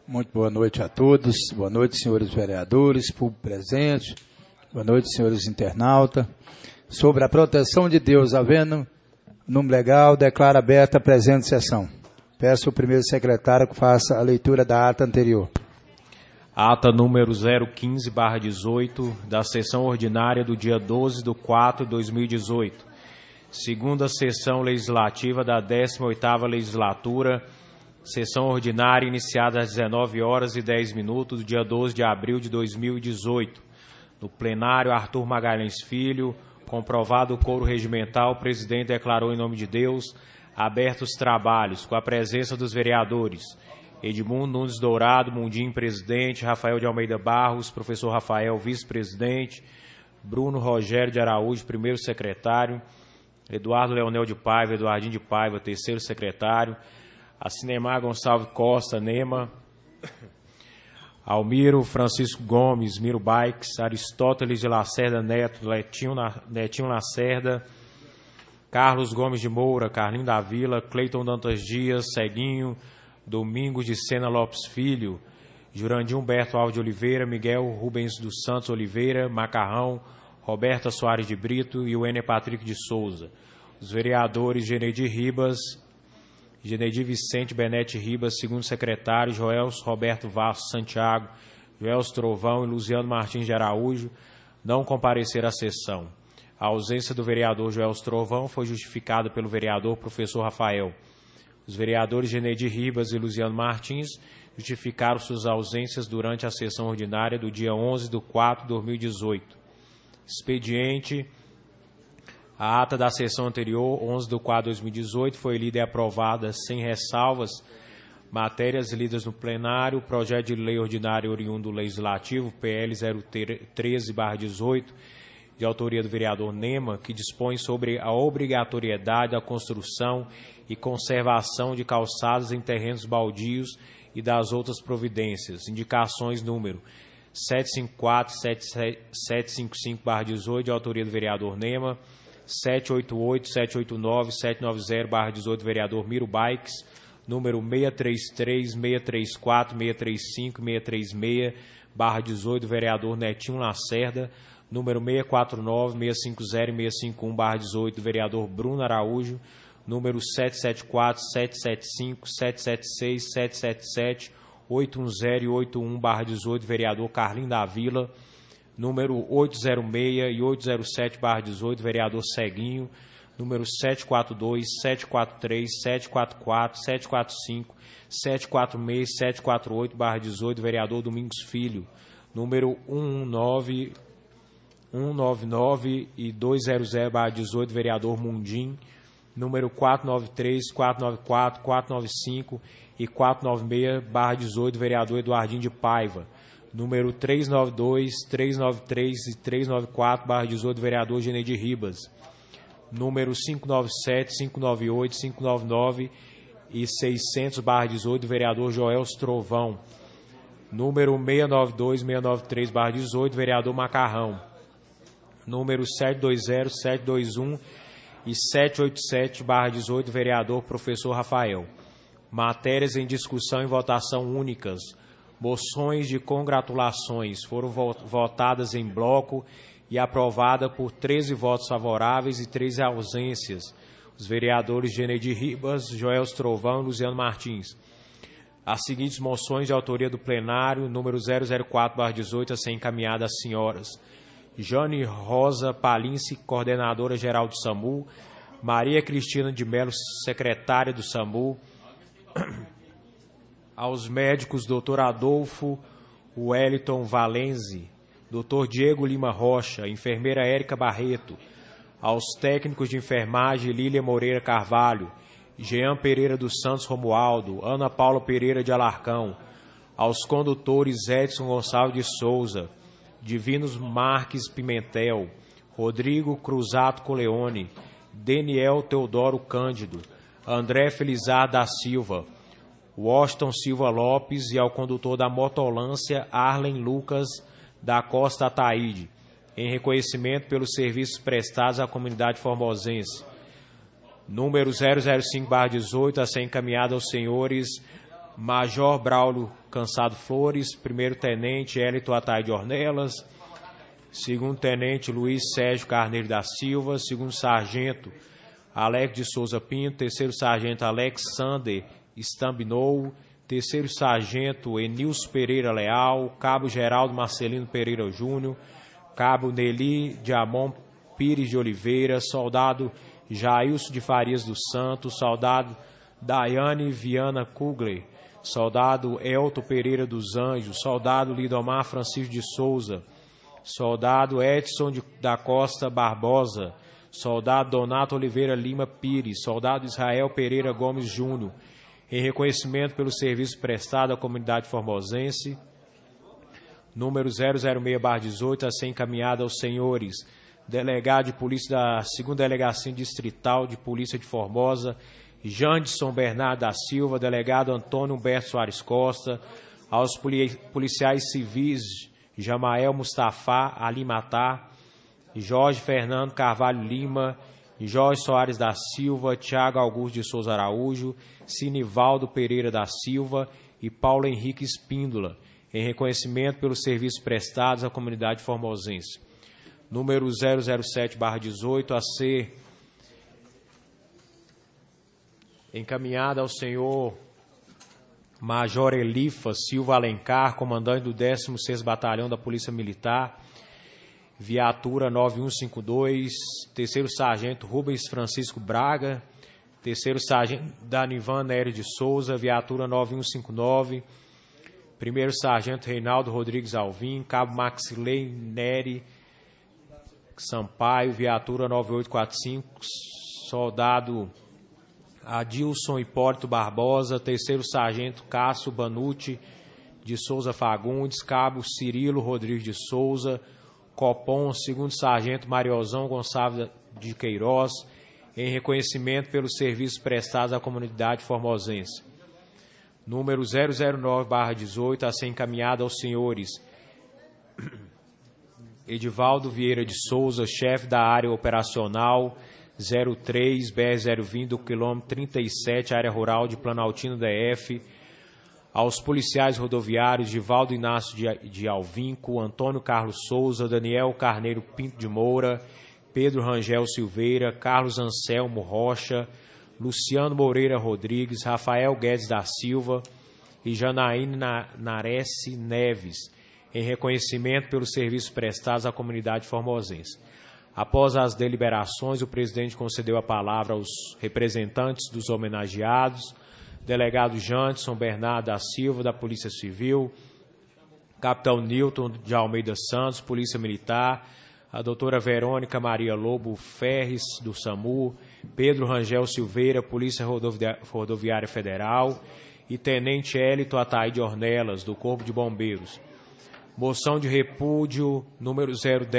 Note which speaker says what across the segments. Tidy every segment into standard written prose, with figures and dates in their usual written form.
Speaker 1: Muito boa noite a todos. Boa noite, senhores vereadores, público presente. Boa noite, senhores internautas. Sobre a proteção de Deus, havendo número legal, declaro aberta a presente sessão. Peço ao primeiro secretário que faça a leitura da ata anterior.
Speaker 2: Ata número 015/18, da sessão ordinária do dia 12/4/2018. Segunda sessão legislativa da 18ª legislatura, sessão ordinária iniciada às 19h10, do dia 12 de abril de 2018. No plenário, Arthur Magalhães Filho, comprovado o coro regimental, o presidente declarou em nome de Deus abertos os trabalhos, com a presença dos vereadores Edmundo Nunes Dourado, Mundim, presidente, Rafael de Almeida Barros, professor Rafael, vice-presidente, Bruno Rogério de Araújo, primeiro secretário, Eduardo Leonel de Paiva, Eduardinho de Paiva, terceiro secretário, a Cinemar Gonçalves Costa, Nema, Almiro Francisco Gomes, Miro Bikes, Aristóteles de Lacerda Neto, Netinho Lacerda, Carlos Gomes de Moura, Carlinho da Vila, Cleiton Dantas Dias, Ceguinho, Domingos de Sena Lopes Filho, Jurandir Humberto Alves de Oliveira, Miguel Rubens dos Santos Oliveira, Macarrão, Roberta Soares de Brito e o Ener Patrick de Souza. Os vereadores Genedir Ribas, Genedir Vicente Benete Ribas, segundo secretário, Joels Roberto Vasco Santiago, Joels Trovão e Luziano Martins de Araújo não compareceram à sessão. A ausência do vereador Joels Trovão foi justificada pelo vereador professor Rafael. Os vereadores Genedir Ribas e Luziano Martins justificaram suas ausências durante a sessão ordinária do dia 11/4/2018. Expediente: a ata da sessão anterior, 11/4/2018, foi lida e aprovada sem ressalvas. Matérias lidas no plenário: projeto de lei ordinária oriundo do Legislativo, PL 013/18, de autoria do vereador Nema, que dispõe sobre a obrigatoriedade da construção e conservação de calçadas em terrenos baldios e das outras providências. Indicações número 754, 755/18, de autoria do vereador Nema, 788, 789, 790/18, do vereador Miro Bikes, número 633, 634, 635, 636/18, do vereador Netinho Lacerda, número 649, 650 e 651/18, do vereador Bruno Araújo, número 774, 775, 776, 777, 810 e 81/18, do vereador Carlinho da Vila, número 806 e 807/18, do vereador Ceguinho, número 742, 743, 744, 745, 746, 748/18, do vereador Domingos Filho, número 119, 199 e 200/18, do vereador Mundim, número 493, 494, 495 e 496/18, do vereador Eduardinho de Paiva, número 392, 393 e 394/18, do vereador Genedir Ribas, número 597, 598, 599 e 600/18, do vereador Joels Trovão, número 692, 693/18, do vereador Macarrão, número 720, 721 e 787/18, do vereador professor Rafael. Matérias em discussão e votação únicas. Moções de congratulações foram votadas em bloco e aprovada por 13 votos favoráveis e 13 ausências. Os vereadores Genedir Ribas, Joels Trovão e Luziano Martins. As seguintes moções de autoria do plenário, número 004/18, a ser encaminhada às senhoras Jane Rosa Palince, coordenadora geral do SAMU, Maria Cristina de Melo, secretária do SAMU, aos médicos Dr. Adolfo Wellington Valenze, Dr. Diego Lima Rocha, enfermeira Érica Barreto, aos técnicos de enfermagem Lília Moreira Carvalho, Jean Pereira dos Santos Romualdo, Ana Paula Pereira de Alarcão, aos condutores Edson Gonçalves de Souza, Divinos Marques Pimentel, Rodrigo Cruzato Coleone, Daniel Teodoro Cândido, André Felizar da Silva, Washington Silva Lopes e ao condutor da motolância Arlen Lucas da Costa Ataíde, em reconhecimento pelos serviços prestados à comunidade formosense. Número 005/18, a ser encaminhado aos senhores Major Braulio Cansado Flores, primeiro-tenente Hélito Ataide Ornelas, segundo-tenente Luiz Sérgio Carneiro da Silva, segundo-sargento Alex de Souza Pinto, terceiro-sargento Alexander Stambinou, terceiro-sargento Enilson Pereira Leal, cabo Geraldo Marcelino Pereira Júnior, cabo Nelly Diamon Pires de Oliveira, soldado Jailson de Farias dos Santos, soldado Daiane Viana Kugler, soldado Elton Pereira dos Anjos, soldado Lidomar Francisco de Souza, soldado Edson da Costa Barbosa, soldado Donato Oliveira Lima Pires, soldado Israel Pereira Gomes Júnior, em reconhecimento pelo serviço prestado à comunidade formosense, número 006/18, a ser encaminhado aos senhores delegado de polícia da 2ª Delegacia Distrital de Polícia de Formosa, Jandson Bernardo da Silva, delegado Antônio Humberto Soares Costa, aos policiais civis Jamael Mustafa Ali Matar, Jorge Fernando Carvalho Lima, Jorge Soares da Silva, Tiago Augusto de Souza Araújo, Sinivaldo Pereira da Silva e Paulo Henrique Espíndola, em reconhecimento pelos serviços prestados à comunidade formosense. Número 007/18, a ser encaminhada ao senhor Major Elifa Silva Alencar, comandante do 16º Batalhão da Polícia Militar, viatura 9152, terceiro-sargento Rubens Francisco Braga, terceiro-sargento Danivan Nery de Souza, viatura 9159, primeiro-sargento Reinaldo Rodrigues Alvim, cabo Maxilei Nery Sampaio, viatura 9845, soldado Adilson Hipólito Barbosa, terceiro-sargento Cássio Banucci de Souza Fagundes, cabo Cirilo Rodrigues de Souza, Copom, segundo-sargento Mariozão Gonçalves de Queiroz, em reconhecimento pelos serviços prestados à comunidade formosense. Número 009/18, a ser encaminhado aos senhores Edivaldo Vieira de Souza, chefe da área operacional 03 BR-020 do quilômetro 37, área rural de Planaltina DF, aos policiais rodoviários Givaldo Inácio de Alvinco, Antônio Carlos Souza, Daniel Carneiro Pinto de Moura, Pedro Rangel Silveira, Carlos Anselmo Rocha, Luciano Moreira Rodrigues, Rafael Guedes da Silva e Janaíne Nares Neves, em reconhecimento pelos serviços prestados à comunidade formosense. Após as deliberações, o presidente concedeu a palavra aos representantes dos homenageados, delegado Jandson Bernardo da Silva, da Polícia Civil, capitão Nilton de Almeida Santos, Polícia Militar, a doutora Verônica Maria Lobo Ferres, do SAMU, Pedro Rangel Silveira, Polícia Rodoviária Federal, e tenente Hélito Ataide Ornelas, do Corpo de Bombeiros. Moção de repúdio número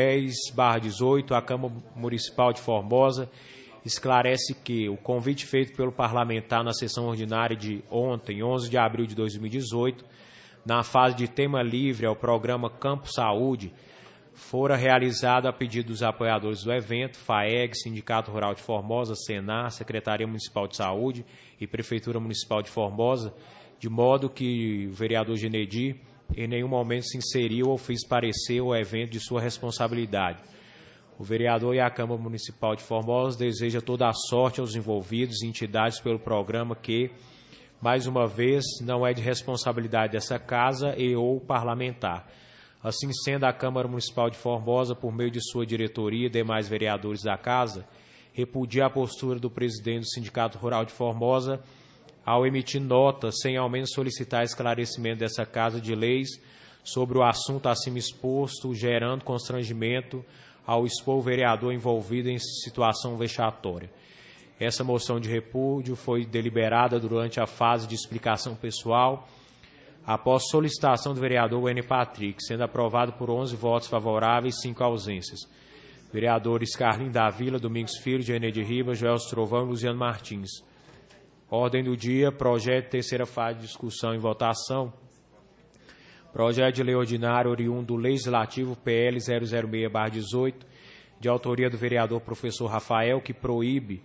Speaker 2: 010/18, a Câmara Municipal de Formosa esclarece que o convite feito pelo parlamentar na sessão ordinária de ontem, 11 de abril de 2018, na fase de tema livre ao programa Campo Saúde, fora realizado a pedido dos apoiadores do evento, FAEG, Sindicato Rural de Formosa, Senar, Secretaria Municipal de Saúde e Prefeitura Municipal de Formosa, de modo que o vereador Genedi em nenhum momento se inseriu ou fez parecer o evento de sua responsabilidade. O vereador e a Câmara Municipal de Formosa desejam toda a sorte aos envolvidos e entidades pelo programa que, mais uma vez, não é de responsabilidade dessa casa e ou parlamentar. Assim sendo, a Câmara Municipal de Formosa, por meio de sua diretoria e demais vereadores da casa, repudia a postura do presidente do Sindicato Rural de Formosa ao emitir nota sem ao menos solicitar esclarecimento dessa Casa de Leis sobre o assunto acima exposto, gerando constrangimento ao expor o vereador envolvido em situação vexatória. Essa moção de repúdio foi deliberada durante a fase de explicação pessoal, após solicitação do vereador Wene Patrick, sendo aprovado por 11 votos favoráveis e 5 ausências. Vereadores Carlinhos da Vila, Domingos Filho, Genê de Ribas, Joel Trovão e Luciano Martins. Ordem do dia, projeto, terceira fase de discussão e votação. Projeto de lei ordinário oriundo do Legislativo PL 006/18, de autoria do vereador professor Rafael, que proíbe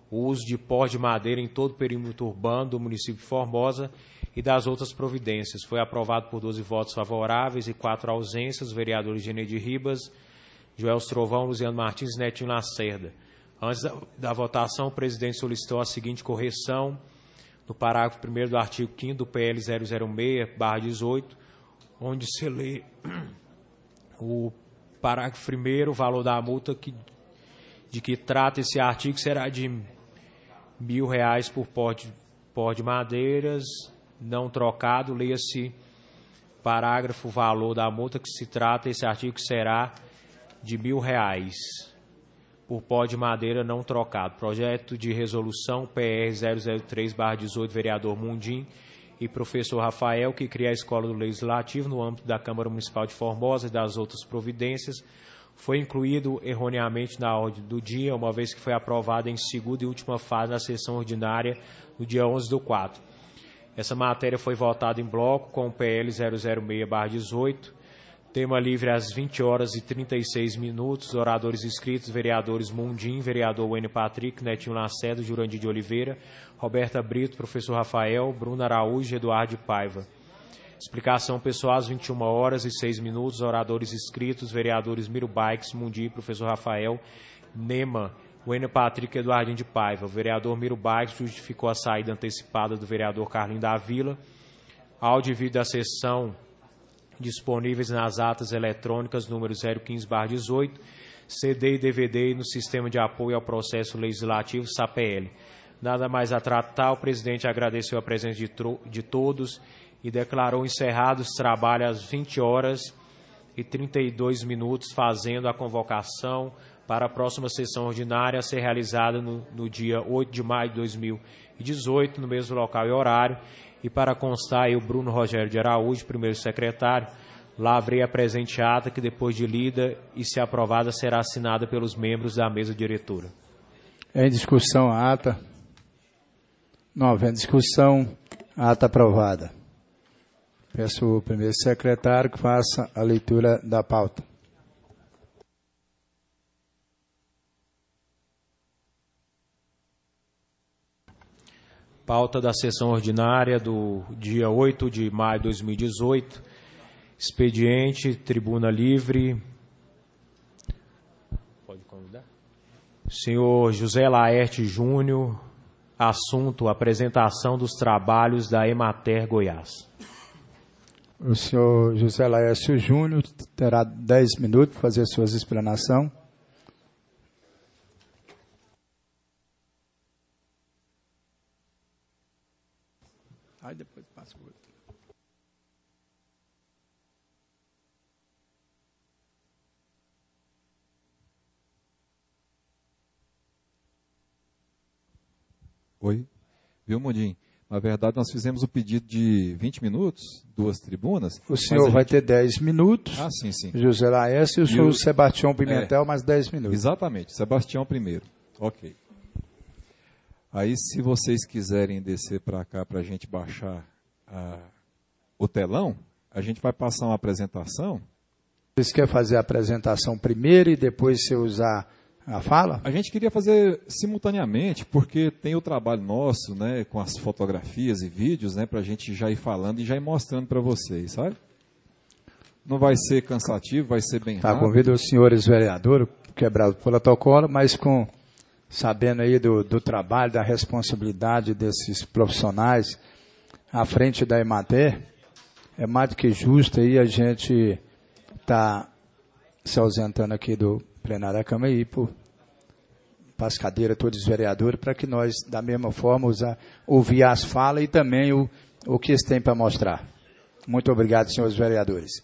Speaker 2: o uso de pó de madeira em todo o perímetro urbano do município de Formosa e das outras providências. Foi aprovado por 12 votos favoráveis e 4 ausências, os vereadores Geneide Ribas, Joel Trovão, Luciano Martins e Netinho Lacerda. Antes da votação, o presidente solicitou a seguinte correção no parágrafo 1º do artigo 5º do PL 006/18, onde se lê o parágrafo 1º, o valor da multa de que trata esse artigo será de R$1.000 por pó de madeiras não trocado. Leia-se parágrafo, o valor da multa que se trata esse artigo será de R$1.000 por pó de madeira não trocado. Projeto de resolução PR 003/18, vereador Mundim e professor Rafael, que cria a Escola do Legislativo no âmbito da Câmara Municipal de Formosa e das outras providências, foi incluído erroneamente na ordem do dia, uma vez que foi aprovado em segunda e última fase na sessão ordinária no dia 11/4. Essa matéria foi votada em bloco com o PL 006/18, tema livre às 20h36, oradores inscritos, vereadores Mundim, vereador Wênio Patrick, Netinho Lacerda, Jurandir de Oliveira, Roberta Brito, professor Rafael, Bruno Araújo e Eduardo de Paiva. Explicação pessoal às 21h06, oradores inscritos, vereadores Miro Baix, Mundim, professor Rafael, Nema, Wênio Patrick e Eduardinho de Paiva. O vereador Miro Baix justificou a saída antecipada do vereador Carlinho da Vila. Áudio e vídeo da sessão disponíveis nas atas eletrônicas número 015/18, CD e DVD no Sistema de Apoio ao Processo Legislativo, SAPL. Nada mais a tratar, o presidente agradeceu a presença de todos e declarou encerrados os trabalhos às 20h32, fazendo a convocação para a próxima sessão ordinária a ser realizada no dia 8 de maio de 2018, no mesmo local e horário. E para constar aí o Bruno Rogério de Araújo, primeiro secretário, lavrei a presente ata que depois de lida e se aprovada será assinada pelos membros da mesa diretora.
Speaker 1: Em discussão a ata. Não havendo discussão, a ata aprovada. Peço ao primeiro secretário que faça a leitura da pauta.
Speaker 2: Pauta da sessão ordinária do dia 8 de maio de 2018. Expediente, tribuna livre. Pode convidar? Senhor José Laerte Júnior. Assunto: apresentação dos trabalhos da Emater Goiás.
Speaker 1: O senhor José Laércio Júnior terá 10 minutos para fazer suas explanações. Aí depois passa o outro.
Speaker 3: Oi, viu, Mundim? Na verdade, nós fizemos o pedido de 20 minutos, 2 tribunas.
Speaker 1: O senhor vai ter 10 minutos.
Speaker 3: Ah, sim, sim.
Speaker 1: José Laércio e o senhor Sebastião Pimentel, mais 10 minutos.
Speaker 3: Exatamente, Sebastião primeiro. Ok. Aí, se vocês quiserem descer para cá para a gente baixar o telão, a gente vai passar uma apresentação.
Speaker 1: Vocês querem fazer a apresentação primeiro e depois você usar a fala?
Speaker 3: A gente queria fazer simultaneamente, porque tem o trabalho nosso, né, com as fotografias e vídeos, né, para a gente já ir falando e já ir mostrando para vocês, sabe? Não vai ser cansativo, vai ser bem rápido.
Speaker 1: Convido os senhores vereadores, quebrar o protocolo, mas sabendo aí do trabalho, da responsabilidade desses profissionais à frente da Emater, é mais do que justo aí a gente tá se ausentando aqui do plenário da Câmara e ir para as cadeiras, todos os vereadores, para que nós, da mesma forma, ouvir as falas e também o que eles têm para mostrar. Muito obrigado, senhores vereadores.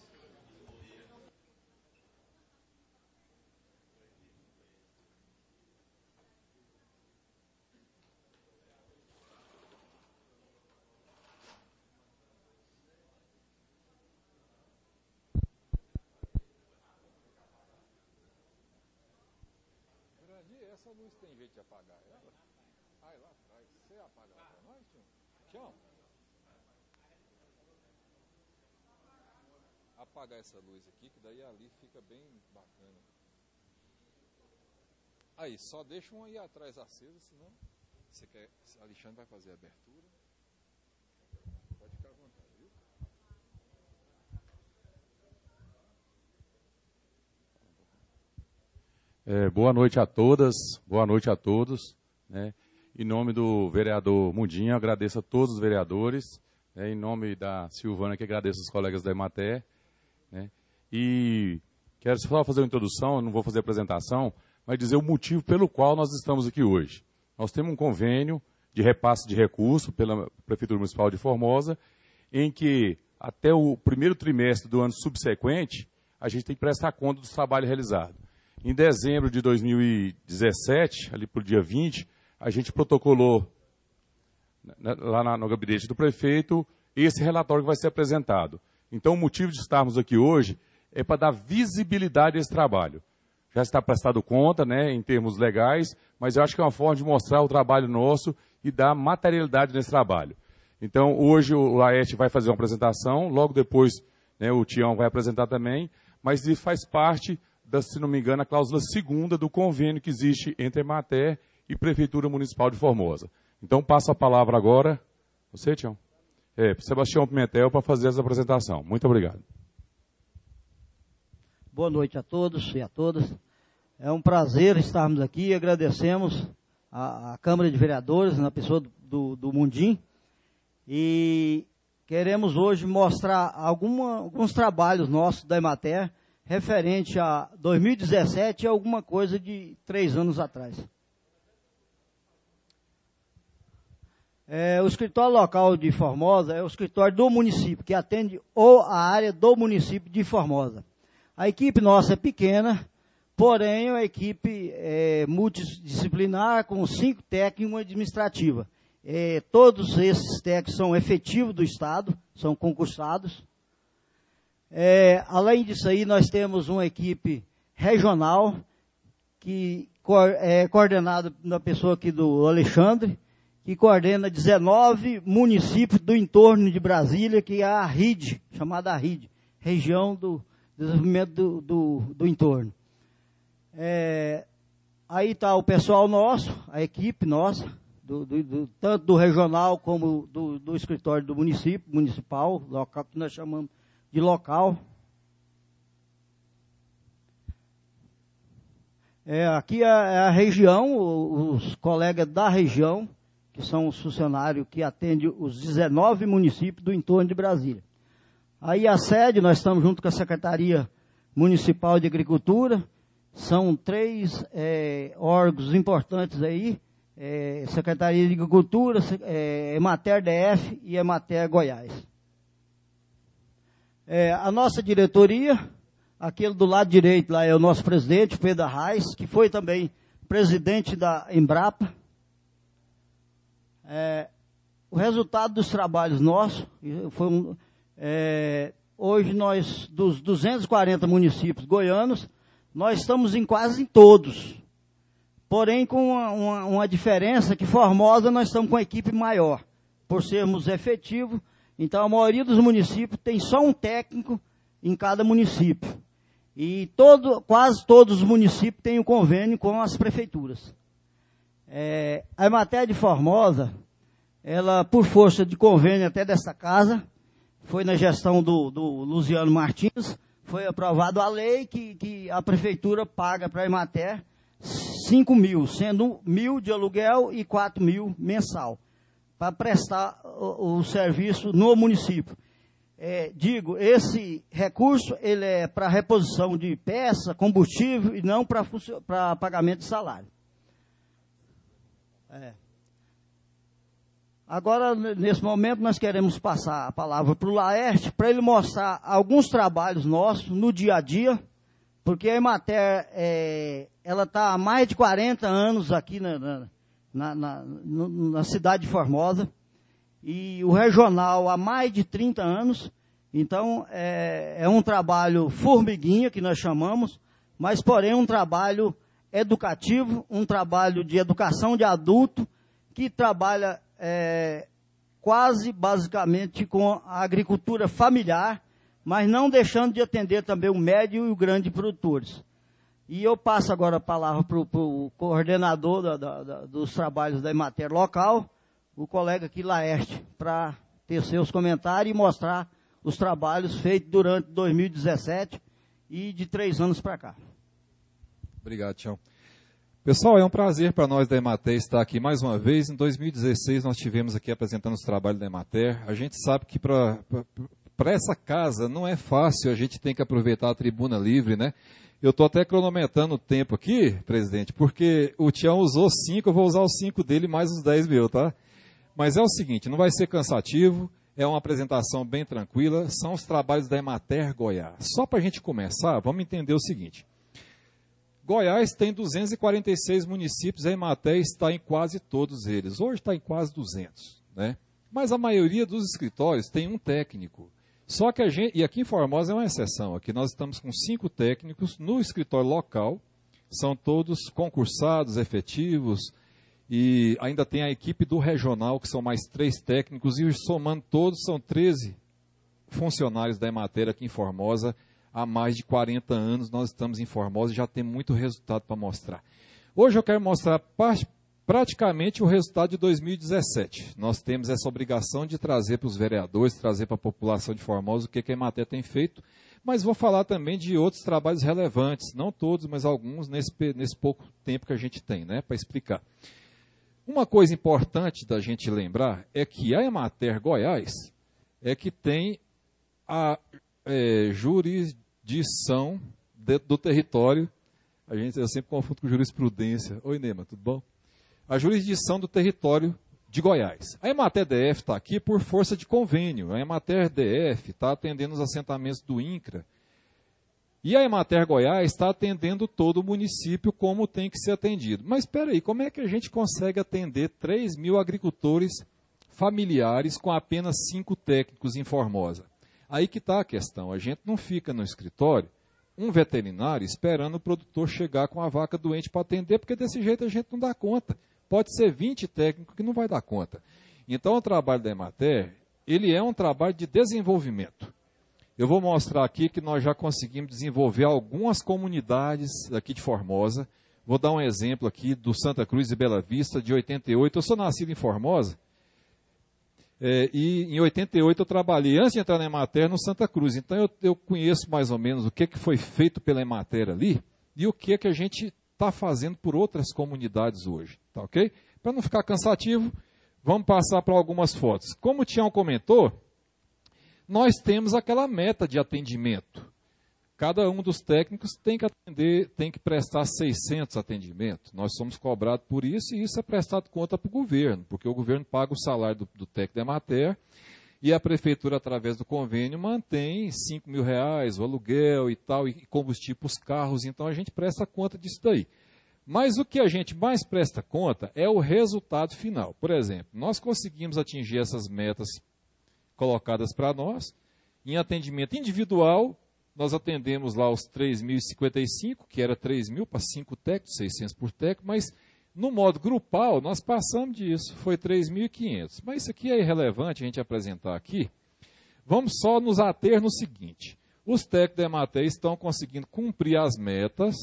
Speaker 3: Essa luz tem jeito de apagar ela? Aí lá atrás, você apaga ela para nós, Tião? Apagar essa luz aqui, que daí ali fica bem bacana. Aí, só deixa um aí atrás acesa, senão... Você quer, Alexandre vai fazer a abertura? Pode ficar à vontade,
Speaker 4: viu? Boa noite a todas, boa noite a todos. Né? Em nome do vereador Mundinho, agradeço a todos os vereadores. Né? Em nome da Silvana, que agradeço os colegas da Emater. Né? E quero só fazer uma introdução, não vou fazer apresentação, mas dizer o motivo pelo qual nós estamos aqui hoje. Nós temos um convênio de repasse de recurso pela Prefeitura Municipal de Formosa, em que até o primeiro trimestre do ano subsequente, a gente tem que prestar conta dos trabalhos realizados. Em dezembro de 2017, ali por dia 20, a gente protocolou lá no gabinete do prefeito esse relatório que vai ser apresentado. Então, o motivo de estarmos aqui hoje é para dar visibilidade a esse trabalho. Já está prestado conta, né, em termos legais, mas eu acho que é uma forma de mostrar o trabalho nosso e dar materialidade nesse trabalho. Então, hoje o Laerte vai fazer uma apresentação, logo depois, né, o Tião vai apresentar também, mas isso faz parte, se não me engano, a cláusula 2ª do convênio que existe entre a Emater e Prefeitura Municipal de Formosa. Então, passo a palavra agora, você, Tião? Para Sebastião Pimentel, para fazer essa apresentação. Muito obrigado.
Speaker 5: Boa noite a todos e a todas. É um prazer estarmos aqui. Agradecemos a Câmara de Vereadores, na pessoa do Mundim. E queremos hoje mostrar alguns trabalhos nossos da Emater, referente a 2017 e alguma coisa de 3 anos atrás. O escritório local de Formosa é o escritório do município, que atende a área do município de Formosa. A equipe nossa é pequena, porém é uma equipe multidisciplinar, com 5 técnicos e uma administrativa. Todos esses técnicos são efetivos do Estado, são concursados. Além disso aí, nós temos uma equipe regional, que é coordenada pela pessoa aqui do Alexandre, que coordena 19 municípios do entorno de Brasília, que é a RID, chamada RID, Região do Desenvolvimento do Entorno. Aí está o pessoal nosso, a equipe nossa, tanto do regional como do escritório do municipal, local que nós chamamos de local. Aqui é a região, os colegas da região, que são os funcionários que atendem os 19 municípios do entorno de Brasília. Aí a sede, nós estamos junto com a Secretaria Municipal de Agricultura, são 3 órgãos importantes aí, Secretaria de Agricultura, Emater DF e Emater Goiás. A nossa diretoria, aquele do lado direito lá é o nosso presidente, Pedro Arraes, que foi também presidente da Embrapa. O resultado dos trabalhos nossos foi hoje nós, dos 240 municípios goianos, nós estamos em quase todos. Porém, com uma diferença que Formosa nós estamos com uma equipe maior, por sermos efetivos. Então, a maioria dos municípios tem só um técnico em cada município. E quase todos os municípios têm um convênio com as prefeituras. A Emater de Formosa, ela, por força de convênio até dessa casa, foi na gestão do Luciano Martins, foi aprovado a lei que a prefeitura paga para a Emater 5 mil, sendo 1.000 de aluguel e 4 mil mensal, para prestar o serviço no município. Esse recurso ele é para reposição de peça, combustível e não para pagamento de salário. Agora, nesse momento, nós queremos passar a palavra para o Laerte, para ele mostrar alguns trabalhos nossos no dia a dia, porque a Emater, ela está há mais de 40 anos aqui na cidade de Formosa, e o regional há mais de 30 anos, então é um trabalho formiguinha, que nós chamamos, mas porém um trabalho educativo, um trabalho de educação de adulto, que trabalha quase basicamente com a agricultura familiar, mas não deixando de atender também o médio e o grande produtores. E eu passo agora a palavra para o coordenador dos trabalhos da Emater local, o colega aqui, Laerte, para ter seus comentários e mostrar os trabalhos feitos durante 2017 e de 3 anos para cá.
Speaker 3: Obrigado, Tião. Pessoal, é um prazer para nós da Emater estar aqui mais uma vez. Em 2016 nós estivemos aqui apresentando os trabalhos da Emater. A gente sabe que para essa casa não é fácil, a gente tem que aproveitar a tribuna livre, né? Eu estou até cronometrando o tempo aqui, presidente, porque o Tião usou 5, eu vou usar os 5 dele mais os 10 meus, tá? Mas é o seguinte, não vai ser cansativo, é uma apresentação bem tranquila, são os trabalhos da Emater Goiás. Só para a gente começar, vamos entender o seguinte. Goiás tem 246 municípios, a Emater está em quase todos eles. Hoje está em quase 200, né? Mas a maioria dos escritórios tem um técnico. Só que a gente, e aqui em Formosa é uma exceção, aqui nós estamos com 5 técnicos no escritório local, são todos concursados, efetivos, e ainda tem a equipe do regional, que são mais 3 técnicos, e somando todos são 13 funcionários da Emater aqui em Formosa. Há mais de 40 anos nós estamos em Formosa e já tem muito resultado para mostrar. Hoje eu quero mostrar praticamente o resultado de 2017. Nós temos essa obrigação de trazer para os vereadores, trazer para a população de Formosa o que a Emater tem feito, mas vou falar também de outros trabalhos relevantes, não todos, mas alguns nesse pouco tempo que a gente tem, né, para explicar. Uma coisa importante da gente lembrar é que a Emater Goiás é que tem a jurisdição dentro do território. Eu sempre confundo com jurisprudência. Oi, Nema, tudo bom? A jurisdição do território de Goiás. A Emater DF está aqui por força de convênio. A Emater DF está atendendo os assentamentos do INCRA. E a Emater Goiás está atendendo todo o município como tem que ser atendido. Mas espera aí, como é que a gente consegue atender 3 mil agricultores familiares com apenas 5 técnicos em Formosa? Aí que está a questão. A gente não fica no escritório, um veterinário, esperando o produtor chegar com a vaca doente para atender, porque desse jeito a gente não dá conta. Pode ser 20 técnicos que não vai dar conta. Então o trabalho da Emater, ele é um trabalho de desenvolvimento. Eu vou mostrar aqui que nós já conseguimos desenvolver algumas comunidades aqui de Formosa. Vou dar um exemplo aqui do Santa Cruz e Bela Vista, de 88. Eu sou nascido em Formosa, e em 88 eu trabalhei, antes de entrar na Emater, no Santa Cruz. Então eu conheço mais ou menos o que foi feito pela Emater ali e o que a gente está fazendo por outras comunidades hoje. Tá ok? Para não ficar cansativo, vamos passar para algumas fotos. Como o Tião comentou, nós temos aquela meta de atendimento. Cada um dos técnicos tem que atender, tem que prestar 600 atendimentos. Nós somos cobrados por isso e isso é prestado conta para o governo, porque o governo paga o salário do técnico da Emater e a prefeitura, através do convênio, mantém R$5.000, o aluguel e tal, e combustível para os carros, então a gente presta conta disso daí. Mas o que a gente mais presta conta é o resultado final. Por exemplo, nós conseguimos atingir essas metas colocadas para nós. Em atendimento individual, nós atendemos lá os 3.055, que era 3.000 para 5 técnicos, 600 por técnico, mas no modo grupal nós passamos disso, foi 3.500. Mas isso aqui é irrelevante a gente apresentar aqui. Vamos só nos ater no seguinte: os técnicos da Emater estão conseguindo cumprir as metas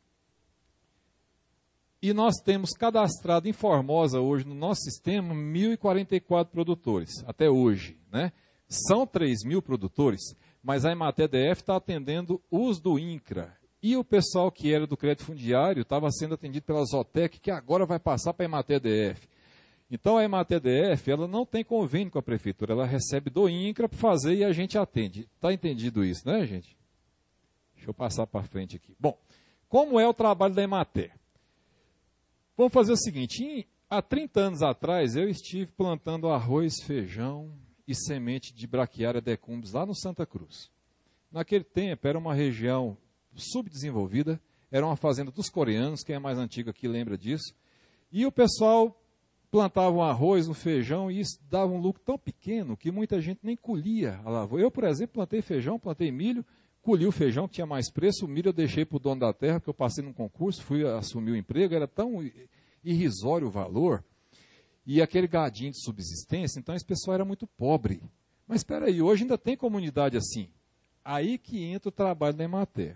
Speaker 3: e nós temos cadastrado em Formosa hoje no nosso sistema 1.044 produtores, até hoje, né? São 3.000 produtores, mas a Emater DF está atendendo os do INCRA. E o pessoal que era do crédito fundiário estava sendo atendido pela Zotec, que agora vai passar para a Emater DF. Então a Emater DF, ela não tem convênio com a prefeitura, ela recebe do INCRA para fazer e a gente atende. Está entendido isso, né, gente? Deixa eu passar para frente aqui. Bom, como é o trabalho da Emater? Vamos fazer o seguinte: há 30 anos atrás eu estive plantando arroz, feijão e semente de braquiária decumbens lá no Santa Cruz. Naquele tempo era uma região subdesenvolvida, era uma fazenda dos coreanos, quem é mais antigo aqui lembra disso, e o pessoal plantava um arroz, um feijão, e isso dava um lucro tão pequeno que muita gente nem colhia a lavoura. Eu, por exemplo, plantei feijão, plantei milho, colhi o feijão que tinha mais preço, o milho eu deixei para o dono da terra, porque eu passei num concurso, fui assumir o emprego, era tão irrisório o valor, e aquele gadinho de subsistência, então esse pessoal era muito pobre. Mas espera aí, hoje ainda tem comunidade assim. Aí que entra o trabalho da Emater.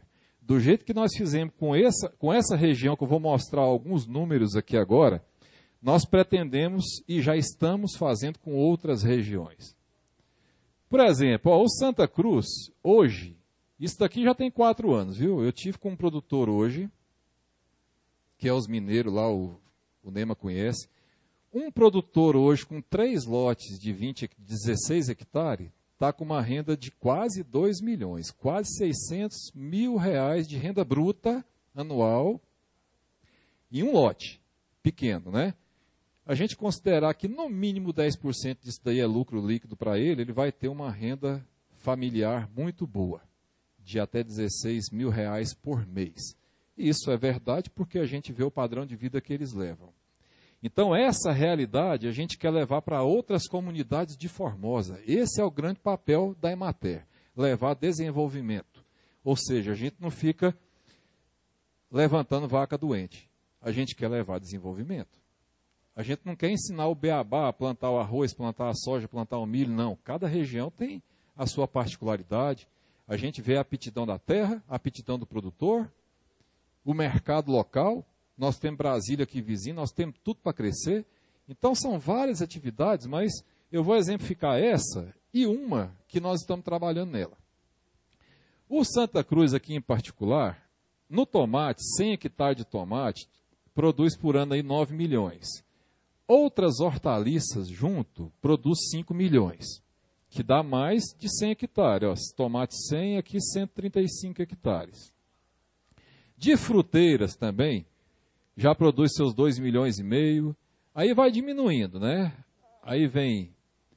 Speaker 3: do jeito que nós fizemos com essa região, que eu vou mostrar alguns números aqui agora, nós pretendemos e já estamos fazendo com outras regiões. Por exemplo, o Santa Cruz, hoje, isso daqui já tem 4 anos, viu? Eu tive com um produtor hoje, que é os mineiros lá, o Nema conhece. Um produtor hoje com 3 lotes de 16 hectares, está com uma renda de quase 2 milhões, quase 600 mil reais de renda bruta anual em um lote pequeno, né? A gente considerar que no mínimo 10% disso daí é lucro líquido para ele, ele vai ter uma renda familiar muito boa, de até 16 mil reais por mês. E isso é verdade porque a gente vê o padrão de vida que eles levam. Então, essa realidade a gente quer levar para outras comunidades de Formosa. Esse é o grande papel da Emater, levar desenvolvimento. Ou seja, a gente não fica levantando vaca doente. A gente quer levar desenvolvimento. A gente não quer ensinar o beabá a plantar o arroz, plantar a soja, plantar o milho, não. Cada região tem a sua particularidade. A gente vê a aptidão da terra, a aptidão do produtor, o mercado local. Nós temos Brasília aqui vizinho, nós temos tudo para crescer. Então são várias atividades, mas eu vou exemplificar essa e uma que nós estamos trabalhando nela. O Santa Cruz aqui em particular, no tomate, 100 hectares de tomate, produz por ano aí 9 milhões. Outras hortaliças junto produz 5 milhões, que dá mais de 100 hectares. Ó, tomate 100, aqui 135 hectares. De fruteiras também, já produz seus 2 milhões e meio. Aí vai diminuindo, né? Aí vem,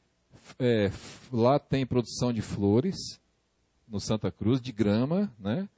Speaker 3: lá tem produção de flores, no Santa Cruz, de grama, né?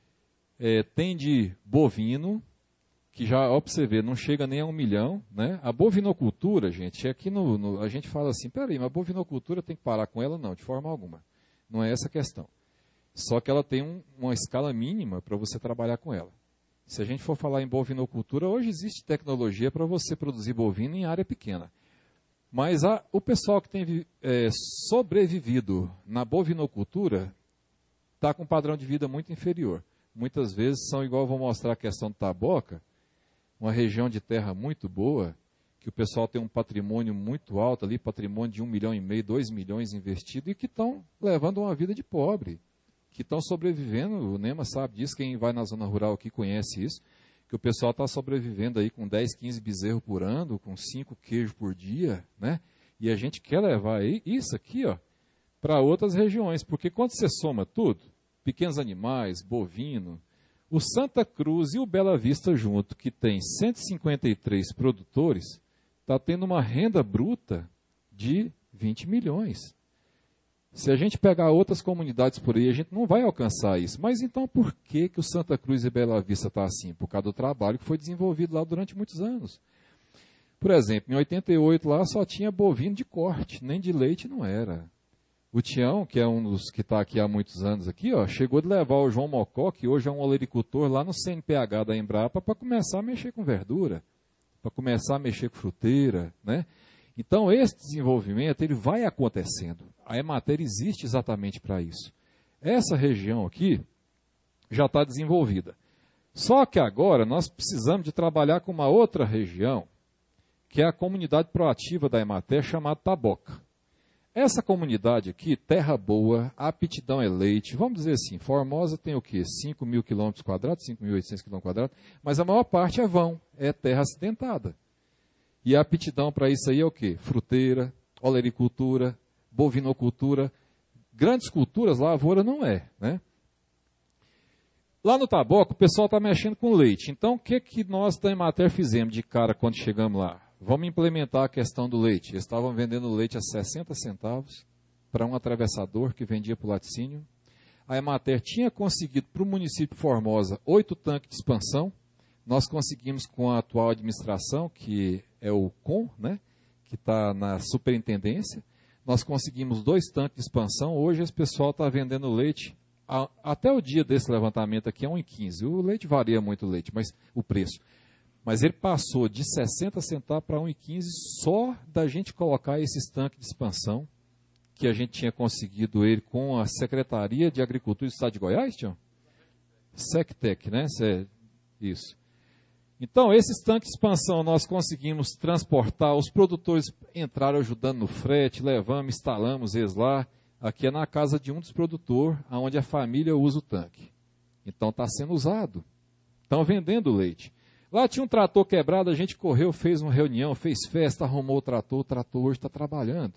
Speaker 3: Tem de bovino, que já, ó, pra você ver, não chega nem a 1 milhão, né? A bovinocultura, gente, aqui a gente fala assim, peraí, mas a bovinocultura tem que parar com ela? Não, de forma alguma. Não é essa a questão. Só que ela tem uma escala mínima para você trabalhar com ela. Se a gente for falar em bovinocultura, hoje existe tecnologia para você produzir bovino em área pequena. Mas o pessoal que tem sobrevivido na bovinocultura está com um padrão de vida muito inferior. Muitas vezes são igual, vou mostrar a questão do Taboca, uma região de terra muito boa, que o pessoal tem um patrimônio muito alto ali, patrimônio de 1,5 milhão, 2 milhões investido, e que estão levando uma vida de pobre, que estão sobrevivendo. O Nema sabe disso, quem vai na zona rural aqui conhece isso, que o pessoal está sobrevivendo aí com 10, 15 bezerros por ano, com 5 queijos por dia, né? E a gente quer levar isso aqui, ó, para outras regiões, porque quando você soma tudo, pequenos animais, bovino, o Santa Cruz e o Bela Vista junto, que tem 153 produtores, está tendo uma renda bruta de 20 milhões. Se a gente pegar outras comunidades por aí, a gente não vai alcançar isso. Mas então por que o Santa Cruz e Bela Vista está assim? Por causa do trabalho que foi desenvolvido lá durante muitos anos. Por exemplo, em 88 lá só tinha bovino de corte, nem de leite não era. O Tião, que é um dos que está aqui há muitos anos aqui, ó, chegou de levar o João Mocó, que hoje é um olericultor lá no CNPH da Embrapa, para começar a mexer com verdura, para começar a mexer com fruteira, né? Então, esse desenvolvimento, ele vai acontecendo. A Emater existe exatamente para isso. Essa região aqui já está desenvolvida. Só que agora nós precisamos de trabalhar com uma outra região, que é a comunidade proativa da Emater, chamada Taboca. Essa comunidade aqui, terra boa, a aptidão é leite, vamos dizer assim, Formosa tem o quê? 5 mil quilômetros quadrados, 5.800 quilômetros quadrados, mas a maior parte é vão, é terra acidentada. E a aptidão para isso aí é o quê? Fruteira, olericultura, bovinocultura, grandes culturas, lavoura não é, né? Lá no Taboca, o pessoal está mexendo com leite. Então, o que nós da Emater fizemos de cara quando chegamos lá? Vamos implementar a questão do leite. Eles estavam vendendo leite a 60 centavos para um atravessador que vendia para o laticínio. A Emater tinha conseguido para o município de Formosa 8 tanques de expansão. Nós conseguimos com a atual administração, que é o COM, né, que está na superintendência. Nós conseguimos 2 tanques de expansão. Hoje esse pessoal está vendendo leite, até o dia desse levantamento aqui, é 1,15. O leite varia muito, mas o preço. Mas ele passou de 60 centavos para 1,15 só da gente colocar esses tanques de expansão, que a gente tinha conseguido ele com a Secretaria de Agricultura do Estado de Goiás, Tião? Sectec, né? Isso. Então, esses tanques de expansão nós conseguimos transportar, os produtores entraram ajudando no frete, levamos, instalamos eles lá. Aqui é na casa de um dos produtores, onde a família usa o tanque. Então está sendo usado. Estão vendendo leite. Lá tinha um trator quebrado, a gente correu, fez uma reunião, fez festa, arrumou o trator hoje está trabalhando.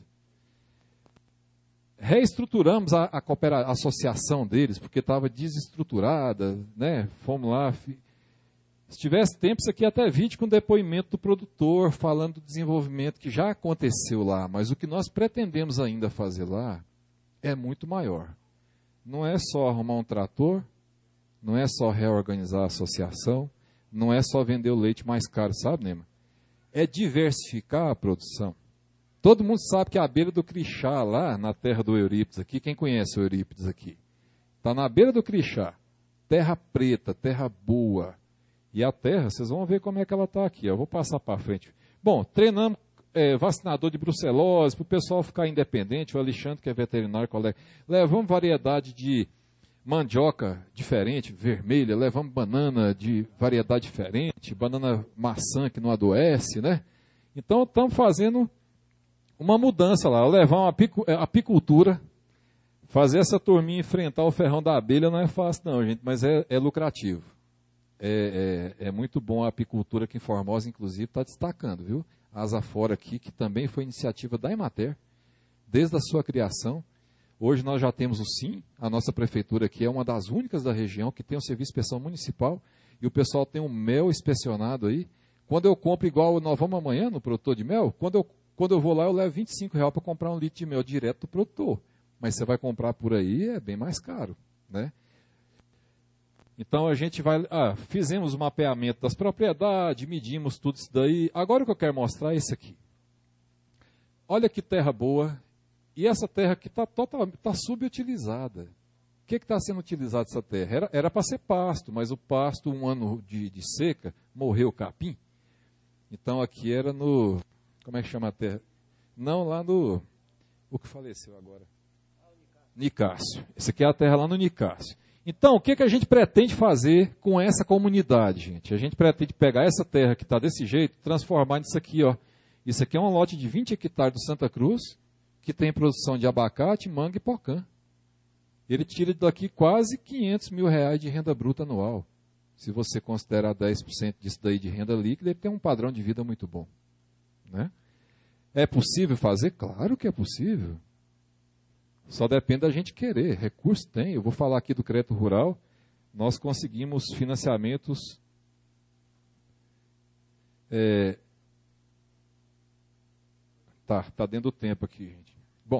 Speaker 3: Reestruturamos a associação deles, porque estava desestruturada, né? Fomos lá. Se tivesse tempo, isso aqui é até vídeo com depoimento do produtor, falando do desenvolvimento que já aconteceu lá, mas o que nós pretendemos ainda fazer lá é muito maior. Não é só arrumar um trator, não é só reorganizar a associação, não é só vender o leite mais caro, sabe, Nema? É diversificar a produção. Todo mundo sabe que a beira do Crixá, lá na terra do Eurípides aqui, quem conhece o Eurípides aqui? Está na beira do Crixá, terra preta, terra boa. E a terra, vocês vão ver como é que ela está aqui. Eu vou passar para frente. Bom, treinamos vacinador de brucelose, para o pessoal ficar independente. O Alexandre, que é veterinário, colega. Levamos variedade de mandioca diferente, vermelha. Levamos banana de variedade diferente. Banana maçã, que não adoece, né? Então, estamos fazendo uma mudança lá. Levar uma apicultura. Fazer essa turminha enfrentar o ferrão da abelha não é fácil não, gente, mas é lucrativo. É muito bom a apicultura aqui em Formosa, inclusive, está destacando, viu? A Asa Fora aqui, que também foi iniciativa da Emater, desde a sua criação. Hoje nós já temos o SIM, a nossa prefeitura aqui é uma das únicas da região que tem o serviço de inspeção municipal, e o pessoal tem um mel inspecionado aí. Quando eu compro, igual nós vamos amanhã no produtor de mel, quando eu vou lá eu levo R$25 para comprar um litro de mel direto do produtor. Mas você vai comprar por aí, é bem mais caro, né? Então a gente vai, fizemos o mapeamento das propriedades, medimos tudo isso daí. Agora o que eu quero mostrar é isso aqui. Olha que terra boa. E essa terra aqui está subutilizada. O que está sendo utilizado essa terra? Era para ser pasto, mas o pasto, um ano de seca, morreu o capim. Então aqui era no, como é que chama a terra? Não, lá no, o que faleceu agora? Nicásio. Essa aqui é a terra lá no Nicásio. Então, o que a gente pretende fazer com essa comunidade, gente? A gente pretende pegar essa terra que está desse jeito, transformar nisso aqui, ó. Isso aqui é um lote de 20 hectares do Santa Cruz, que tem produção de abacate, manga e pocã. Ele tira daqui quase R$500 mil de renda bruta anual. Se você considerar 10% disso daí de renda líquida, ele tem um padrão de vida muito bom, né? É possível fazer? Claro que é possível. Só depende da gente querer. Recurso tem. Eu vou falar aqui do crédito rural. Nós conseguimos financiamentos. Tá dentro do tempo aqui, gente. Bom.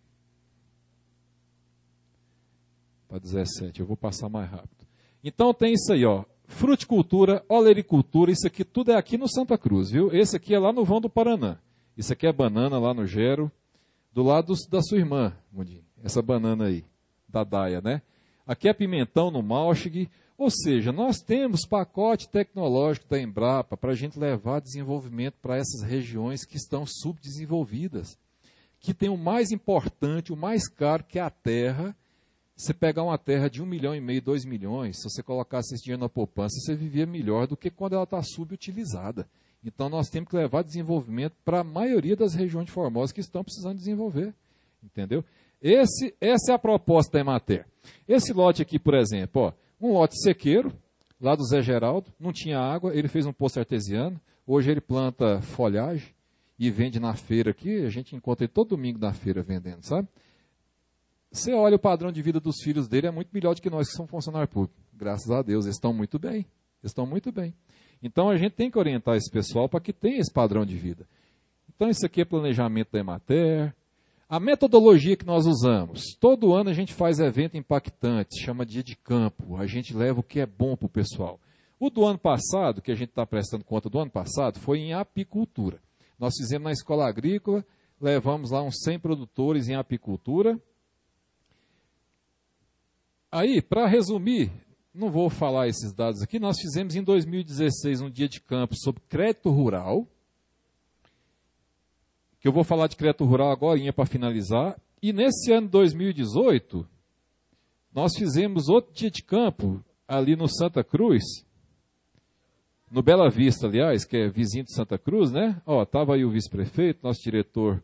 Speaker 3: Tá 17. Eu vou passar mais rápido. Então tem isso aí, ó. Fruticultura, olericultura. Isso aqui tudo é aqui no Santa Cruz, viu? Esse aqui é lá no Vão do Paraná. Isso aqui é banana lá no Gero. Do lado da sua irmã, Mundinho, essa banana aí, da Daia, né? Aqui é pimentão no Malchig, ou seja, nós temos pacote tecnológico da Embrapa para a gente levar desenvolvimento para essas regiões que estão subdesenvolvidas, que tem o mais importante, o mais caro, que é a terra. Você pegar uma terra de 1,5 milhão, 2 milhões, se você colocasse esse dinheiro na poupança, você vivia melhor do que quando ela está subutilizada. Então, nós temos que levar desenvolvimento para a maioria das regiões de Formosa que estão precisando desenvolver. Entendeu? Essa é a proposta da Emater. Esse lote aqui, por exemplo, ó, um lote sequeiro, lá do Zé Geraldo, não tinha água, ele fez um poço artesiano, hoje ele planta folhagem e vende na feira aqui, a gente encontra ele todo domingo na feira vendendo, sabe? Você olha o padrão de vida dos filhos dele, é muito melhor do que nós que somos funcionários públicos. Graças a Deus, eles estão muito bem. Eles estão muito bem. Então, a gente tem que orientar esse pessoal para que tenha esse padrão de vida. Então, isso aqui é planejamento da Emater. A metodologia que nós usamos, todo ano a gente faz evento impactante, chama Dia de Campo. A gente leva o que é bom para o pessoal. O do ano passado, que a gente está prestando conta do ano passado, foi em apicultura. Nós fizemos na escola agrícola, levamos lá uns 100 produtores em apicultura. Aí, para resumir, não vou falar esses dados aqui, nós fizemos em 2016 um dia de campo sobre crédito rural, que eu vou falar de crédito rural agora para finalizar, e nesse ano de 2018, nós fizemos outro dia de campo, ali no Santa Cruz, no Bela Vista, aliás, que é vizinho de Santa Cruz, né? Ó, tava aí o vice-prefeito, nosso diretor,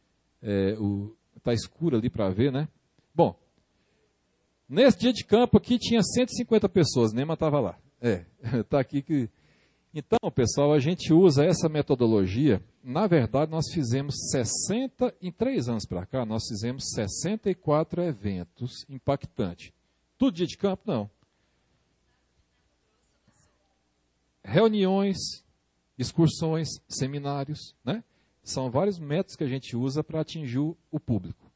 Speaker 3: tá escuro ali para ver, né? Bom, nesse dia de campo aqui tinha 150 pessoas, Nema estava lá. Tá aqui que... Então, pessoal, a gente usa essa metodologia. Na verdade, nós fizemos em 3 anos para cá, nós fizemos 64 eventos impactantes. Tudo dia de campo? Não. Reuniões, excursões, seminários, né? São vários métodos que a gente usa para atingir o público.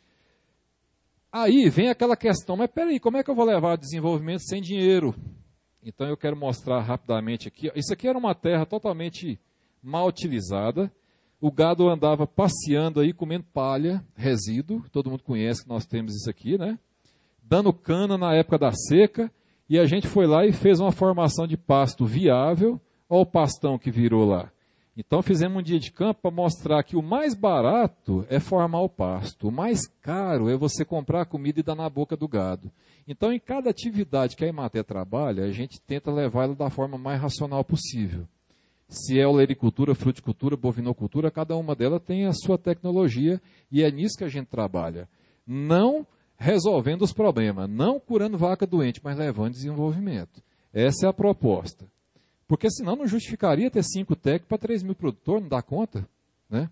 Speaker 3: Aí vem aquela questão, mas peraí, como é que eu vou levar desenvolvimento sem dinheiro? Então eu quero mostrar rapidamente aqui. Isso aqui era uma terra totalmente mal utilizada. O gado andava passeando aí, comendo palha, resíduo. Todo mundo conhece que nós temos isso aqui, né? Dando cana na época da seca. E a gente foi lá e fez uma formação de pasto viável. Olha o pastão que virou lá. Então fizemos um dia de campo para mostrar que o mais barato é formar o pasto. O mais caro é você comprar a comida e dar na boca do gado. Então, em cada atividade que a Emater trabalha, a gente tenta levar ela da forma mais racional possível. Se é olericultura, fruticultura, bovinocultura, cada uma delas tem a sua tecnologia e é nisso que a gente trabalha. Não resolvendo os problemas, não curando vaca doente, mas levando desenvolvimento. Essa é a proposta. Porque senão não justificaria ter 5 técnicos para 3 mil produtores, não dá conta, né?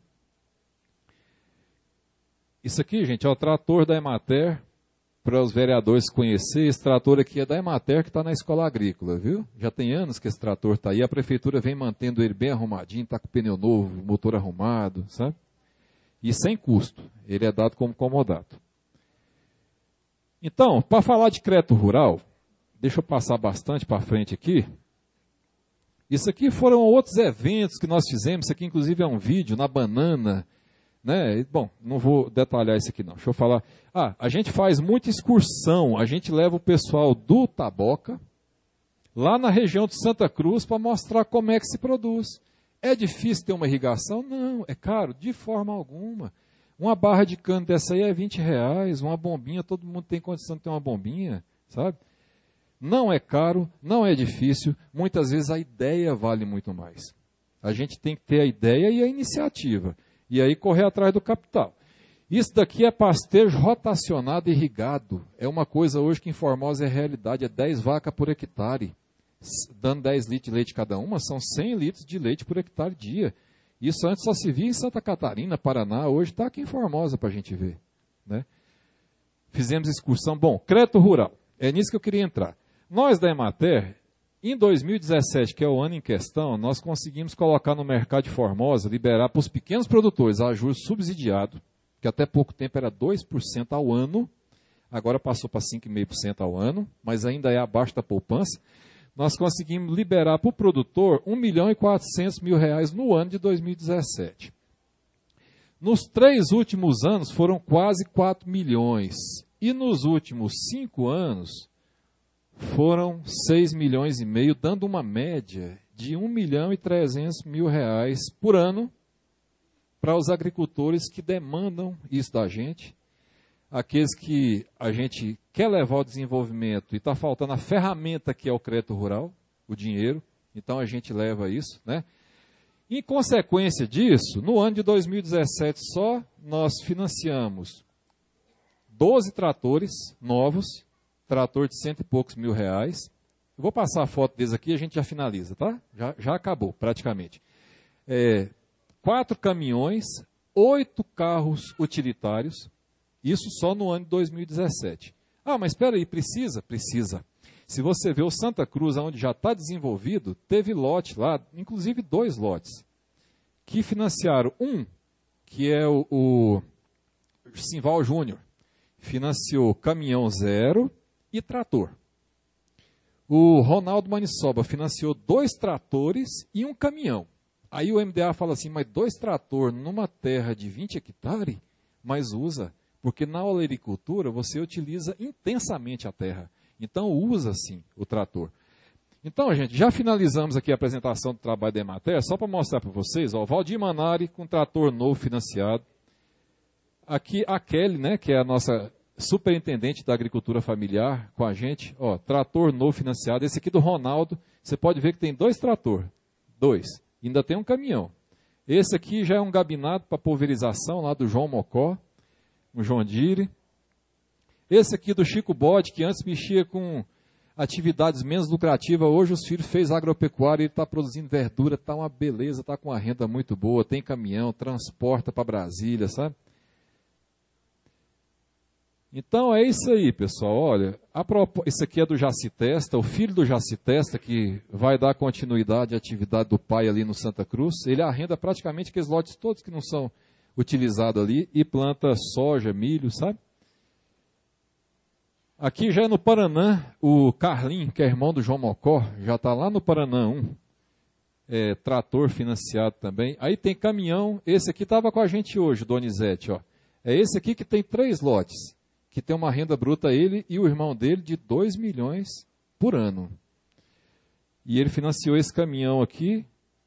Speaker 3: Isso aqui, gente, é o trator da Emater, para os vereadores conhecerem. Esse trator aqui é da Emater, que está na escola agrícola, viu? Já tem anos que esse trator está aí, a prefeitura vem mantendo ele bem arrumadinho, está com pneu novo, motor arrumado, sabe? E sem custo, ele é dado como comodato. Então, para falar de crédito rural, deixa eu passar bastante para frente aqui. Isso aqui foram outros eventos que nós fizemos. Isso aqui, inclusive, é um vídeo na banana, né? Bom, não vou detalhar isso aqui, não. Deixa eu falar. A gente faz muita excursão. A gente leva o pessoal do Taboca, lá na região de Santa Cruz, para mostrar como é que se produz. É difícil ter uma irrigação? Não, é caro, de forma alguma. Uma barra de cana dessa aí é R$20, uma bombinha, todo mundo tem condição de ter uma bombinha, sabe? Não é caro, não é difícil, muitas vezes a ideia vale muito mais. A gente tem que ter a ideia e a iniciativa, e aí correr atrás do capital. Isso daqui é pastejo rotacionado e irrigado. É uma coisa hoje que em Formosa é realidade, é 10 vacas por hectare, dando 10 litros de leite cada uma, são 100 litros de leite por hectare dia. Isso antes só se via em Santa Catarina, Paraná, hoje está aqui em Formosa para a gente ver, né? Fizemos excursão. Bom, crédito rural, é nisso que eu queria entrar. Nós da Emater, em 2017, que é o ano em questão, nós conseguimos colocar no mercado de Formosa, liberar para os pequenos produtores a juros subsidiado, que até pouco tempo era 2% ao ano, agora passou para 5,5% ao ano, mas ainda é abaixo da poupança. Nós conseguimos liberar para o produtor R$1.400.000 no ano de 2017. Nos 3 últimos anos foram quase 4 milhões. E nos últimos 5 anos foram 6,5 milhões, dando uma média de R$1.300.000 por ano para os agricultores que demandam isso da gente. Aqueles que a gente quer levar ao desenvolvimento e está faltando a ferramenta que é o crédito rural, o dinheiro, então a gente leva isso, né? Em consequência disso, no ano de 2017 só, nós financiamos 12 tratores novos, trator de R$100 e poucos mil. Eu vou passar a foto deles aqui e a gente já finaliza, tá? Já acabou, praticamente. 4 caminhões, 8 carros utilitários, isso só no ano de 2017. Mas espera aí, precisa? Precisa. Se você vê o Santa Cruz, onde já está desenvolvido, teve lote lá, inclusive 2 lotes, que financiaram. Um, que é o Simval Júnior, financiou caminhão zero e trator. O Ronaldo Maniçoba financiou 2 tratores e um caminhão. Aí o MDA fala assim, mas 2 tratores numa terra de 20 hectares? Mas usa. Porque na olericultura você utiliza intensamente a terra. Então usa sim o trator. Então, gente, já finalizamos aqui a apresentação do trabalho da Emater, só para mostrar para vocês, ó, Valdir Manari com trator novo financiado. Aqui a Kelly, né, que é a nossa superintendente da agricultura familiar com a gente, ó, trator novo financiado, esse aqui do Ronaldo, você pode ver que tem 2 tratores, 2, ainda tem um caminhão. Esse aqui já é um gabinado para pulverização lá do João Mocó, o João Dire. Esse aqui do Chico Bode, que antes mexia com atividades menos lucrativas, hoje os filhos fez agropecuária, ele está produzindo verdura, está uma beleza, está com uma renda muito boa, tem caminhão, transporta para Brasília, sabe? Então é isso aí, pessoal. Olha, isso aqui é do Jaci Testa, o filho do Jaci Testa, que vai dar continuidade à atividade do pai ali no Santa Cruz. Ele arrenda praticamente aqueles lotes todos que não são utilizados ali e planta soja, milho, sabe? Aqui já é no Paranã, o Carlinho, que é irmão do João Mocó, já está lá no Paranã 1. Trator financiado também. Aí tem caminhão, esse aqui estava com a gente hoje, Donizete, ó. É esse aqui que tem 3 lotes. Que tem uma renda bruta, ele e o irmão dele, de 2 milhões por ano. E ele financiou esse caminhão aqui.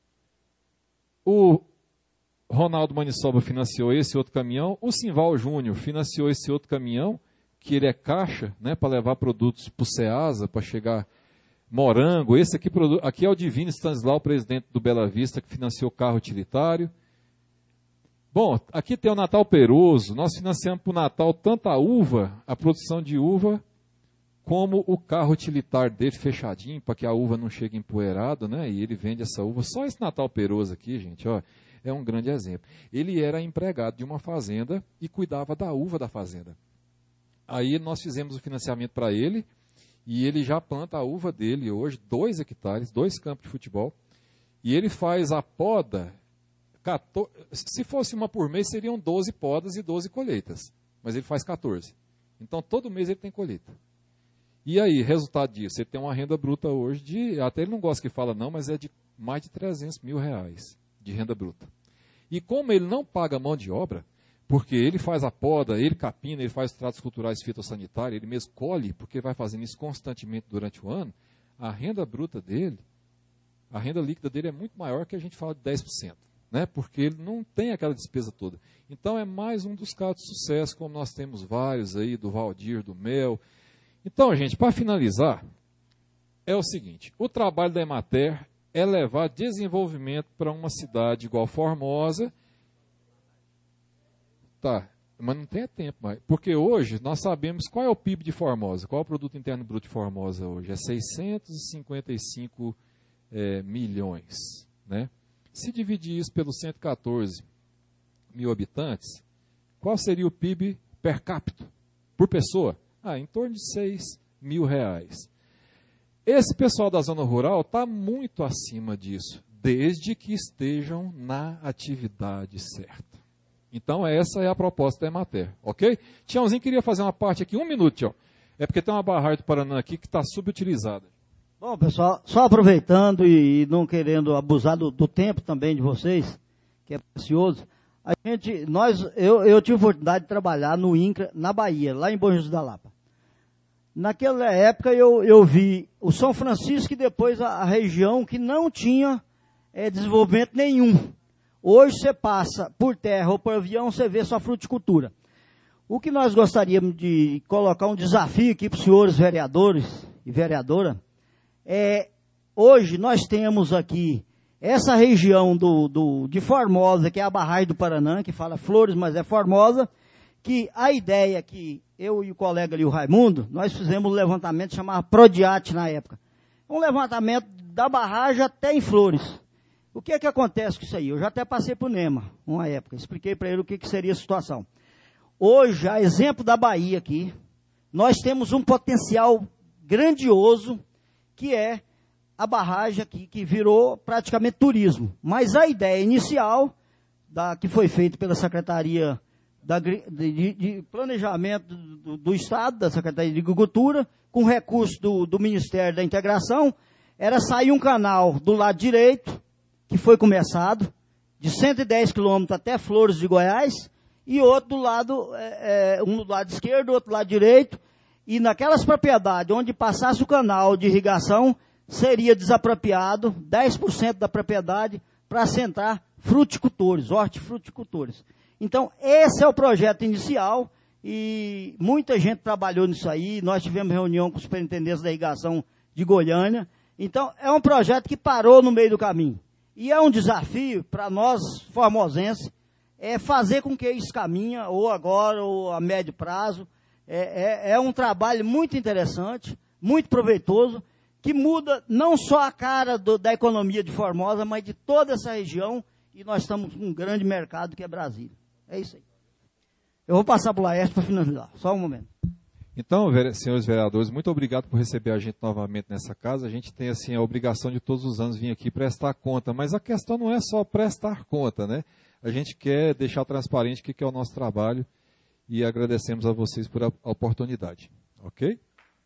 Speaker 3: O Ronaldo Maniçoba financiou esse outro caminhão. O Simval Júnior financiou esse outro caminhão, que ele é caixa, né, para levar produtos para o Ceasa, para chegar morango. Esse aqui é o Divino Stanislau, presidente do Bela Vista, que financiou carro utilitário. Bom, aqui tem o Natal Peroso, nós financiamos para o Natal tanto a uva, a produção de uva, como o carro utilitário dele fechadinho, para que a uva não chegue empoeirada, né? E ele vende essa uva. Só esse Natal Peroso aqui, gente, ó, é um grande exemplo. Ele era empregado de uma fazenda e cuidava da uva da fazenda. Aí nós fizemos o financiamento para ele, e ele já planta a uva dele hoje, 2 hectares, 2 campos de futebol, e ele faz a poda. Se fosse uma por mês, seriam 12 podas e 12 colheitas. Mas ele faz 14. Então, todo mês ele tem colheita. E aí, resultado disso, ele tem uma renda bruta hoje de, até ele não gosta que fala não, mas é de mais de 300 mil reais de renda bruta. E como ele não paga mão de obra, porque ele faz a poda, ele capina, ele faz os tratos culturais fitossanitários, ele mesmo colhe, porque vai fazendo isso constantemente durante o ano, a renda bruta dele, a renda líquida dele é muito maior que a gente fala de 10%. Né, porque ele não tem aquela despesa toda. Então é mais um dos casos de sucesso, como nós temos vários aí, do Valdir, do Mel. Então, gente, para finalizar, é o seguinte, o trabalho da Emater é levar desenvolvimento para uma cidade igual Formosa. Tá, mas não tem tempo mais. Porque hoje nós sabemos qual é o PIB de Formosa, qual é o Produto Interno Bruto de Formosa hoje. É 655 milhões, né? Se dividir isso pelos 114 mil habitantes, qual seria o PIB per capita, por pessoa? Em torno de 6 mil reais. Esse pessoal da zona rural está muito acima disso, desde que estejam na atividade certa. Então, essa é a proposta da Emater, ok? Tiãozinho queria fazer uma parte aqui, 1 minuto, Tião. É porque tem uma barragem do Paraná aqui que está subutilizada.
Speaker 5: Bom, pessoal, só aproveitando e não querendo abusar do tempo também de vocês, que é precioso, eu tive a oportunidade de trabalhar no INCRA, na Bahia, lá em Bom Jesus da Lapa. Naquela época eu vi o São Francisco e depois a região que não tinha desenvolvimento nenhum. Hoje você passa por terra ou por avião, você vê só fruticultura. O que nós gostaríamos de colocar um desafio aqui para os senhores vereadores e vereadora, hoje nós temos aqui essa região de Formosa, que é a barragem do Paraná, que fala Flores, mas é Formosa, que a ideia que eu e o colega ali, o Raimundo, nós fizemos um levantamento chamado Prodiat na época. Um levantamento da barragem até em Flores. O que é que acontece com isso aí? Eu já até passei para o NEMA, uma época, expliquei para ele o que seria a situação. Hoje, a exemplo da Bahia aqui, nós temos um potencial grandioso, que é a barragem aqui, que virou praticamente turismo. Mas a ideia inicial, que foi feita pela Secretaria de Planejamento do Estado, da Secretaria de Agricultura, com recurso do Ministério da Integração, era sair um canal do lado direito, que foi começado, de 110 quilômetros até Flores de Goiás, e outro do lado, um do lado esquerdo, outro do lado direito, e naquelas propriedades onde passasse o canal de irrigação, seria desapropriado 10% da propriedade para assentar fruticultores, hortifruticultores. Então, esse é o projeto inicial e muita gente trabalhou nisso aí. Nós tivemos reunião com os superintendentes da irrigação de Goiânia. Então, é um projeto que parou no meio do caminho. E é um desafio para nós, formosenses, fazer com que isso caminhe, ou agora, ou a médio prazo. É um trabalho muito interessante, muito proveitoso, que muda não só a cara da economia de Formosa, mas de toda essa região, e nós estamos com um grande mercado que é Brasília. É isso aí. Eu vou passar para o Laércio para finalizar, só um momento.
Speaker 3: Então, senhores vereadores, muito obrigado por receber a gente novamente nessa casa. A gente tem assim a obrigação de todos os anos vir aqui prestar conta, mas a questão não é só prestar conta, né? A gente quer deixar transparente o que é o nosso trabalho e agradecemos a vocês por a oportunidade, ok?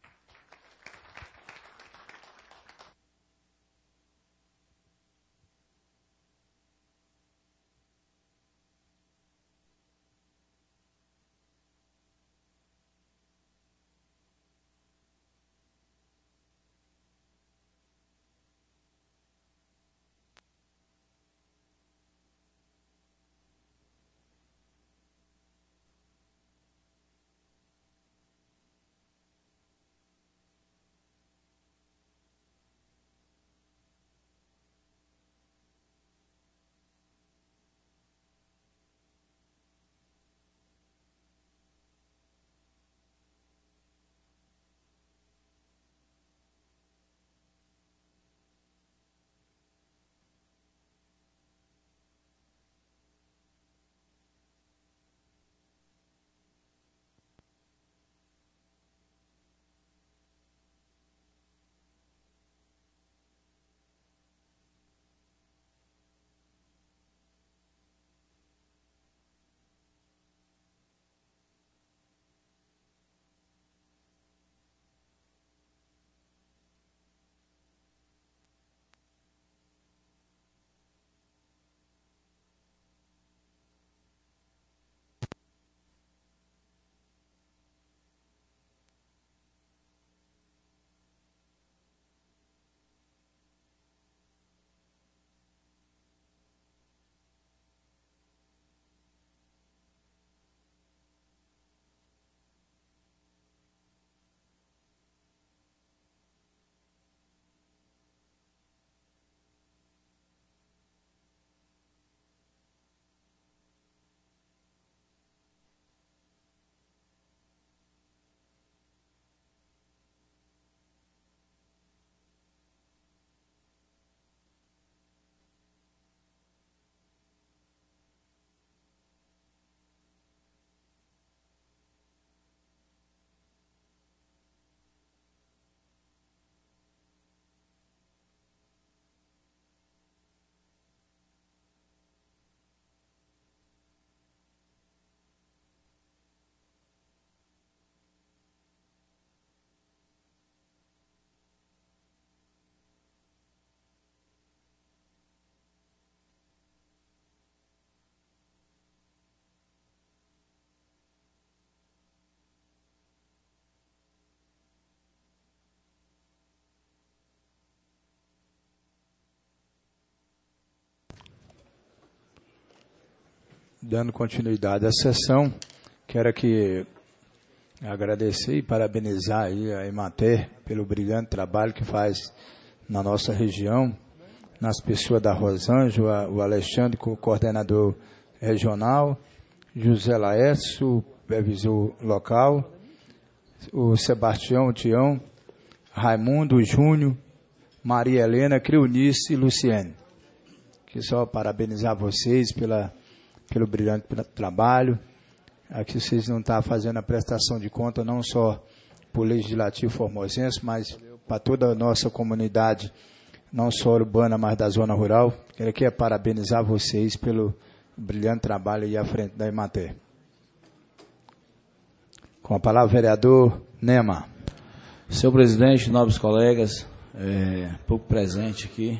Speaker 1: Dando continuidade à sessão, quero aqui agradecer e parabenizar aí a Emater pelo brilhante trabalho que faz na nossa região, nas pessoas da Rosângela, o Alexandre, coordenador regional, José Laércio, supervisor local, o Sebastião, o Tião, Raimundo, o Júnior, Maria Helena, Creunice e Luciene. Que só parabenizar vocês pelo brilhante trabalho. Aqui vocês não estão fazendo a prestação de conta não só para o Legislativo Formosense, mas para toda a nossa comunidade, não só urbana, mas da zona rural. Quero aqui parabenizar vocês pelo brilhante trabalho aí à frente da Emater. Com a palavra, vereador Nema.
Speaker 6: Senhor presidente, nobres colegas, pouco presente aqui,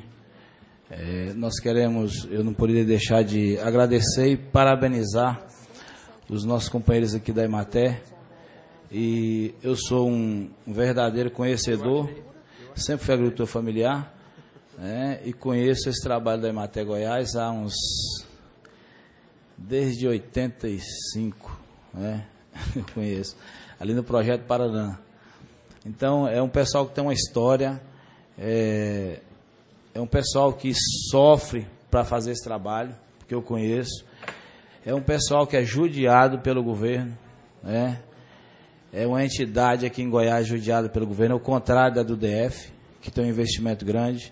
Speaker 6: eu não poderia deixar de agradecer e parabenizar os nossos companheiros aqui da Emater. E eu sou um verdadeiro conhecedor, sempre fui agricultor familiar, e conheço esse trabalho da Emater Goiás desde 85, Eu conheço. Ali no Projeto Paraná. Então, é um pessoal que tem uma história, é um pessoal que sofre para fazer esse trabalho, que eu conheço. É um pessoal que é judiado pelo governo, né? É uma entidade aqui em Goiás judiada pelo governo, ao contrário da do DF, que tem um investimento grande.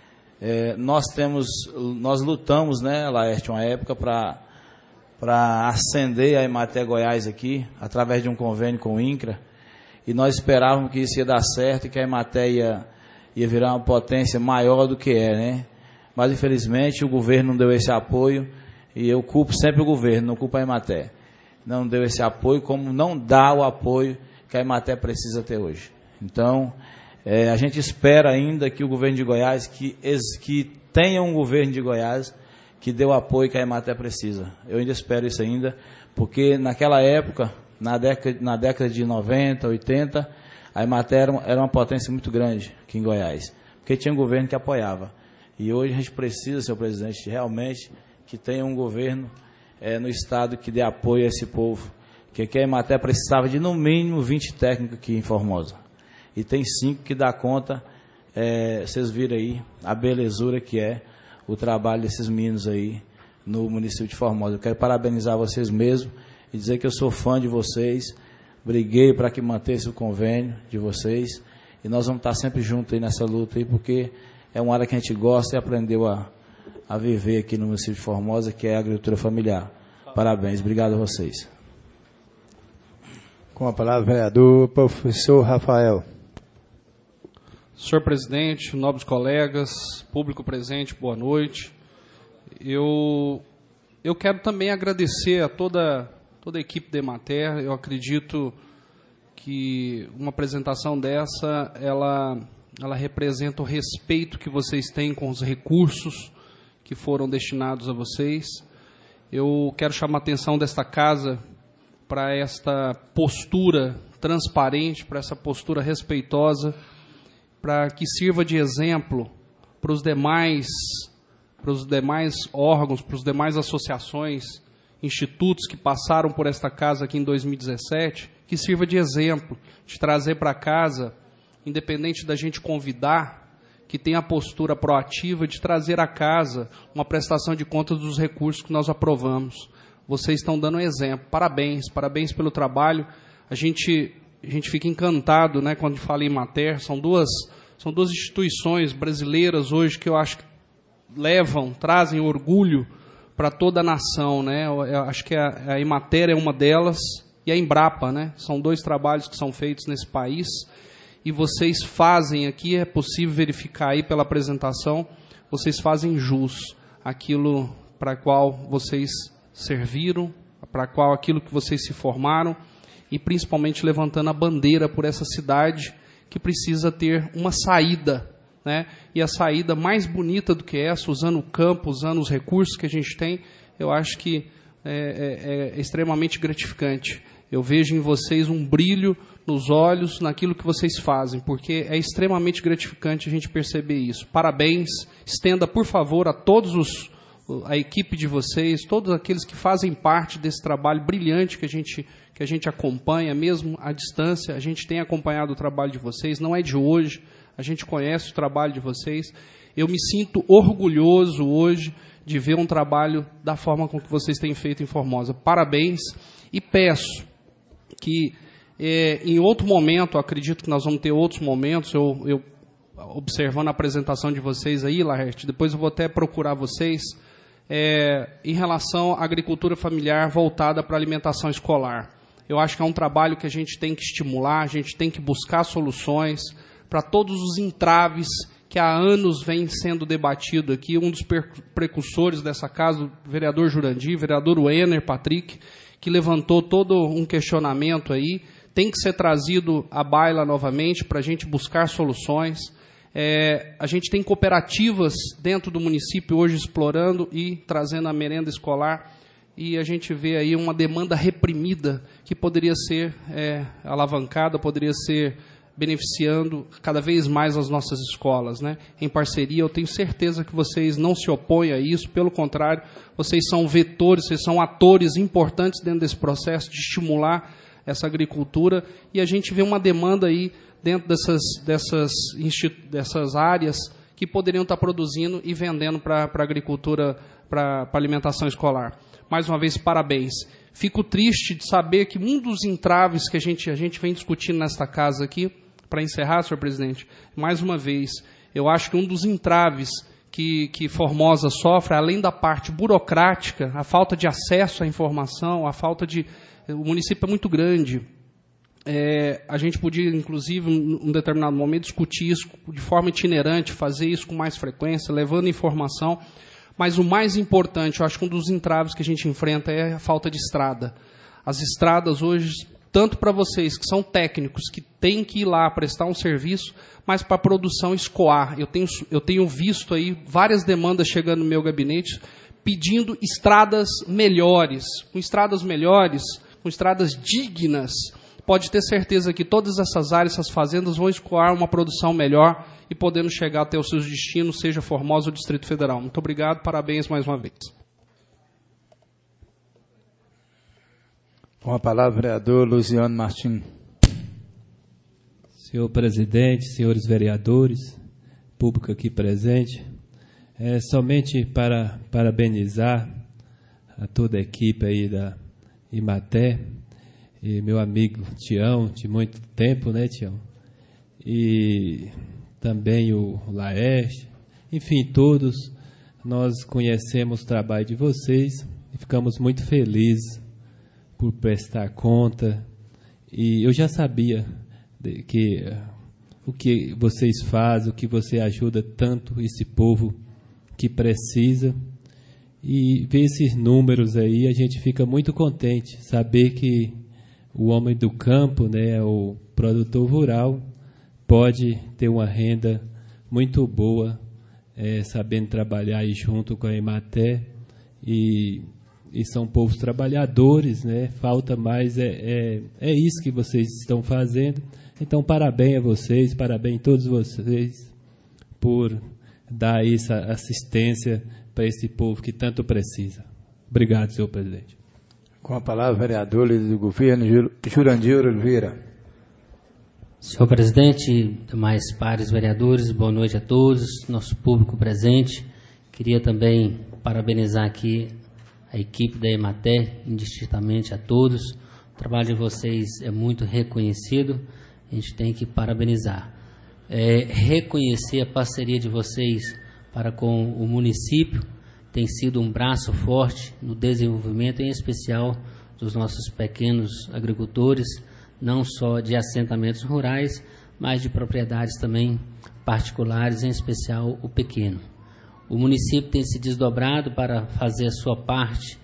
Speaker 6: Nós lutamos, né, Laerte, uma época para ascender a Emater Goiás aqui, através de um convênio com o INCRA, e nós esperávamos que isso ia dar certo e que a Emater ia virar uma potência maior do que é, né? Mas infelizmente o governo não deu esse apoio, e eu culpo sempre o governo, não culpo a Emater. Não deu esse apoio, como não dá o apoio que a Emater precisa ter hoje. Então, a gente espera ainda que o governo de Goiás, que tenha um governo de Goiás que dê o apoio que a Emater precisa. Eu ainda espero isso ainda, porque naquela época, na década de 90, 80, a Emater era uma potência muito grande aqui em Goiás, porque tinha um governo que apoiava. E hoje a gente precisa, senhor presidente, realmente que tenha um governo no Estado que dê apoio a esse povo, que aqui a Emater precisava de no mínimo 20 técnicos aqui em Formosa. E tem 5 que dá conta, vocês viram aí a belezura que é o trabalho desses meninos aí no município de Formosa. Eu quero parabenizar vocês mesmo e dizer que eu sou fã de vocês, briguei para que mantesse o convênio de vocês, e nós vamos estar sempre juntos aí nessa luta aí, porque é uma área que a gente gosta e aprendeu a viver aqui no município de Formosa, que é a agricultura familiar. Parabéns, obrigado a vocês.
Speaker 1: Com a palavra, vereador professor Rafael.
Speaker 7: Senhor presidente, nobres colegas, público presente, boa noite. Eu quero também agradecer a toda a equipe da Emater. Eu acredito que uma apresentação dessa, ela representa o respeito que vocês têm com os recursos que foram destinados a vocês. Eu quero chamar a atenção desta casa para esta postura transparente, para essa postura respeitosa, para que sirva de exemplo para os demais órgãos, para as demais associações, institutos que passaram por esta casa aqui em 2017, que sirva de exemplo, de trazer para casa, independente da gente convidar, que tenha a postura proativa de trazer à casa uma prestação de contas dos recursos que nós aprovamos. Vocês estão dando um exemplo. Parabéns pelo trabalho. A gente fica encantado, né, quando fala em Emater. São duas instituições brasileiras hoje que eu acho que trazem orgulho para toda a nação, né? Eu acho que a Emater é uma delas e a Embrapa, né? São 2 trabalhos que são feitos nesse país. E vocês fazem aqui, é possível verificar aí pela apresentação, vocês fazem jus àquilo para qual vocês serviram, para qual aquilo que vocês se formaram, e principalmente levantando a bandeira por essa cidade que precisa ter uma saída, né? E a saída mais bonita do que essa, usando o campo, usando os recursos que a gente tem, eu acho que é extremamente gratificante. Eu vejo em vocês um brilho nos olhos, naquilo que vocês fazem, porque é extremamente gratificante a gente perceber isso. Parabéns, estenda, por favor, a a equipe de vocês, todos aqueles que fazem parte desse trabalho brilhante que a gente acompanha, mesmo à distância. A gente tem acompanhado o trabalho de vocês, não é de hoje, a gente conhece o trabalho de vocês. Eu me sinto orgulhoso hoje de ver um trabalho da forma com que vocês têm feito em Formosa. Parabéns, e peço que em outro momento, acredito que nós vamos ter outros momentos, eu observando a apresentação de vocês aí, Laerte, depois eu vou até procurar vocês, em relação à agricultura familiar voltada para a alimentação escolar. Eu acho que é um trabalho que a gente tem que estimular, a gente tem que buscar soluções para todos os entraves que há anos vem sendo debatido aqui. Um dos precursores dessa casa, o vereador Jurandir, vereador Wenner Patrick, que levantou todo um questionamento aí, tem que ser trazido à baila novamente para a gente buscar soluções. A gente tem cooperativas dentro do município hoje explorando e trazendo a merenda escolar, e a gente vê aí uma demanda reprimida que poderia ser alavancada, poderia ser beneficiando cada vez mais as nossas escolas, né? Em parceria, eu tenho certeza que vocês não se opõem a isso, pelo contrário, vocês são vetores, vocês são atores importantes dentro desse processo de estimular essa agricultura, e a gente vê uma demanda aí dentro dessas áreas que poderiam estar produzindo e vendendo para a agricultura, para alimentação escolar. Mais uma vez, parabéns. Fico triste de saber que um dos entraves que a gente vem discutindo nesta casa aqui, para encerrar, senhor presidente, mais uma vez, eu acho que um dos entraves que Formosa sofre, além da parte burocrática, a falta de acesso à informação, a falta de... O município é muito grande. A gente podia, inclusive, em um determinado momento, discutir isso de forma itinerante, fazer isso com mais frequência, levando informação. Mas o mais importante, eu acho que um dos entraves que a gente enfrenta é a falta de estrada. As estradas hoje, tanto para vocês que são técnicos, que têm que ir lá prestar um serviço, mas para a produção escoar. Eu tenho visto aí várias demandas chegando no meu gabinete pedindo estradas melhores. Com estradas melhores, com estradas dignas, pode ter certeza que todas essas áreas, essas fazendas vão escoar uma produção melhor e podendo chegar até os seus destinos, seja Formosa ou Distrito Federal. Muito obrigado, parabéns mais uma vez.
Speaker 1: Com a palavra, vereador Luciano Martins.
Speaker 8: Senhor presidente, senhores vereadores, público aqui presente, somente para parabenizar a toda a equipe aí da Imater, e meu amigo Tião, de muito tempo, né, Tião? E também o Laeste, enfim, todos nós conhecemos o trabalho de vocês e ficamos muito felizes por prestar conta. E eu já sabia que o que vocês fazem, o que você ajuda tanto esse povo que precisa. E ver esses números aí, a gente fica muito contente, saber que o homem do campo, né, o produtor rural, pode ter uma renda muito boa, sabendo trabalhar aí junto com a Imater, e são povos trabalhadores, né? Falta mais, é isso que vocês estão fazendo. Então, parabéns a vocês, parabéns a todos vocês por dar essa assistência para esse povo que tanto precisa. Obrigado, senhor presidente.
Speaker 1: Com a palavra, vereador do governo, Jurandir Oliveira.
Speaker 9: Senhor presidente, demais pares vereadores, boa noite a todos, nosso público presente. Queria também parabenizar aqui a equipe da Imater, indistintamente a todos. O trabalho de vocês é muito reconhecido, a gente tem que parabenizar. Reconhecer a parceria de vocês para com o município, tem sido um braço forte no desenvolvimento, em especial dos nossos pequenos agricultores, não só de assentamentos rurais, mas de propriedades também particulares, em especial o pequeno. O município tem se desdobrado para fazer a sua parte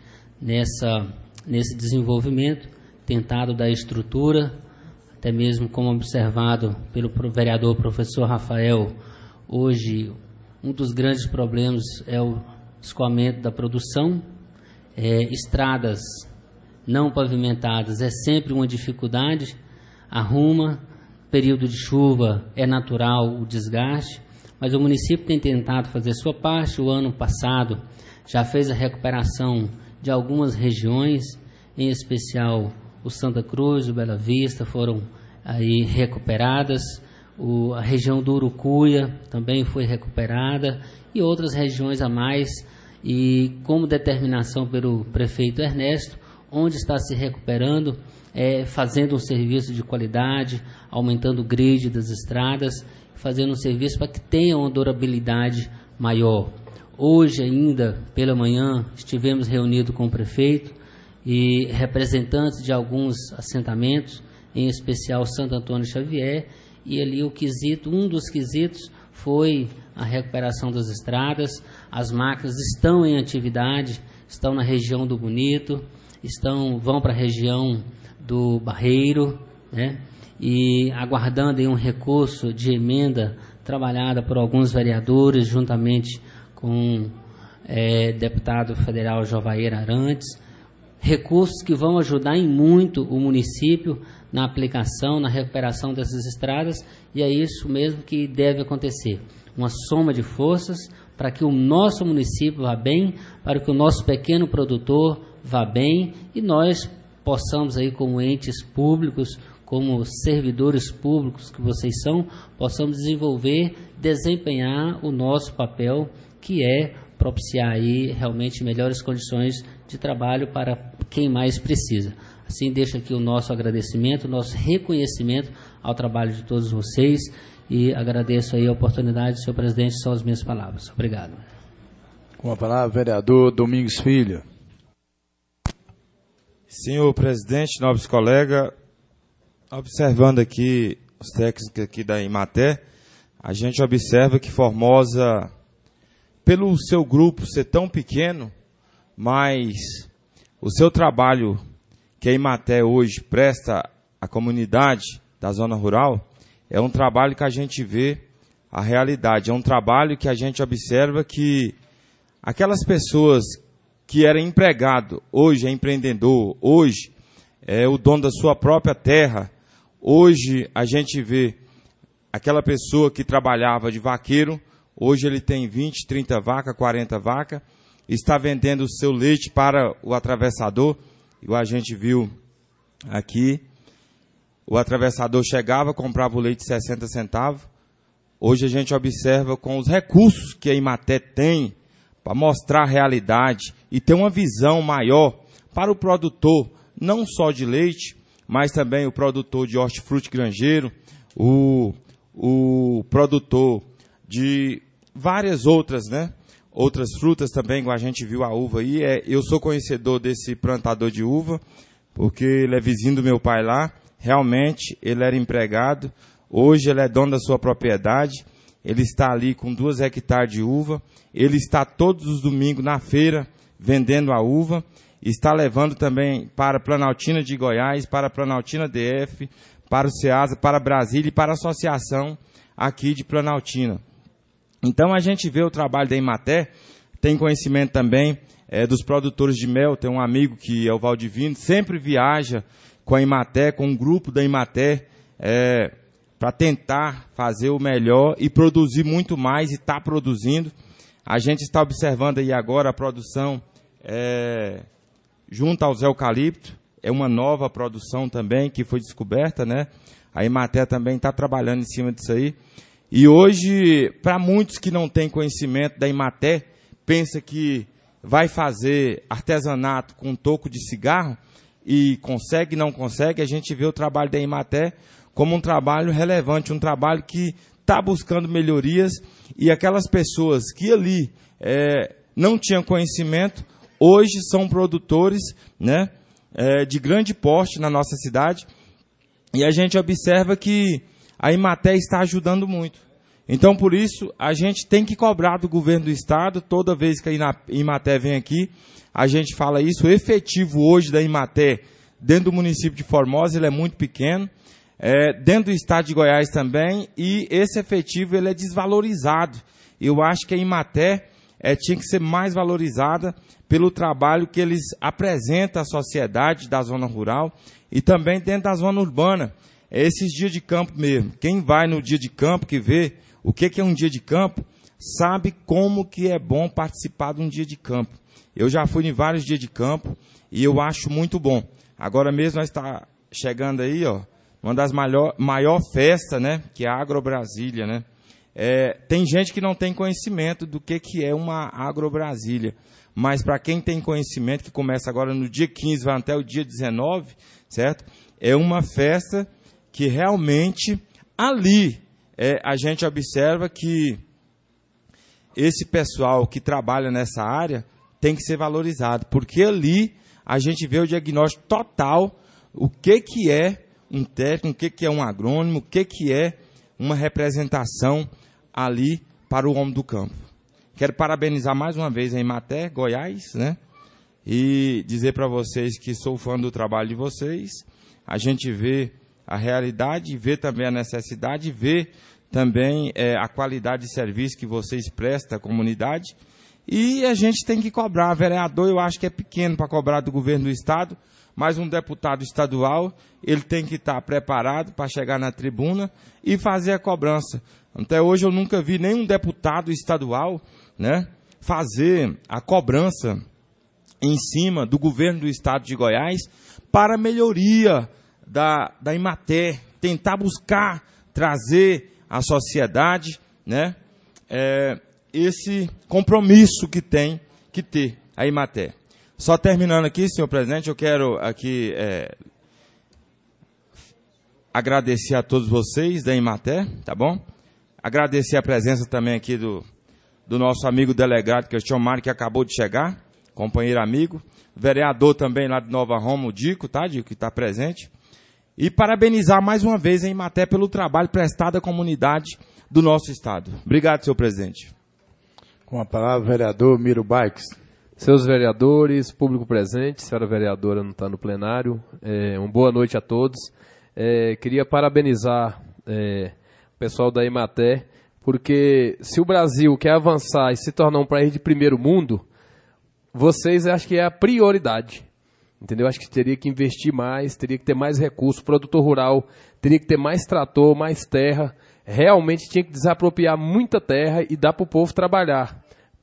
Speaker 9: nesse desenvolvimento, tentado dar estrutura, até mesmo como observado pelo vereador professor Rafael. Hoje, um dos grandes problemas é o escoamento da produção. Estradas não pavimentadas é sempre uma dificuldade, arruma, período de chuva é natural o desgaste, mas o município tem tentado fazer sua parte. O ano passado já fez a recuperação de algumas regiões, em especial o Santa Cruz, o Bela Vista, foram aí recuperadas, a região do Urucuia também foi recuperada, e outras regiões a mais, e como determinação pelo prefeito Ernesto, onde está se recuperando, fazendo um serviço de qualidade, aumentando o grid das estradas, fazendo um serviço para que tenha uma durabilidade maior. Hoje ainda, pela manhã, estivemos reunidos com o prefeito e representantes de alguns assentamentos, em especial Santo Antônio Xavier, e ali um dos quesitos foi a recuperação das estradas. As máquinas estão em atividade, estão na região do Bonito, vão para a região do Barreiro, né? E aguardando aí um recurso de emenda trabalhada por alguns vereadores, juntamente com o deputado federal Jovair Arantes, recursos que vão ajudar em muito o município na aplicação, na recuperação dessas estradas, e é isso mesmo que deve acontecer. Uma soma de forças para que o nosso município vá bem, para que o nosso pequeno produtor vá bem, e nós possamos aí, como entes públicos, como servidores públicos que vocês são, possamos desenvolver, desempenhar o nosso papel, que é propiciar aí realmente melhores condições de trabalho para quem mais precisa. Assim, deixo aqui o nosso agradecimento, o nosso reconhecimento ao trabalho de todos vocês e agradeço aí a oportunidade, senhor presidente, são as minhas palavras. Obrigado.
Speaker 1: Com a palavra, vereador Domingos Filho.
Speaker 10: Senhor presidente, nobres colegas, observando aqui os técnicos aqui da Imater, a gente observa que Formosa, pelo seu grupo ser tão pequeno, mas o seu trabalho que a Imater hoje presta à comunidade da zona rural, é um trabalho que a gente vê a realidade, é um trabalho que a gente observa que aquelas pessoas que eram empregado, hoje é empreendedor, hoje é o dono da sua própria terra, hoje a gente vê aquela pessoa que trabalhava de vaqueiro, hoje ele tem 20, 30 vacas, 40 vacas, está vendendo o seu leite para o atravessador, igual a gente viu aqui, o atravessador chegava, comprava o leite 60 centavos, hoje a gente observa com os recursos que a Imater tem para mostrar a realidade e ter uma visão maior para o produtor, não só de leite, mas também o produtor de hortifruti granjeiro, o produtor de várias outras, né? Outras frutas também, igual a gente viu a uva aí. Eu sou conhecedor desse plantador de uva, porque ele é vizinho do meu pai lá. Realmente, ele era empregado. Hoje ele é dono da sua propriedade. Ele está ali com 2 hectares de uva. Ele está todos os domingos na feira vendendo a uva. Está levando também para Planaltina de Goiás, para Planaltina DF, para o Ceasa, para Brasília e para a associação aqui de Planaltina. Então a gente vê o trabalho da Imater, tem conhecimento também dos produtores de mel, tem um amigo que é o Valdivino, sempre viaja com a Imater, com um grupo da Imater, para tentar fazer o melhor e produzir muito mais, e está produzindo. A gente está observando aí agora a produção junto aos eucaliptos, é uma nova produção também que foi descoberta, né? A Imater também está trabalhando em cima disso aí. E hoje, para muitos que não têm conhecimento da Imater, pensa que vai fazer artesanato com toco de cigarro e consegue, não consegue, a gente vê o trabalho da Imater como um trabalho relevante, um trabalho que está buscando melhorias, e aquelas pessoas que ali não tinham conhecimento, hoje são produtores, né, de grande porte na nossa cidade, e a gente observa que a Imater está ajudando muito. Então, por isso, a gente tem que cobrar do governo do estado, toda vez que a Imater vem aqui, a gente fala isso. O efetivo hoje da Imater, dentro do município de Formosa, ele é muito pequeno, dentro do estado de Goiás também, e esse efetivo ele é desvalorizado. Eu acho que a Imater tinha que ser mais valorizada pelo trabalho que eles apresentam à sociedade da zona rural e também dentro da zona urbana. Esses dias de campo mesmo. Quem vai no dia de campo, que vê o que é um dia de campo, sabe como que é bom participar de um dia de campo. Eu já fui em vários dias de campo e eu acho muito bom. Agora mesmo nós está chegando aí, ó, uma das maior festas, né, que é a Agrobrasília, né? Tem gente que não tem conhecimento do que é uma Agrobrasília, mas para quem tem conhecimento, que começa agora no dia 15, vai até o dia 19, certo? É uma festa que realmente ali a gente observa que esse pessoal que trabalha nessa área tem que ser valorizado, porque ali a gente vê o diagnóstico total, o que é um técnico, o que é um agrônomo, o que é uma representação ali para o homem do campo. Quero parabenizar mais uma vez a Imater, Goiás, né? E dizer para vocês que sou fã do trabalho de vocês. A gente vê a realidade, vê também a necessidade, vê também a qualidade de serviço que vocês prestam à comunidade. E a gente tem que cobrar. Vereador, eu acho que é pequeno para cobrar do governo do estado, mas um deputado estadual, ele tem que estar preparado para chegar na tribuna e fazer a cobrança. Até hoje eu nunca vi nenhum deputado estadual, né, fazer a cobrança em cima do governo do estado de Goiás para a melhoria da Emater, tentar buscar trazer à sociedade, né, esse compromisso que tem que ter a Emater. Só terminando aqui, senhor presidente, eu quero aqui agradecer a todos vocês da Emater, tá bom? Agradecer a presença também aqui do nosso amigo delegado Cristian Mário, que acabou de chegar, companheiro amigo, vereador também lá de Nova Roma, o Dico, tá, Dico, que está presente. E parabenizar mais uma vez a Emater pelo trabalho prestado à comunidade do nosso estado. Obrigado, senhor presidente.
Speaker 1: Com a palavra, o vereador Miro Baix.
Speaker 11: Seus vereadores, público presente, senhora vereadora não está no plenário, uma boa noite a todos. Queria parabenizar o pessoal da Emater, porque se o Brasil quer avançar e se tornar um país de primeiro mundo, vocês acho que é a prioridade. Entendeu? Acho que teria que investir mais, teria que ter mais recursos, o produtor rural teria que ter mais trator, mais terra, realmente tinha que desapropriar muita terra e dar para o povo trabalhar.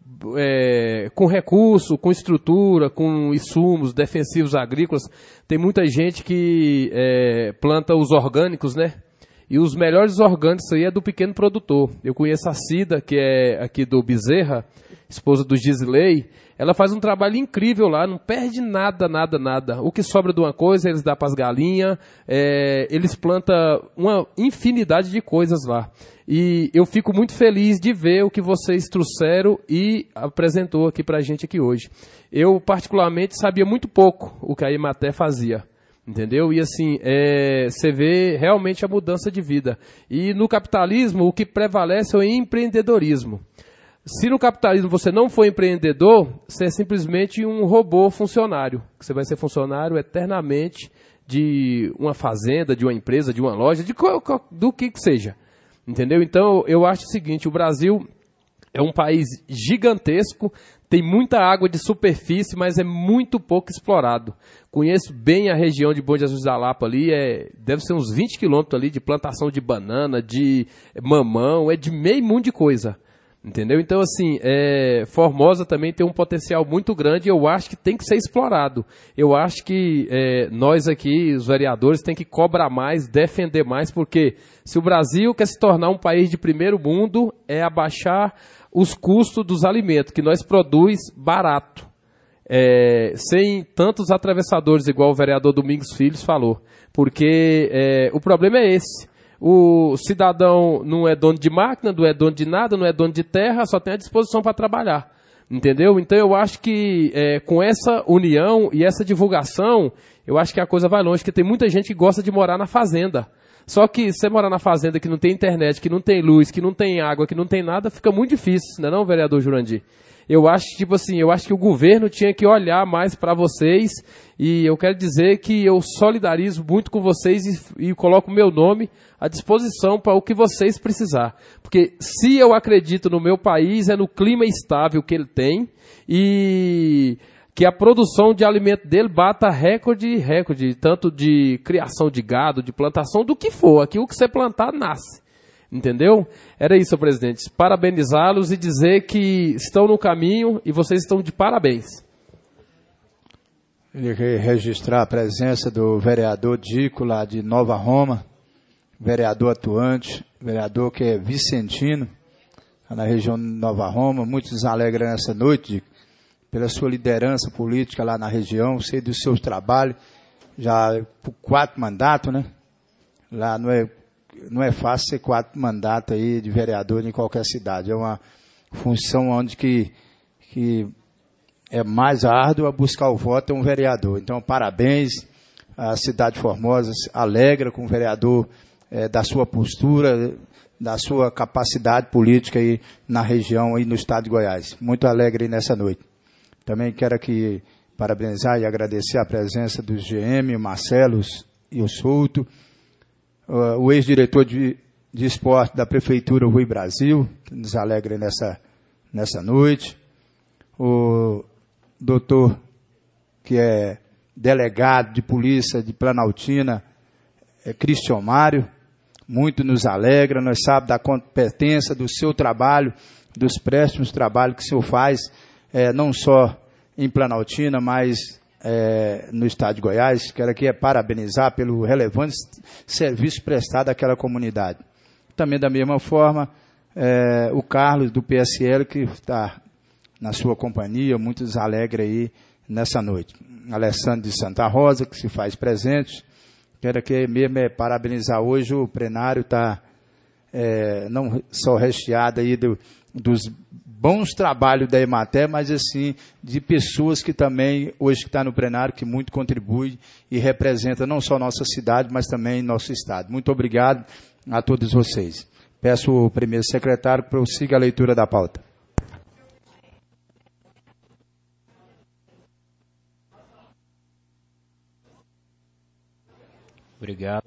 Speaker 11: Com recurso, com estrutura, com insumos defensivos agrícolas. Tem muita gente que planta os orgânicos, né? E os melhores orgânicos aí é do pequeno produtor. Eu conheço a Cida, que é aqui do Bezerra, esposa do Gisley. Ela faz um trabalho incrível lá, não perde nada. O que sobra de uma coisa, eles dão para as galinhas, eles plantam uma infinidade de coisas lá. E eu fico muito feliz de ver o que vocês trouxeram e apresentou aqui para a gente aqui hoje. Eu, particularmente, sabia muito pouco o que a Emater fazia. Entendeu? E assim, você vê realmente a mudança de vida. E no capitalismo, o que prevalece é o empreendedorismo. Se no capitalismo você não for empreendedor, você é simplesmente um robô funcionário. Você vai ser funcionário eternamente de uma fazenda, de uma empresa, de uma loja, do que seja. Entendeu? Então, eu acho o seguinte, o Brasil é um país gigantesco, tem muita água de superfície, mas é muito pouco explorado. Conheço bem a região de Bom Jesus da Lapa ali, deve ser uns 20 quilômetros ali de plantação de banana, de mamão, de meio mundo de coisa. Entendeu? Então, assim, Formosa também tem um potencial muito grande e eu acho que tem que ser explorado. Eu acho que nós aqui, os vereadores, tem que cobrar mais, defender mais, porque se o Brasil quer se tornar um país de primeiro mundo, é abaixar os custos dos alimentos, que nós produz barato, sem tantos atravessadores, igual o vereador Domingos Filhos falou. Porque o problema é esse. O cidadão não é dono de máquina, não é dono de nada, não é dono de terra, só tem a disposição para trabalhar. Entendeu? Então eu acho que com essa união e essa divulgação, eu acho que a coisa vai longe, porque tem muita gente que gosta de morar na fazenda. Só que se você morar na fazenda que não tem internet, que não tem luz, que não tem água, que não tem nada, fica muito difícil, não é não, vereador Jurandir? Eu acho, eu acho que o governo tinha que olhar mais para vocês e eu quero dizer que eu solidarizo muito com vocês e coloco o meu nome à disposição para o que vocês precisar. Porque se eu acredito no meu país, é no clima estável que ele tem e que a produção de alimento dele bata recorde, tanto de criação de gado, de plantação, do que for. Aqui o que você plantar, nasce. Entendeu? Era isso, presidente. Parabenizá-los e dizer que estão no caminho e vocês estão de parabéns.
Speaker 1: Eu queria registrar a presença do vereador Dico, lá de Nova Roma, vereador atuante, vereador que é vicentino, na região de Nova Roma. Muitos nos alegram nessa noite, Dico, pela sua liderança política lá na região, sei do seu trabalho, já por 4 mandatos, né? Lá não é fácil ser 4 mandatos aí de vereador em qualquer cidade. É uma função onde que é mais árdua buscar o voto é um vereador. Então, parabéns. A cidade de Formosa se alegra com o vereador da sua postura, da sua capacidade política aí na região e no estado de Goiás. Muito alegre nessa noite. Também quero aqui parabenizar e agradecer a presença dos GM, o Marcelo e o Souto, o ex-diretor de esporte da Prefeitura Rui Brasil, que nos alegra nessa noite, o doutor, que é delegado de polícia de Planaltina, Cristian Mário, muito nos alegra, nós sabemos da competência do seu trabalho, dos préstimos trabalhos que o senhor faz, não só em Planaltina, mas no estado de Goiás. Quero aqui parabenizar pelo relevante serviço prestado àquela comunidade. Também da mesma forma, o Carlos do PSL, que está na sua companhia, muitos alegres aí nessa noite. Alessandro de Santa Rosa, que se faz presente. Quero aqui mesmo parabenizar hoje, o plenário está não só recheado aí dos bons trabalhos da Emater, mas assim, de pessoas que também, hoje que está no plenário, que muito contribui e representa não só nossa cidade, mas também nosso estado. Muito obrigado a todos vocês. Peço ao primeiro secretário que prossiga a leitura da pauta.
Speaker 2: Obrigado.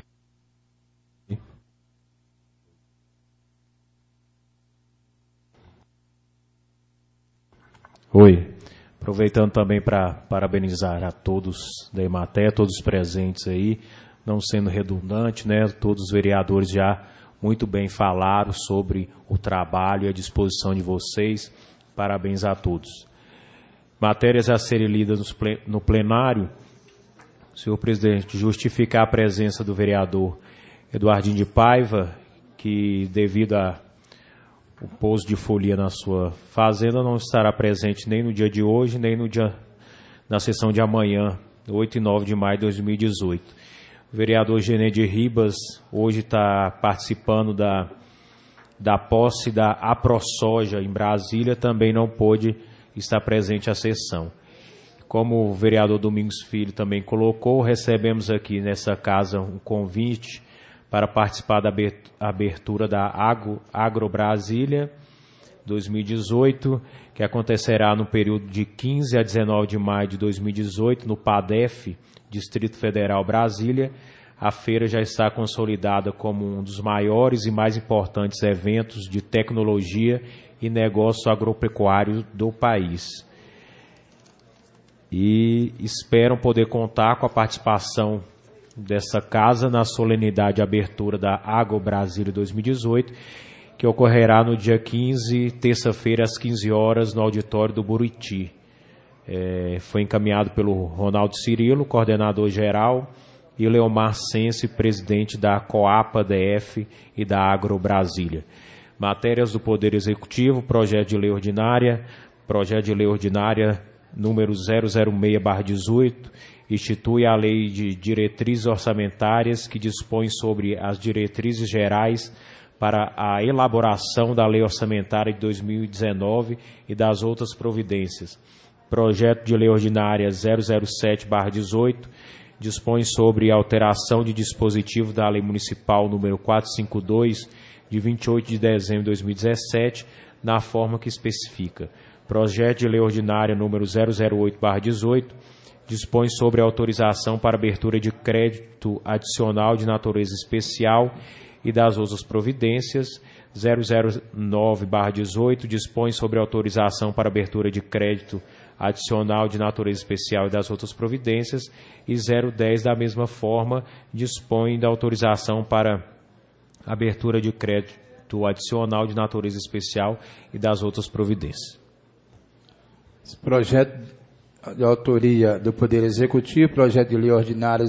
Speaker 2: Aproveitando também para parabenizar a todos da Emater, todos os presentes aí, não sendo redundante, né? Todos os vereadores já muito bem falaram sobre o trabalho e a disposição de vocês. Parabéns a todos. Matérias a serem lidas no plenário. Senhor presidente, justificar a presença do vereador Eduardinho de Paiva, que devido ao pouso de folia na sua fazenda, não estará presente nem no dia de hoje, nem na sessão de amanhã, 8 e 9 de maio de 2018. O vereador Genê de Ribas hoje está participando da posse da AproSoja em Brasília, também não pôde estar presente à sessão. Como o vereador Domingos Filho também colocou, recebemos aqui nessa casa um convite para participar da abertura da Agro Brasília 2018, que acontecerá no período de 15 a 19 de maio de 2018, no PADEF, Distrito Federal Brasília. A feira já está consolidada como um dos maiores e mais importantes eventos de tecnologia e negócio agropecuário do país. E esperam poder contar com a participação dessa casa na solenidade de abertura da Agro Brasília 2018, que ocorrerá no dia 15, terça-feira, às 15 horas, no auditório do Buriti. Foi encaminhado pelo Ronaldo Cirilo, coordenador geral, e Leomar Sense, presidente da Coapa DF e da Agro Brasília. Matérias do Poder Executivo, projeto de lei ordinária número 006/18, institui a Lei de Diretrizes Orçamentárias, que dispõe sobre as diretrizes gerais para a elaboração da Lei Orçamentária de 2019 e das outras providências. Projeto de Lei Ordinária 007/18, dispõe sobre a alteração de dispositivo da Lei Municipal número 452, de 28 de dezembro de 2017, na forma que especifica. Projeto de Lei Ordinária número 008/18, dispõe sobre a autorização para abertura de crédito adicional de natureza especial e das outras providências. 009/18, dispõe sobre a autorização para abertura de crédito adicional de natureza especial e das outras providências. E 010, da mesma forma, dispõe da autorização para abertura de crédito adicional de natureza especial e das outras providências.
Speaker 1: Esse projeto de autoria do Poder Executivo, projeto de lei ordinária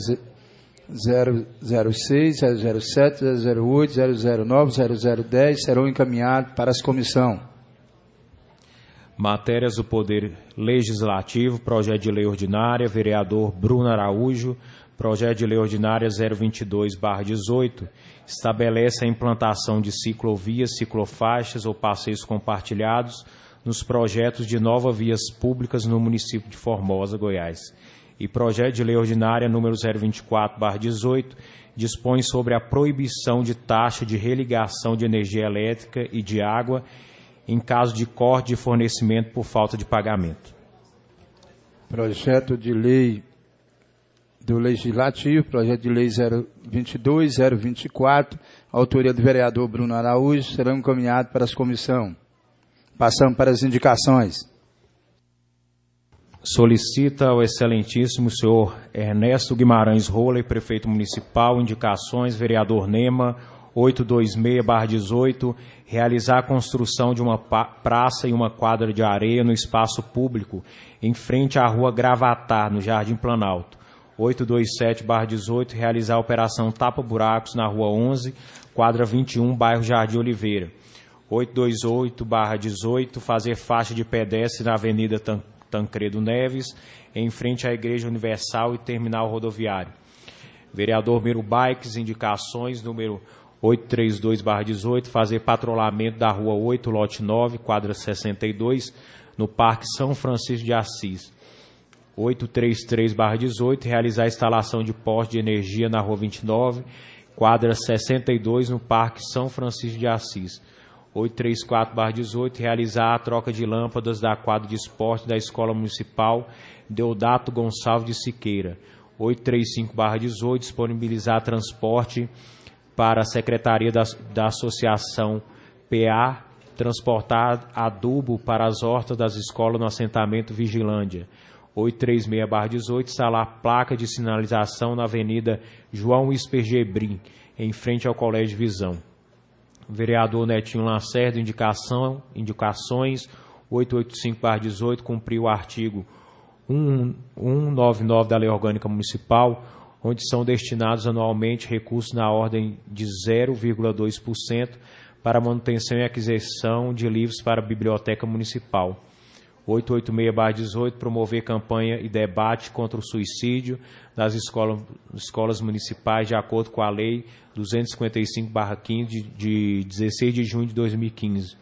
Speaker 1: 006, 007, 008, 009, 0010 serão encaminhados para as comissões.
Speaker 2: Matérias do Poder Legislativo, projeto de lei ordinária, vereador Bruno Araújo, projeto de lei ordinária 022/18, estabelece a implantação de ciclovias, ciclofaixas ou passeios compartilhados nos projetos de novas vias públicas no município de Formosa, Goiás. E projeto de lei ordinária número 024/18 dispõe sobre a proibição de taxa de religação de energia elétrica e de água em caso de corte de fornecimento por falta de pagamento.
Speaker 1: Projeto de lei do Legislativo, projeto de lei 022, 024, autoria do vereador Bruno Araújo, serão encaminhados para as comissões. Passamos para as indicações.
Speaker 2: Solicita ao excelentíssimo senhor Ernesto Guimarães Roller, prefeito municipal, indicações, vereador Nema, 826/18, realizar a construção de uma praça e uma quadra de areia no espaço público em frente à Rua Gravatar, no Jardim Planalto. 827/18, realizar a operação tapa-buracos na Rua 11, quadra 21, bairro Jardim Oliveira. 828/18, fazer faixa de pedestre na Avenida Tancredo Neves, em frente à Igreja Universal e terminal rodoviário. Vereador Miro Bikes, indicações, número 832/18, fazer patrulhamento da Rua 8, lote 9, quadra 62, no Parque São Francisco de Assis. 833/18, realizar a instalação de postes de energia na Rua 29, quadra 62, no Parque São Francisco de Assis. 834/18, realizar a troca de lâmpadas da quadra de esporte da Escola Municipal Deodato Gonçalves de Siqueira. 835/18, disponibilizar transporte para a Secretaria da Associação PA, transportar adubo para as hortas das escolas no assentamento Vigilândia. 836/18, instalar placa de sinalização na Avenida João Espergebrim, em frente ao Colégio Visão. Vereador Netinho Lacerda, indicações, 885/18, cumpriu o artigo 199 da Lei Orgânica Municipal, onde são destinados anualmente recursos na ordem de 0,2% para manutenção e aquisição de livros para a Biblioteca Municipal. 886/18, promover campanha e debate contra o suicídio das escolas municipais, de acordo com a Lei 255/15, de 16 de junho de 2015.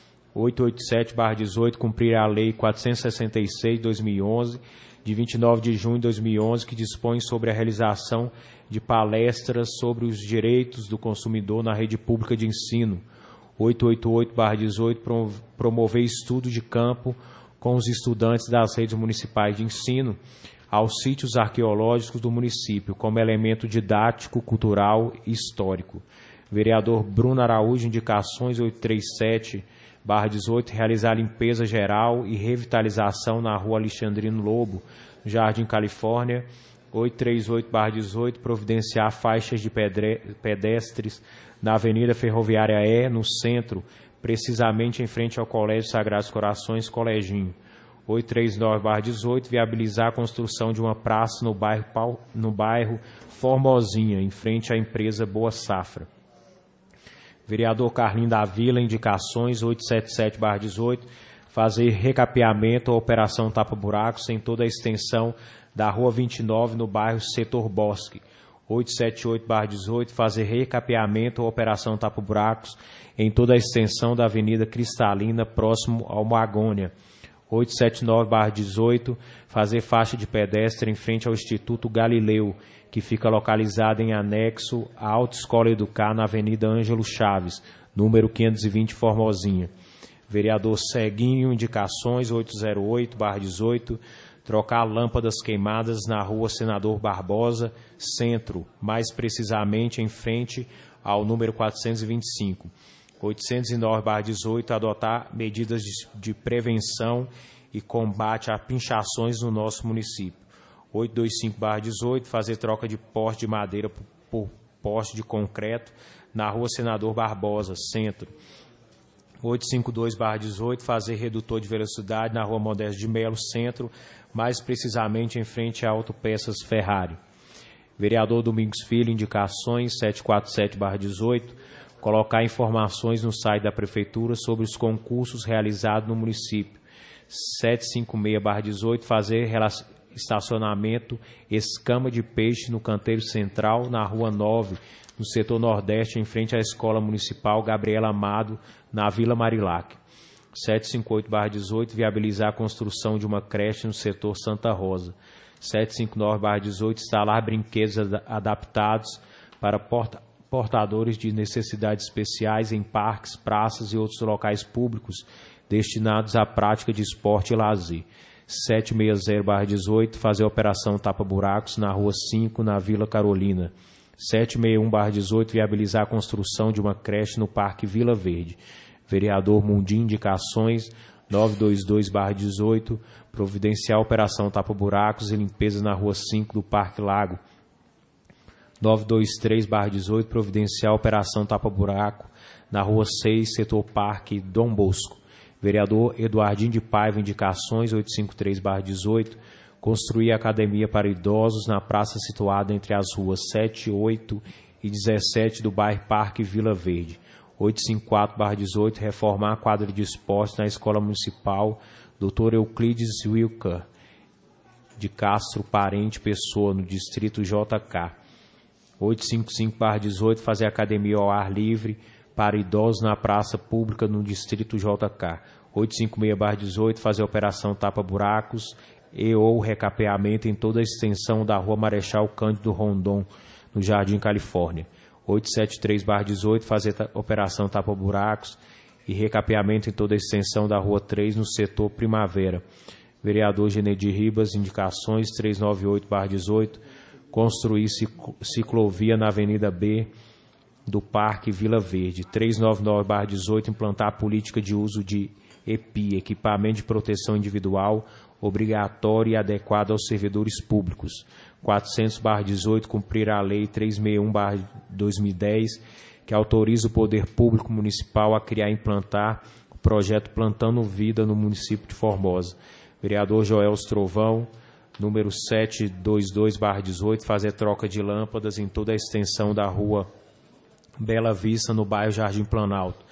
Speaker 2: 887/18, cumprir a Lei 466 de 2011, de 29 de junho de 2011, que dispõe sobre a realização de palestras sobre os direitos do consumidor na rede pública de ensino. 888/18, promover estudo de campo com os estudantes das redes municipais de ensino aos sítios arqueológicos do município, como elemento didático, cultural e histórico. Vereador Bruno Araújo, indicações, 837/18, realizar limpeza geral e revitalização na Rua Alexandrino Lobo, Jardim Califórnia. 838/18, providenciar faixas de pedestres na Avenida Ferroviária E, no centro, precisamente em frente ao Colégio Sagrados Corações, Coleginho. 839/18, viabilizar a construção de uma praça no bairro Formosinha, em frente à empresa Boa Safra. Vereador Carlinho da Vila, indicações, 877/18, fazer recapeamento ou operação tapa-buracos em toda a extensão da Rua 29, no bairro Setor Bosque. 878/18, fazer recapeamento ou operação tapa-buracos em toda a extensão da Avenida Cristalina, próximo ao Magônia. 879/18, fazer faixa de pedestre em frente ao Instituto Galileu, que fica localizado em anexo à Autoescola Educar, na Avenida Ângelo Chaves, número 520, Formosinha. Vereador Ceguinho, indicações, 808/18, trocar lâmpadas queimadas na Rua Senador Barbosa, centro, mais precisamente em frente ao número 425. 809/18, adotar medidas de prevenção e combate a pinchações no nosso município. 825/18, fazer troca de poste de madeira por poste de concreto na Rua Senador Barbosa, centro. 852/18, fazer redutor de velocidade na Rua Modesto de Melo, centro, mais precisamente em frente a Autopeças Ferrari. Vereador Domingos Filho, indicações, 747/18, colocar informações no site da Prefeitura sobre os concursos realizados no município. 756/18, fazer estacionamento escama de peixe no canteiro central, na Rua 9, no setor nordeste, em frente à Escola Municipal Gabriela Amado, na Vila Marilac. 758/18, viabilizar a construção de uma creche no setor Santa Rosa. 759/18, instalar brinquedos adaptados para portadores de necessidades especiais em parques, praças e outros locais públicos destinados à prática de esporte e lazer. 760/18, fazer a operação tapa-buracos na Rua 5, na Vila Carolina. 761/18, viabilizar a construção de uma creche no Parque Vila Verde. Vereador Mundim, indicações, 922/18, providenciar a operação tapa-buracos e limpeza na Rua 5 do Parque Lago. 923/18, providenciar a operação tapa-buraco na Rua 6, setor Parque Dom Bosco. Vereador Eduardinho de Paiva, indicações 853/18, construir academia para idosos na praça situada entre as ruas 7, 8 e 17 do bairro Parque Vila Verde. 854/18, reformar a quadra de esportes na Escola Municipal Dr. Euclides Wilker de Castro Parente Pessoa, no distrito JK. 855/18, fazer academia ao ar livre para idosos na praça pública no distrito JK. 856/18, fazer operação tapa-buracos e ou recapeamento em toda a extensão da Rua Marechal Cândido Rondon, no Jardim Califórnia. 873/18, fazer operação tapa-buracos e recapeamento em toda a extensão da Rua 3, no setor Primavera. Vereador Genedi Ribas, indicações 398/18, construir ciclovia na Avenida B do Parque Vila Verde. 399/18, implantar a política de uso de EPI, equipamento de proteção individual, obrigatório e adequado aos servidores públicos. 400/18, cumprir a Lei 361/2010, que autoriza o Poder Público Municipal a criar e implantar o projeto Plantando Vida no município de Formosa. Vereador Joel Trovão, número 722/18, fazer troca de lâmpadas em toda a extensão da Rua Bela Vista, no bairro Jardim Planalto.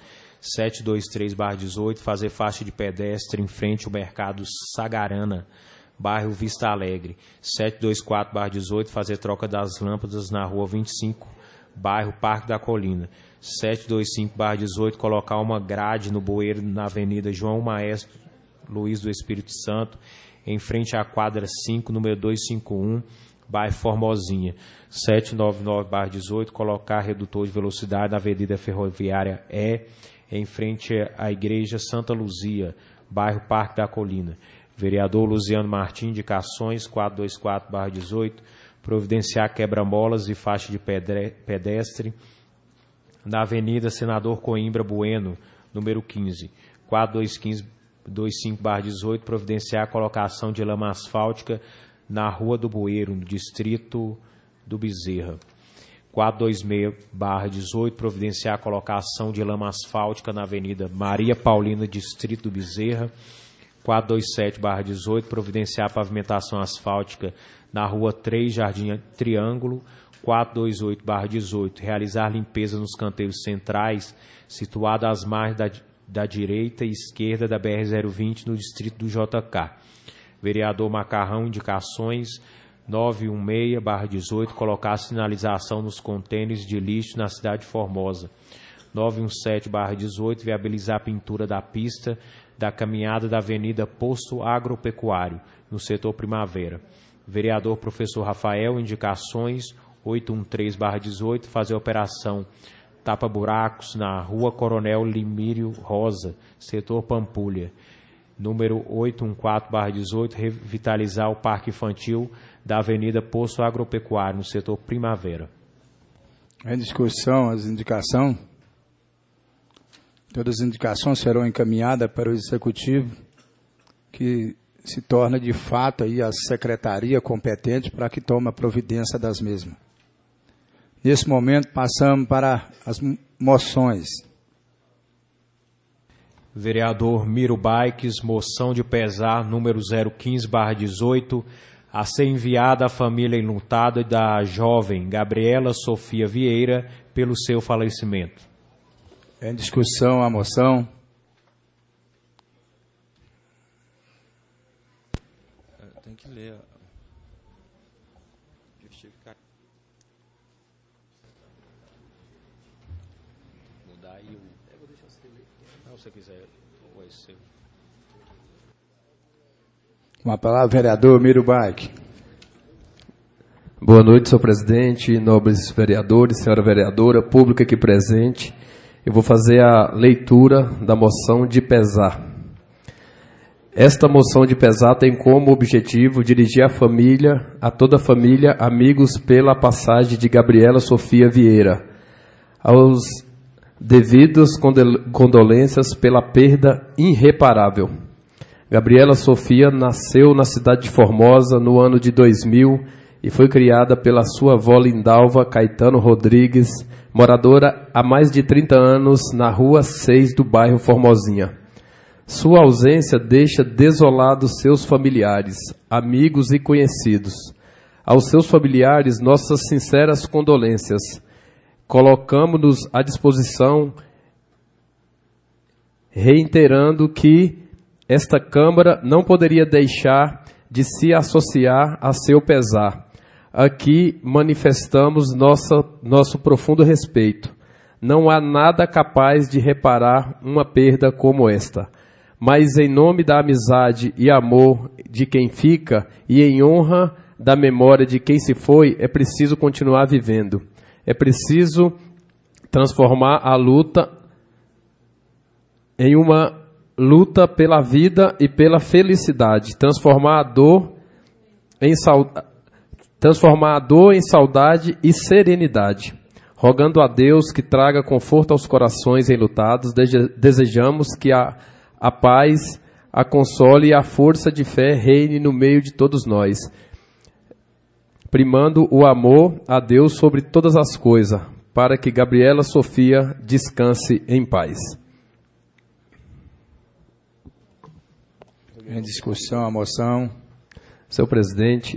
Speaker 2: 723/18, fazer faixa de pedestre em frente ao Mercado Sagarana, bairro Vista Alegre. 724/18, fazer troca das lâmpadas na Rua 25, bairro Parque da Colina. 725/18, colocar uma grade no bueiro na Avenida João Maestro Luiz do Espírito Santo, em frente à quadra 5, número 251, bairro Formosinha. 799/18, colocar redutor de velocidade na Avenida Ferroviária em frente à Igreja Santa Luzia, bairro Parque da Colina. Vereador Luciano Martins, indicações 424/18, providenciar quebra-molas e faixa de pedestre na Avenida Senador Coimbra Bueno, número 15. 425/18, providenciar a colocação de lama asfáltica na Rua do Bueiro, no distrito do Bezerra. 426/18, providenciar a colocação de lama asfáltica na Avenida Maria Paulina, distrito do Bezerra. 427/18, providenciar a pavimentação asfáltica na Rua 3, Jardim Triângulo. 428/18, realizar limpeza nos canteiros centrais, situados às margens da direita e esquerda da BR-020, no distrito do JK. Vereador Macarrão, indicações 916/18, colocar sinalização nos contêineres de lixo na cidade de Formosa. 917/18, viabilizar a pintura da pista da caminhada da Avenida Posto Agropecuário, no setor Primavera. Vereador Professor Rafael, indicações 813/18, fazer operação tapa-buracos na Rua Coronel Limírio Rosa, setor Pampulha. Número 814/18, revitalizar o Parque Infantil da Avenida Poço Agropecuário, no setor Primavera.
Speaker 1: Em discussão, as indicações. Todas as indicações serão encaminhadas para o Executivo, que se torna de fato aí a secretaria competente para que tome a providência das mesmas. Nesse momento, passamos para as moções.
Speaker 2: Vereador Miro Baix, moção de pesar número 015/18, a ser enviada à família enlutada da jovem Gabriela Sofia Vieira pelo seu falecimento.
Speaker 1: Em discussão a moção.
Speaker 10: Tem que ler.
Speaker 2: Mudar aí o... Eu vou deixar você ler. Não, se você quiser, vai ser.
Speaker 1: Com a palavra, vereador Miro Baix.
Speaker 11: Boa noite, senhor presidente, nobres vereadores, senhora vereadora, público aqui presente. Eu vou fazer a leitura da moção de pesar. Esta moção de pesar tem como objetivo dirigir a toda a família, amigos, pela passagem de Gabriela Sofia Vieira, aos devidos condolências pela perda irreparável. Gabriela Sofia nasceu na cidade de Formosa no ano de 2000 e foi criada pela sua avó Lindalva Caetano Rodrigues, moradora há mais de 30 anos na Rua 6 do bairro Formosinha. Sua ausência deixa desolados seus familiares, amigos e conhecidos. Aos seus familiares, nossas sinceras condolências. Colocamos-nos à disposição, reiterando que esta Câmara não poderia deixar de se associar a seu pesar. Aqui manifestamos nosso profundo respeito. Não há nada capaz de reparar uma perda como esta. Mas em nome da amizade e amor de quem fica e em honra da memória de quem se foi, é preciso continuar vivendo. É preciso transformar a luta em uma luta pela vida e pela felicidade. Transformar a dor em saudade e serenidade. Rogando a Deus que traga conforto aos corações enlutados, desejamos que a paz, a console e a força de fé reine no meio de todos nós, primando o amor a Deus sobre todas as coisas, para que Gabriela Sofia descanse em paz.
Speaker 1: Em discussão, a moção.
Speaker 11: Senhor presidente,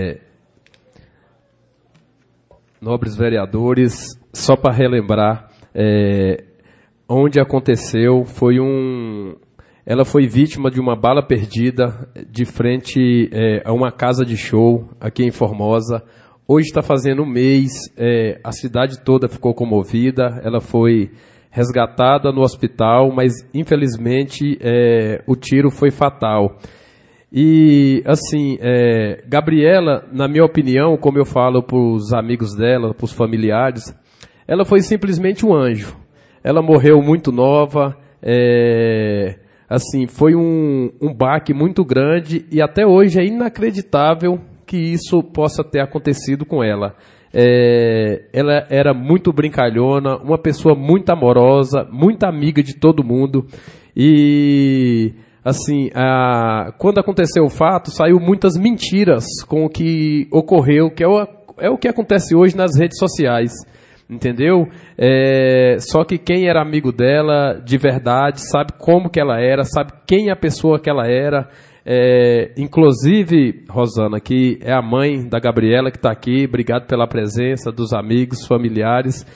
Speaker 11: nobres vereadores, só para relembrar, onde aconteceu, ela foi vítima de uma bala perdida de frente a uma casa de show aqui em Formosa. Hoje está fazendo um mês, a cidade toda ficou comovida, ela foi resgatada no hospital, mas infelizmente o tiro foi fatal. E assim, Gabriela, na minha opinião, como eu falo para os amigos dela, para os familiares, ela foi simplesmente um anjo. Ela morreu muito nova, assim, foi um baque muito grande e até hoje é inacreditável que isso possa ter acontecido com ela. Ela era muito brincalhona, uma pessoa muito amorosa, muito amiga de todo mundo. E, assim, quando aconteceu o fato, saiu muitas mentiras com o que ocorreu, que é o que acontece hoje nas redes sociais. Entendeu? Só que quem era amigo dela de verdade sabe como que ela era, sabe quem é a pessoa que ela era. Inclusive, Rosana, que é a mãe da Gabriela que está aqui, obrigado pela presença dos amigos, familiares.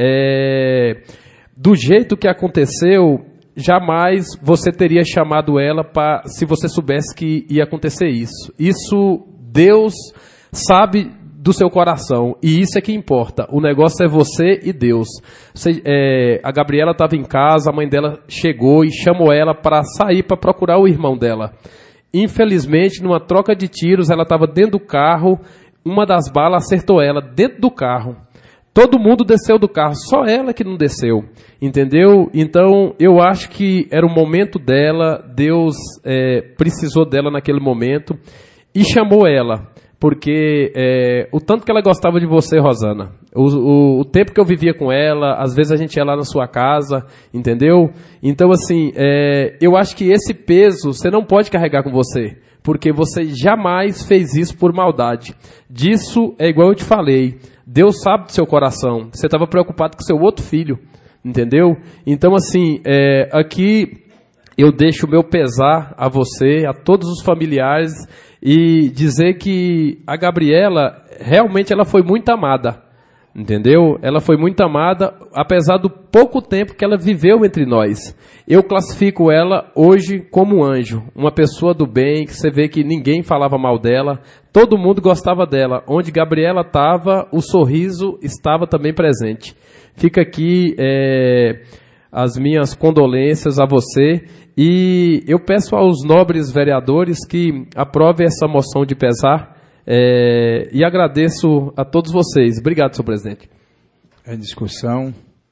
Speaker 11: Do jeito que aconteceu, jamais você teria chamado ela se você soubesse que ia acontecer isso. Isso Deus sabe do seu coração, e isso é que importa. O negócio é você e Deus. A Gabriela estava em casa, a mãe dela chegou e chamou ela para sair para procurar o irmão dela. Infelizmente, numa troca de tiros, ela estava dentro do carro, uma das balas acertou ela dentro do carro. Todo mundo desceu do carro, só ela que não desceu, entendeu? Então, eu acho que era o momento dela, Deus precisou dela naquele momento e chamou ela. Porque o tanto que ela gostava de você, Rosana, o tempo que eu vivia com ela, às vezes a gente ia lá na sua casa, entendeu? Então, assim, eu acho que esse peso você não pode carregar com você, porque você jamais fez isso por maldade. Disso é igual eu te falei, Deus sabe do seu coração, você estava preocupado com seu outro filho, entendeu? Então, assim, aqui eu deixo o meu pesar a você, a todos os familiares, e dizer que a Gabriela, realmente ela foi muito amada, entendeu? Ela foi muito amada, apesar do pouco tempo que ela viveu entre nós. Eu classifico ela hoje como um anjo, uma pessoa do bem, que você vê que ninguém falava mal dela, todo mundo gostava dela. Onde Gabriela estava, o sorriso estava também presente. Fica aqui as minhas condolências a você. E eu peço aos nobres vereadores que aprovem essa moção de pesar e agradeço a todos vocês. Obrigado, senhor presidente.
Speaker 1: Em discussão.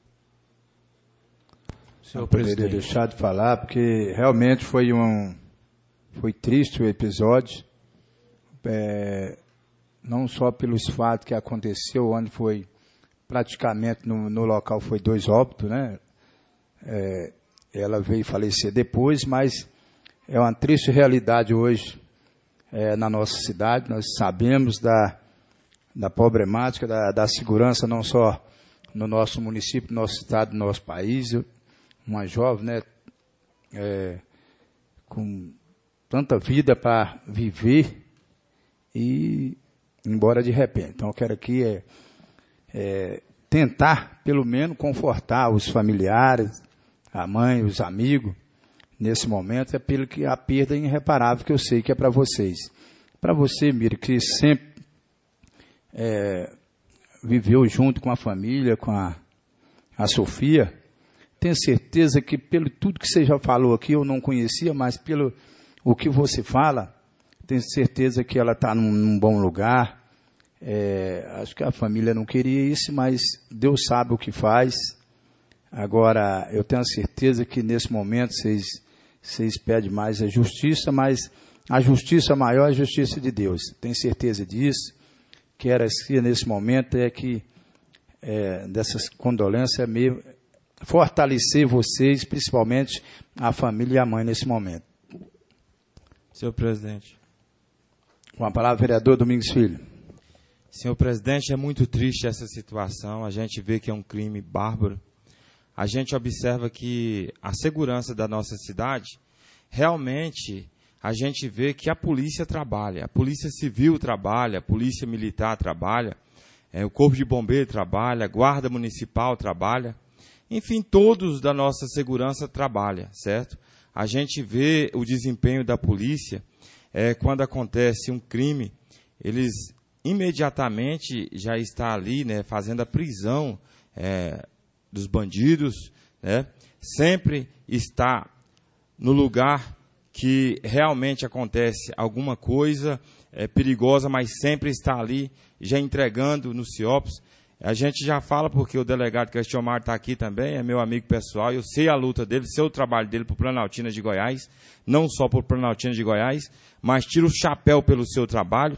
Speaker 1: Não poderia deixar de falar, porque realmente foi triste o episódio, não só pelos fatos que aconteceu, onde foi praticamente no local foi 2 óbitos, né? Ela veio falecer depois, mas é uma triste realidade hoje na nossa cidade. Nós sabemos da problemática da segurança, não só no nosso município, no nosso estado, no nosso país. Uma jovem, né, com tanta vida para viver e ir embora de repente. Então, eu quero aqui tentar, pelo menos, confortar os familiares, a mãe, os amigos, nesse momento, pelo que a perda irreparável que eu sei que é para vocês. Para você, Mira, que sempre viveu junto com a família, com a Sofia, tenho certeza que pelo tudo que você já falou aqui, eu não conhecia, mas pelo o que você fala, tenho certeza que ela está num bom lugar. Acho que a família não queria isso, mas Deus sabe o que faz. Agora, eu tenho certeza que nesse momento vocês pedem mais a justiça, mas a justiça maior é a justiça de Deus. Tenho certeza disso. Quero aqui nesse momento dessas condolências meio fortalecer vocês, principalmente a família e a mãe nesse momento.
Speaker 10: Senhor presidente.
Speaker 1: Com a palavra, vereador Domingos Filho.
Speaker 10: Senhor presidente, é muito triste essa situação. A gente vê que é um crime bárbaro. A gente observa que a segurança da nossa cidade, realmente, a gente vê que a polícia trabalha, a polícia civil trabalha, a polícia militar trabalha, o corpo de bombeiro trabalha, a guarda municipal trabalha. Enfim, todos da nossa segurança trabalham, certo? A gente vê o desempenho da polícia, quando acontece um crime, eles imediatamente já estão ali, né, fazendo a prisão dos bandidos, né? Sempre está no lugar que realmente acontece alguma coisa perigosa, mas sempre está ali, já entregando no CIOPS. A gente já fala porque o delegado Cristiomar está aqui também, é meu amigo pessoal, eu sei a luta dele, sei o trabalho dele para o Planaltina de Goiás, não só para o Planaltina de Goiás, mas tiro o chapéu pelo seu trabalho.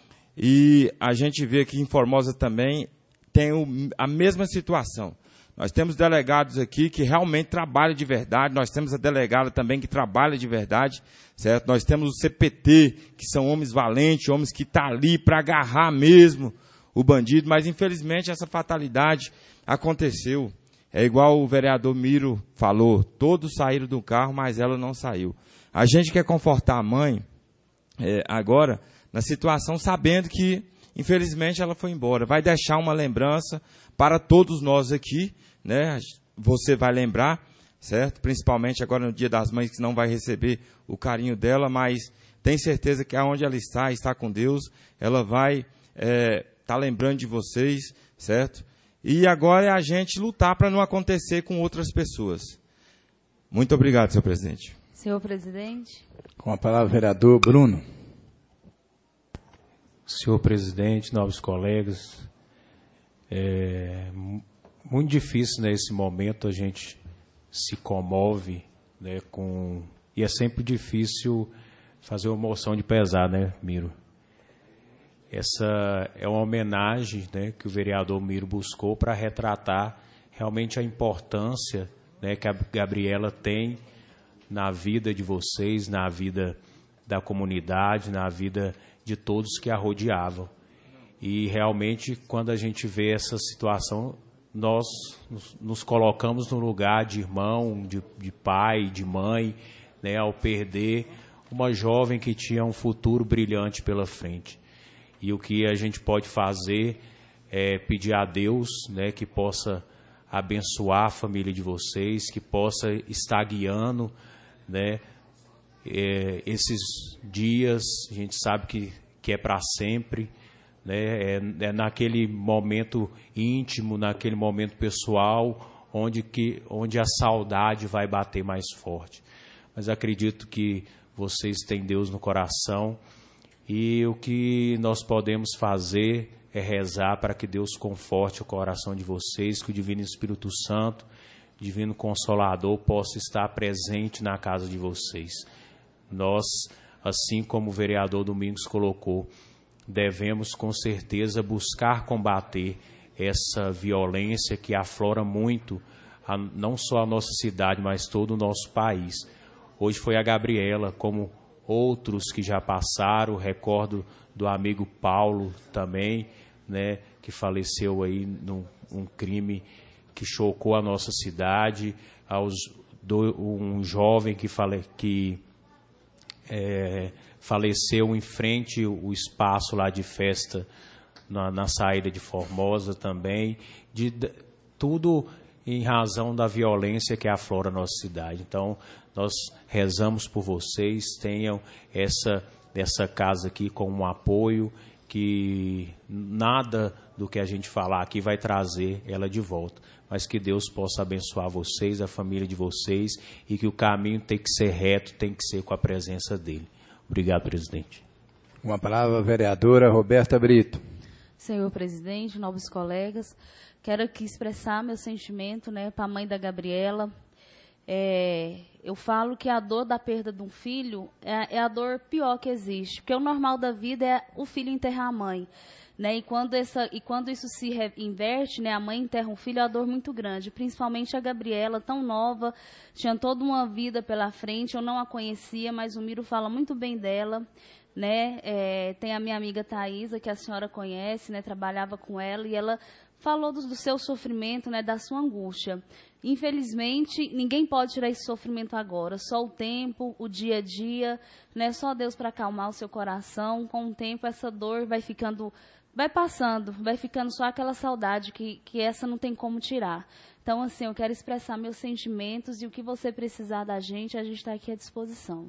Speaker 10: E a gente vê que em Formosa também tem a mesma situação. Nós temos delegados aqui que realmente trabalham de verdade, nós temos a delegada também que trabalha de verdade, certo? Nós temos o CPT, que são homens valentes, homens que estão ali para agarrar mesmo o bandido, mas infelizmente essa fatalidade aconteceu. É igual o vereador Miro falou, todos saíram do carro, mas ela não saiu. A gente quer confortar a mãe, agora, na situação, sabendo que, infelizmente, ela foi embora. Vai deixar uma lembrança para todos nós aqui, né? Você vai lembrar, certo? Principalmente agora no Dia das Mães, que não vai receber o carinho dela, mas tem certeza que aonde ela está com Deus, ela vai tá lembrando de vocês, certo? E agora é a gente lutar para não acontecer com outras pessoas. Muito obrigado, senhor presidente.
Speaker 12: Senhor presidente.
Speaker 1: Com a palavra, vereador Bruno.
Speaker 2: Senhor presidente, nobres colegas, é muito difícil nesse momento, a gente se comove, né, e é sempre difícil fazer uma moção de pesar, né, Miro? Essa é uma homenagem, né, que o vereador Miro buscou para retratar realmente a importância, né, que a Gabriela tem na vida de vocês, na vida da comunidade, na vida de todos que a rodeavam. E realmente, quando a gente vê essa situação, nós nos colocamos no lugar de irmão, de pai, de mãe, né, ao perder uma jovem que tinha um futuro brilhante pela frente. E o que a gente pode fazer é pedir a Deus, né, que possa abençoar a família de vocês, que possa estar guiando, né, esses dias. A gente sabe que é para sempre, né, é naquele momento íntimo, naquele momento pessoal, onde a saudade vai bater mais forte. Mas acredito que vocês têm Deus no coração. E o que nós podemos fazer é rezar para que Deus conforte o coração de vocês, que o Divino Espírito Santo, Divino Consolador, possa estar presente na casa de vocês. Nós, assim como o vereador Domingos colocou, devemos com certeza buscar combater essa violência que aflora muito, não só a nossa cidade, mas todo o nosso país. Hoje foi a Gabriela, como outros que já passaram, recordo do amigo Paulo também, né, que faleceu aí num crime que chocou a nossa cidade, um jovem que faleceu em frente ao espaço lá de festa na saída de Formosa também, tudo em razão da violência que aflora a nossa cidade. Então, nós rezamos por vocês, tenham essa casa aqui como um apoio, que nada do que a gente falar aqui vai trazer ela de volta, mas que Deus possa abençoar vocês, a família de vocês, e que o caminho tem que ser reto, tem que ser com a presença dele. Obrigado, presidente.
Speaker 1: Uma palavra, vereadora Roberta Brito.
Speaker 12: Senhor presidente, nobres colegas, quero aqui expressar meu sentimento, né, para a mãe da Gabriela. Eu falo que a dor da perda de um filho é a dor pior que existe, porque o normal da vida é o filho enterrar a mãe, né? E quando isso se inverte, né, a mãe enterra um filho, é uma dor muito grande, principalmente a Gabriela, tão nova, tinha toda uma vida pela frente, eu não a conhecia, mas o Miro fala muito bem dela, né? Tem a minha amiga Thaisa, que a senhora conhece, né, trabalhava com ela, e ela falou do seu sofrimento, né, da sua angústia. Infelizmente, ninguém pode tirar esse sofrimento agora, só o tempo, o dia a dia, né, só Deus para acalmar o seu coração. Com o tempo, essa dor vai passando, vai ficando só aquela saudade que essa não tem como tirar. Então, assim, eu quero expressar meus sentimentos, e o que você precisar da gente, a gente está aqui à disposição.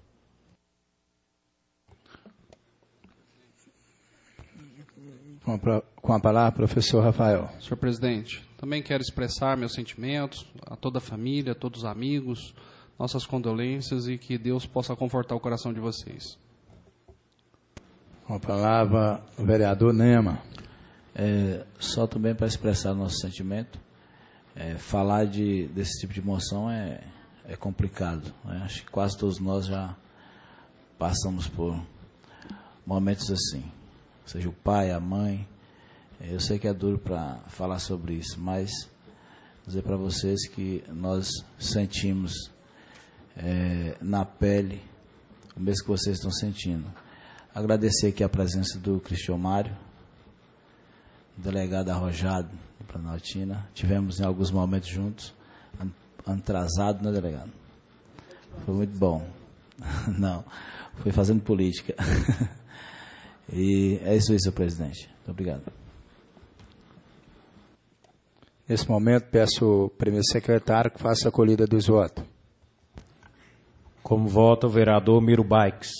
Speaker 1: Com a palavra, professor Rafael.
Speaker 7: Senhor presidente, também quero expressar meus sentimentos a toda a família, a todos os amigos, nossas condolências, e que Deus possa confortar o coração de vocês.
Speaker 1: Com a palavra, o vereador Nema.
Speaker 6: Só também para expressar nosso sentimento, falar desse tipo de emoção é complicado, né? Acho que quase todos nós já passamos por momentos assim, seja o pai, a mãe. Eu sei que é duro para falar sobre isso, mas dizer para vocês que nós sentimos na pele o mesmo que vocês estão sentindo. Agradecer aqui a presença do Cristian Mário, delegado arrojado do Planaltina. Tivemos em alguns momentos juntos, atrasado, né, delegado? Foi muito bom. Não, foi fazendo política. E é isso aí, senhor presidente. Muito obrigado.
Speaker 1: Nesse momento, peço ao primeiro secretário que faça a colhida dos votos.
Speaker 2: Como vota o vereador Miro Bikes?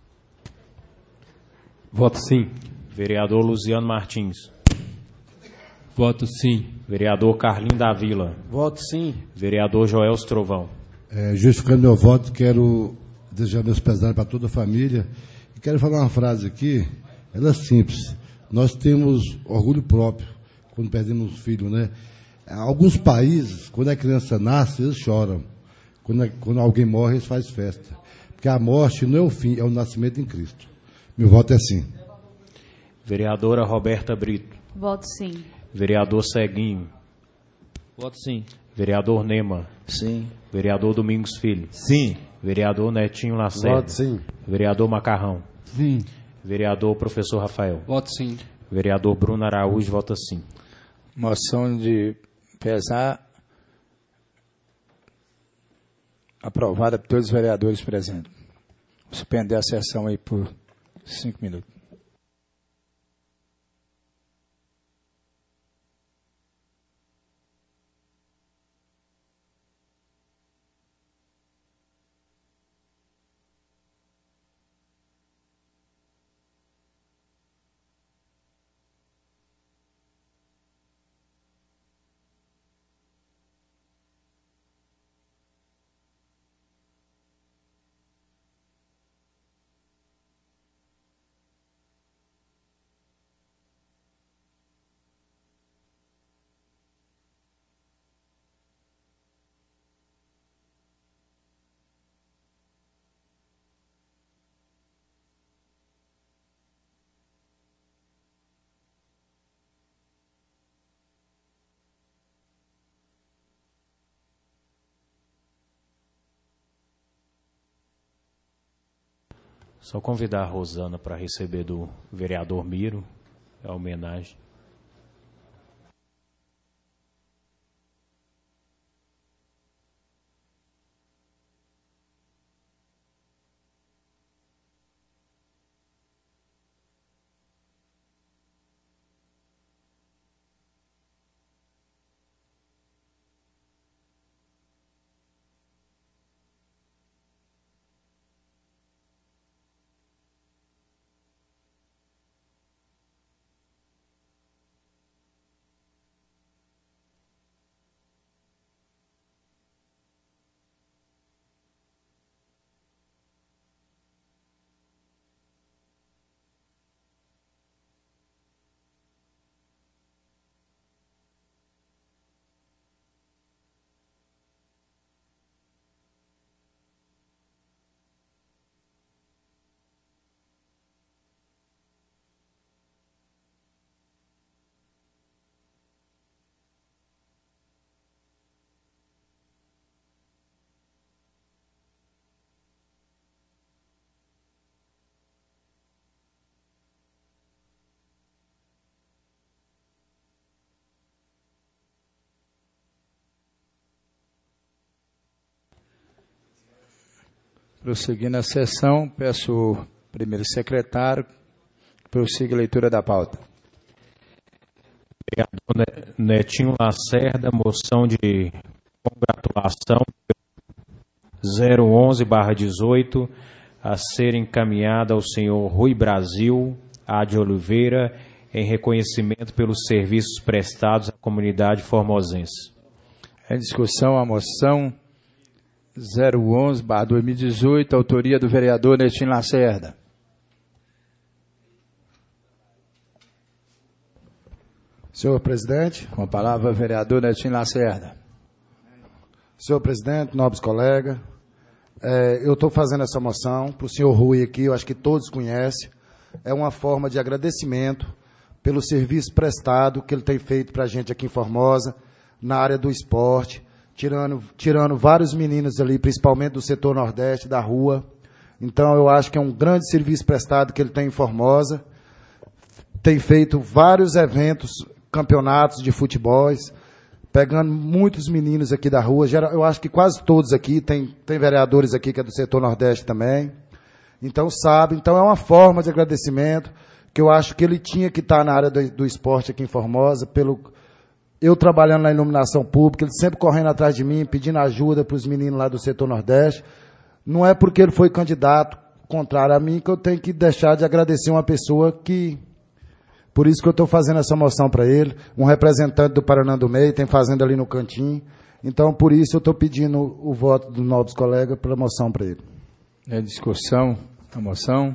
Speaker 11: Voto sim.
Speaker 2: Vereador Luciano Martins?
Speaker 8: Voto sim.
Speaker 2: Vereador Carlinho da Vila?
Speaker 13: Voto sim.
Speaker 2: Vereador Joelso Trovão?
Speaker 13: Justificando meu voto, quero desejar meus pesares para toda a família. E quero falar uma frase aqui, ela é simples. Nós temos orgulho próprio quando perdemos um filho, né? Alguns países, quando a criança nasce, eles choram. Quando alguém morre, eles fazem festa. Porque a morte não é o fim, é o nascimento em Cristo. Meu voto é sim.
Speaker 2: Vereadora Roberta Brito?
Speaker 12: Voto sim.
Speaker 2: Vereador Ceguinho?
Speaker 10: Voto sim.
Speaker 2: Vereador Nema?
Speaker 6: Sim.
Speaker 2: Vereador Domingos Filho?
Speaker 10: Sim.
Speaker 2: Vereador Netinho Lacerda?
Speaker 13: Voto sim.
Speaker 2: Vereador Macarrão?
Speaker 13: Sim.
Speaker 2: Vereador Professor Rafael?
Speaker 7: Voto sim.
Speaker 2: Vereador Bruno Araújo, vota sim.
Speaker 1: Moção de pesar aprovada por todos os vereadores presentes. Vou suspender a sessão aí por 5 minutos.
Speaker 2: Só convidar a Rosana para receber do vereador Miro. a homenagem.
Speaker 1: Prosseguindo a sessão, peço o primeiro secretário que prossiga a leitura da pauta.
Speaker 2: Vereador Netinho Lacerda, moção de congratulação 011/18 a ser encaminhada ao senhor Rui Brasil A. de Oliveira em reconhecimento pelos serviços prestados à comunidade formosense.
Speaker 1: Em discussão a moção 011/2018, autoria do vereador Netinho Lacerda.
Speaker 14: Senhor presidente.
Speaker 1: Com a palavra, vereador Netinho Lacerda.
Speaker 14: Senhor presidente, nobres colegas, eu estou fazendo essa moção para o senhor Rui aqui, eu acho que todos conhecem. É uma forma de agradecimento pelo serviço prestado que ele tem feito para a gente aqui em Formosa, na área do esporte, tirando vários meninos ali, principalmente do setor nordeste, da rua. Então, eu acho que é um grande serviço prestado que ele tem em Formosa. Tem feito vários eventos, campeonatos de futebol, pegando muitos meninos aqui da rua. Eu acho que quase todos aqui, tem vereadores aqui que é do setor nordeste também. Então, sabe, então é uma forma de agradecimento que eu acho que ele tinha que estar na área do esporte aqui em Formosa, eu trabalhando na iluminação pública, ele sempre correndo atrás de mim, pedindo ajuda para os meninos lá do setor nordeste. Não é porque ele foi candidato contrário a mim que eu tenho que deixar de agradecer uma pessoa que... Por isso que eu estou fazendo essa moção para ele, um representante do Paraná do Meio, tem fazenda ali no cantinho. Então, por isso, eu estou pedindo o voto dos nobres colegas para a moção para ele.
Speaker 1: É discussão, a moção.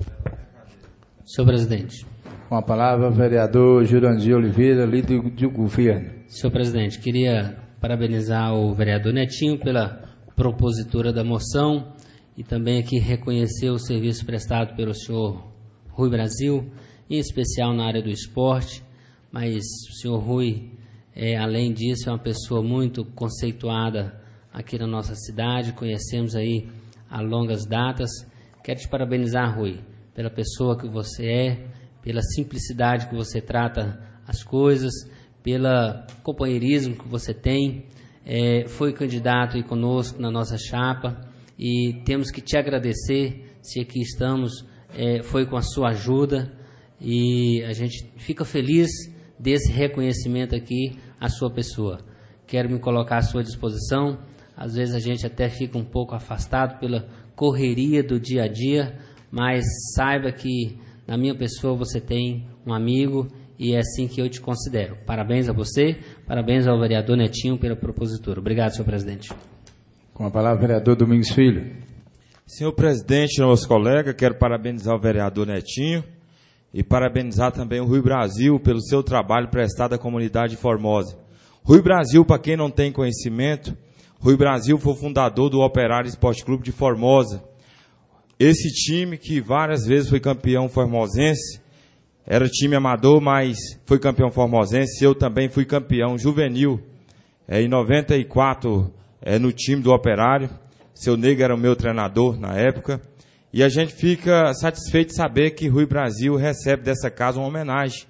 Speaker 9: Senhor presidente.
Speaker 1: Com a palavra, vereador Jurandir Oliveira, líder do governo.
Speaker 9: Senhor presidente, queria parabenizar o vereador Netinho pela propositura da moção e também aqui reconhecer o serviço prestado pelo senhor Rui Brasil, em especial na área do esporte, mas o senhor Rui, além disso, é uma pessoa muito conceituada aqui na nossa cidade, conhecemos aí há longas datas. Quero te parabenizar, Rui, pela pessoa que você é, pela simplicidade que você trata as coisas, pelo companheirismo que você tem. Foi candidato aí conosco na nossa chapa e temos que te agradecer, se aqui estamos, foi com a sua ajuda e a gente fica feliz desse reconhecimento aqui à sua pessoa. Quero me colocar à sua disposição. Às vezes a gente até fica um pouco afastado pela correria do dia a dia, mas saiba que na minha pessoa você tem um amigo e é assim que eu te considero. Parabéns a você, parabéns ao vereador Netinho pela propositura. Obrigado, senhor presidente.
Speaker 1: Com a palavra, vereador Domingos Filho.
Speaker 10: Senhor presidente, meus colegas, quero parabenizar o vereador Netinho e parabenizar também o Rui Brasil pelo seu trabalho prestado à comunidade de Formosa. Rui Brasil, para quem não tem conhecimento, Rui Brasil foi o fundador do Operário Esporte Clube de Formosa. Esse time que várias vezes foi campeão formosense, era time amador, mas foi campeão formosense. Eu também fui campeão juvenil, em 94, no time do Operário. Seu Nego era o meu treinador na época. E a gente fica satisfeito de saber que Rui Brasil recebe dessa casa uma homenagem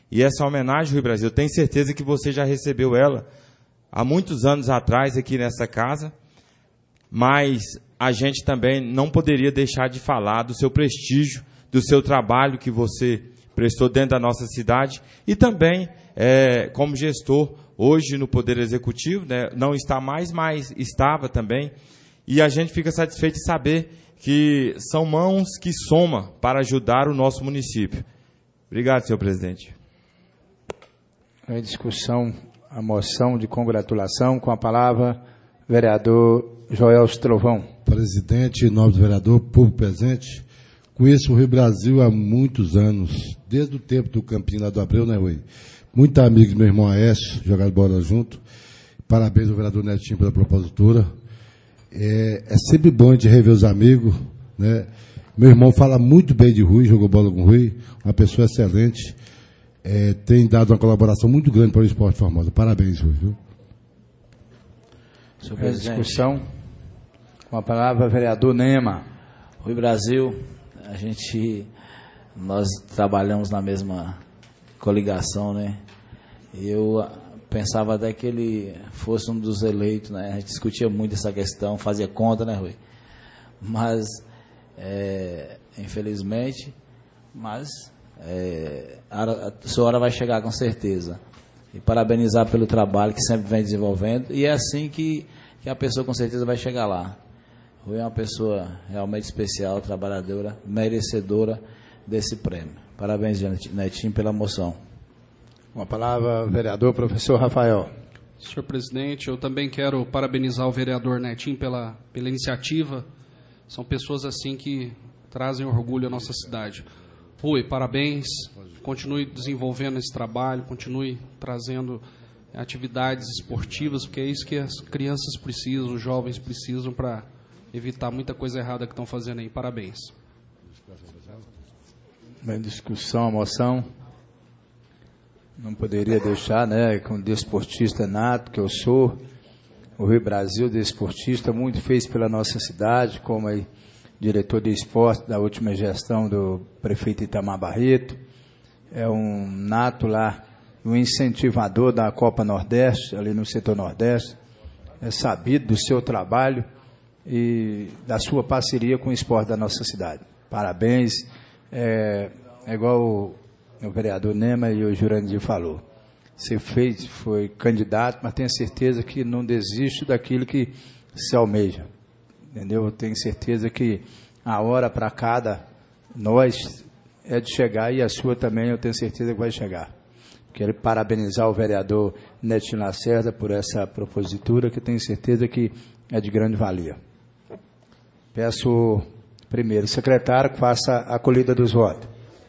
Speaker 10: E essa homenagem, Rui Brasil, eu tenho certeza que você já recebeu ela há muitos anos atrás aqui nessa casa, mas a gente também não poderia deixar de falar do seu prestígio, do seu trabalho que você prestou dentro da nossa cidade e também como gestor hoje no Poder Executivo, né, não está mais, mas estava também. E a gente fica satisfeito de saber que são mãos que somam para ajudar o nosso município. Obrigado, senhor presidente.
Speaker 1: Em discussão, a moção de congratulação, com a palavra, vereador Joel Trovão.
Speaker 13: Presidente, nobre vereador, povo presente, conheço o Rio Brasil há muitos anos, desde o tempo do Campinho lá do Abreu, né, Rui? Muito amigo do meu irmão Aécio, jogaram bola junto. Parabéns ao vereador Netinho pela propositura. É sempre bom de rever os amigos, né? Meu irmão fala muito bem de Rui, jogou bola com o Rui, uma pessoa excelente. Tem dado uma colaboração muito grande para o esporte Formosa. Parabéns, Rui. Viu?
Speaker 6: Senhor presidente.
Speaker 1: Discussão, com a palavra, vereador Nema.
Speaker 6: Rui Brasil, nós trabalhamos na mesma coligação, né? E eu pensava até que ele fosse um dos eleitos, né? A gente discutia muito essa questão, fazia conta, né, Rui? Mas, infelizmente, a sua hora vai chegar com certeza. E parabenizar pelo trabalho que sempre vem desenvolvendo. E é assim que a pessoa com certeza vai chegar lá. Rui é uma pessoa realmente especial, trabalhadora, merecedora desse prêmio. Parabéns, Netinho, pela moção.
Speaker 1: Com a palavra, vereador professor Rafael.
Speaker 7: Senhor presidente, eu também quero parabenizar o vereador Netinho pela iniciativa. São pessoas assim que trazem orgulho à nossa cidade. Rui, parabéns. Continue desenvolvendo esse trabalho, continue trazendo atividades esportivas, porque é isso que as crianças precisam, os jovens precisam para evitar muita coisa errada que estão fazendo aí. Parabéns.
Speaker 1: Em discussão, a moção. Não poderia deixar, né, com o desportista nato que eu sou, o Rio Brasil, desportista, muito fez pela nossa cidade, como aí, diretor de esporte da última gestão do prefeito Itamar Barreto. É um nato lá, um incentivador da Copa Nordeste, ali no setor Nordeste. É sabido do seu trabalho e da sua parceria com o esporte da nossa cidade. Parabéns. É igual o vereador Nema e o Jurandir falou. Você foi candidato, mas tenho certeza que não desiste daquilo que se almeja. Entendeu? Eu tenho certeza que a hora para cada nós é de chegar, e a sua também eu tenho certeza que vai chegar. Quero parabenizar o vereador Netinho Lacerda por essa propositura, que tenho certeza que é de grande valia. Peço primeiro, secretário, que faça a colhida dos votos.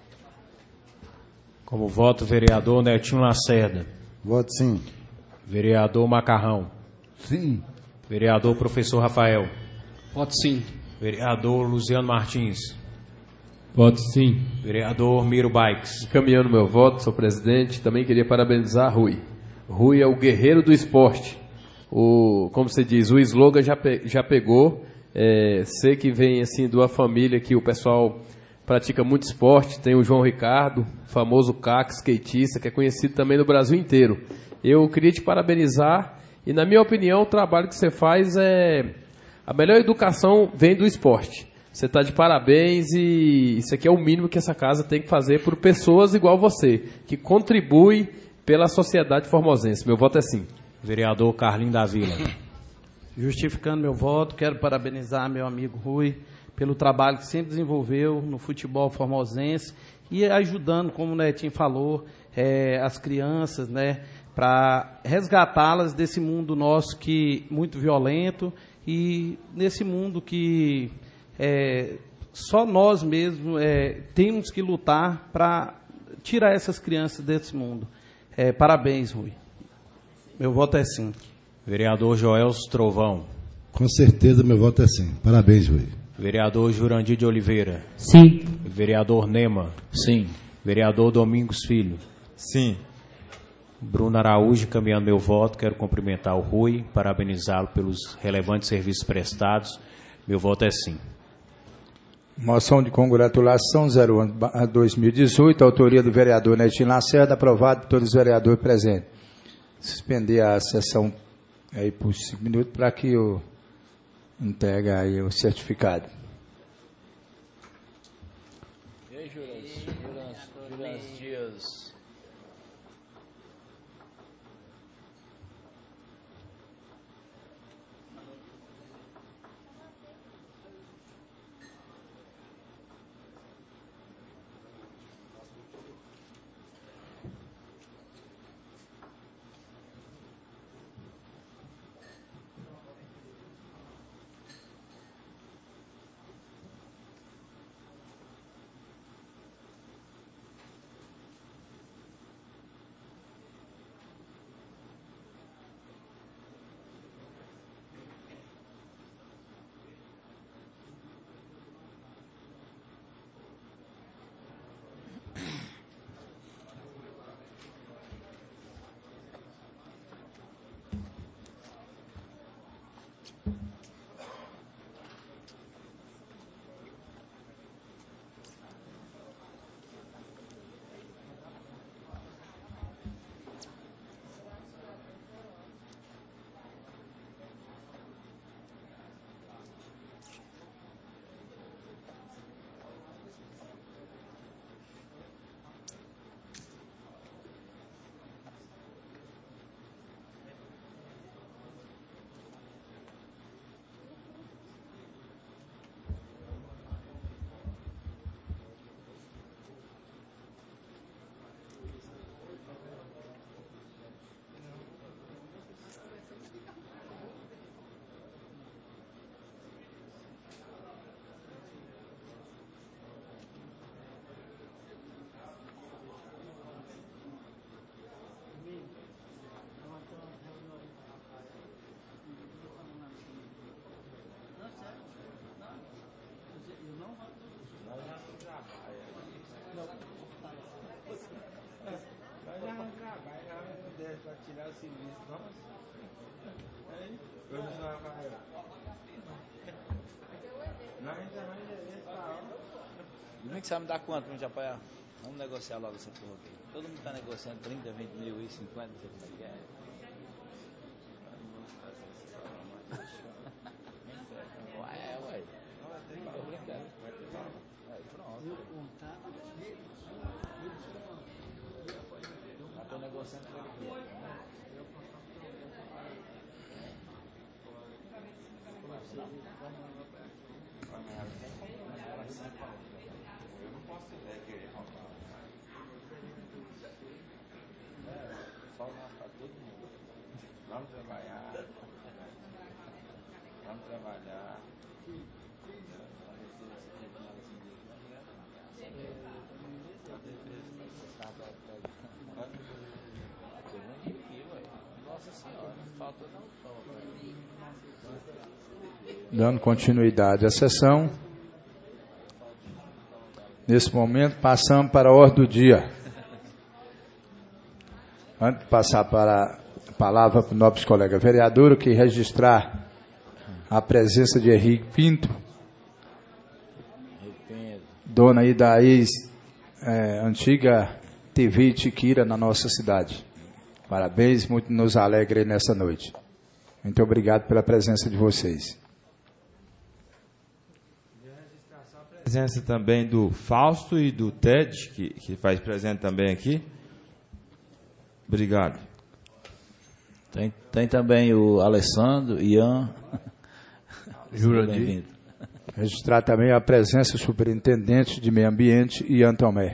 Speaker 2: Como voto, vereador Netinho Lacerda.
Speaker 14: Voto sim.
Speaker 2: Vereador Macarrão.
Speaker 14: Sim.
Speaker 2: Vereador professor Rafael.
Speaker 7: Voto sim.
Speaker 2: Vereador Luciano Martins.
Speaker 8: Voto sim.
Speaker 2: Vereador Miro Bikes.
Speaker 11: Encaminhando meu voto, senhor presidente, também queria parabenizar Rui. Rui é o guerreiro do esporte. Como você diz, o slogan já pegou. Sei que vem assim de uma família que o pessoal pratica muito esporte. Tem o João Ricardo, famoso CAC, skatista, que é conhecido também no Brasil inteiro. Eu queria te parabenizar e, na minha opinião, o trabalho que você faz a melhor educação vem do esporte. Você está de parabéns e isso aqui é o mínimo que essa casa tem que fazer por pessoas igual você, que contribuem pela sociedade formosense. Meu voto é sim.
Speaker 2: Vereador Carlinho da Vila.
Speaker 15: Justificando meu voto, quero parabenizar meu amigo Rui pelo trabalho que sempre desenvolveu no futebol formosense e ajudando, como o Netinho falou, as crianças, né, para resgatá-las desse mundo nosso que muito violento e nesse mundo que só nós mesmos temos que lutar para tirar essas crianças desse mundo. Parabéns, Rui. Meu voto é sim.
Speaker 2: Vereador Joel Trovão.
Speaker 13: Com certeza meu voto é sim. Parabéns, Rui.
Speaker 2: Vereador Jurandir de Oliveira.
Speaker 9: Sim.
Speaker 2: Vereador Nema.
Speaker 6: Sim.
Speaker 2: Vereador Domingos Filho.
Speaker 10: Sim.
Speaker 2: Bruno Araújo, encaminhando meu voto, quero cumprimentar o Rui, parabenizá-lo pelos relevantes serviços prestados. Meu voto é sim.
Speaker 1: Moção de congratulação 01/2018, autoria do vereador Netinho Lacerda, aprovado por todos os vereadores presentes. Suspender a sessão aí por 5 minutos para que eu entregue aí o certificado.
Speaker 6: E aí, Juras Dias. Como é que você vai me dar quanto pra gente apoiar? Vamos negociar logo essa porra aqui. Todo mundo tá negociando 30, 20 mil e 50, não sei como é que é. Ué. Tô brincando. Pronto. Já tô negociando com ele aqui. Vamos trabalhar. Nossa Senhora, falta não.
Speaker 1: Dando continuidade à sessão. Nesse momento, passamos para a ordem do dia. Antes de passar para a palavra para o nosso colega vereador, eu queria registrar a presença de Henrique Pinto, dona aí da antiga TV Tiquira na nossa cidade. Parabéns, muito nos alegra nessa noite. Muito obrigado pela presença de vocês.
Speaker 10: Presença também do Fausto e do Ted, que faz presente também aqui. Obrigado.
Speaker 6: Tem também o Alessandro, Ian.
Speaker 1: Jurandir. Registrar também a presença do superintendente de meio ambiente, Ian Tomé.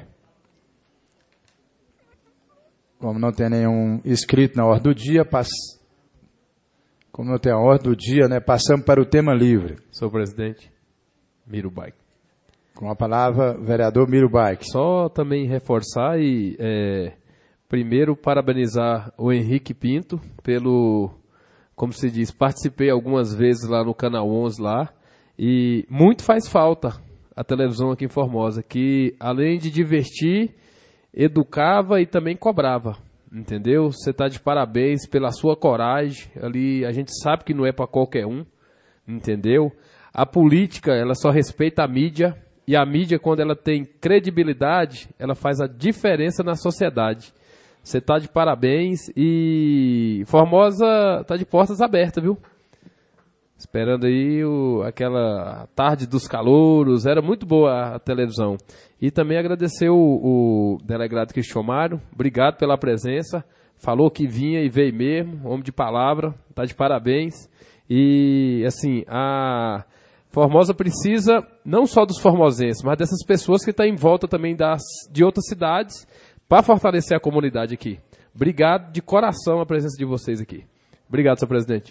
Speaker 1: Como não tem nenhum inscrito na ordem do dia, como não tem a ordem do dia, né, passamos para o tema livre.
Speaker 11: Senhor presidente, Miro Baik.
Speaker 1: Com a palavra, vereador Miro Baik.
Speaker 11: Só também reforçar e, primeiro, parabenizar o Henrique Pinto pelo, como se diz, participei algumas vezes lá no Canal 11 lá, e muito faz falta a televisão aqui em Formosa, que além de divertir, educava e também cobrava, entendeu? Você está de parabéns pela sua coragem, ali a gente sabe que não é para qualquer um, entendeu? A política, ela só respeita a mídia, E a mídia, quando ela tem credibilidade, ela faz a diferença na sociedade. Você está de parabéns e Formosa está de portas abertas, viu? Esperando aí aquela tarde dos calouros, era muito boa a televisão. E também agradecer o delegado Cristian Mário, obrigado pela presença, falou que vinha e veio mesmo, homem de palavra, está de parabéns. E assim, a Formosa precisa não só dos formosenses, mas dessas pessoas que estão em volta também de outras cidades, para fortalecer a comunidade aqui. Obrigado de coração a presença de vocês aqui. Obrigado, senhor presidente.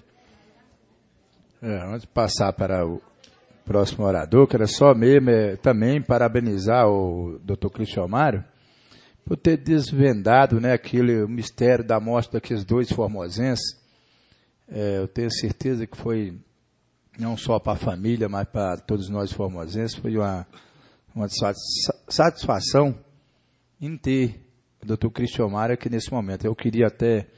Speaker 1: Antes de passar para o próximo orador, quero só mesmo também parabenizar o Dr. Cristian Mário por ter desvendado, né, o mistério da morte daqueles 2 formosenses. Eu tenho certeza que foi não só para a família, mas para todos nós formosenses, foi uma satisfação em ter o Dr. Cristian Mário aqui nesse momento. Eu queria até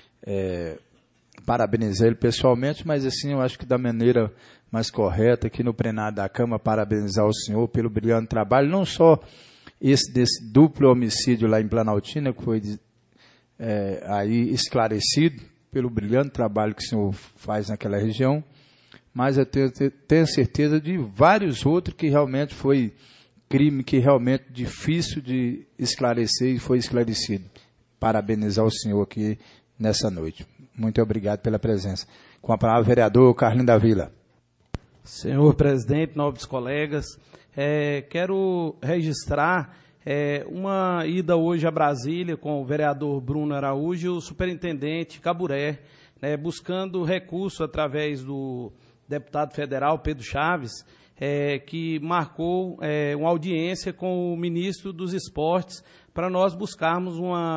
Speaker 1: parabenizar ele pessoalmente, mas assim, eu acho que da maneira mais correta, aqui no plenário da Câmara, parabenizar o senhor pelo brilhante trabalho, não só desse duplo homicídio lá em Planaltina, que foi aí esclarecido pelo brilhante trabalho que o senhor faz naquela região, mas eu tenho certeza de vários outros que realmente foi crime que realmente difícil de esclarecer e foi esclarecido. Parabenizar o senhor aqui nessa noite. Muito obrigado pela presença. Com a palavra, vereador Carlinho da Vila.
Speaker 15: Senhor presidente, nobres colegas, quero registrar uma ida hoje a Brasília com o vereador Bruno Araújo e o superintendente Caburé, buscando recurso através do deputado federal Pedro Chaves, que marcou uma audiência com o ministro dos Esportes para nós buscarmos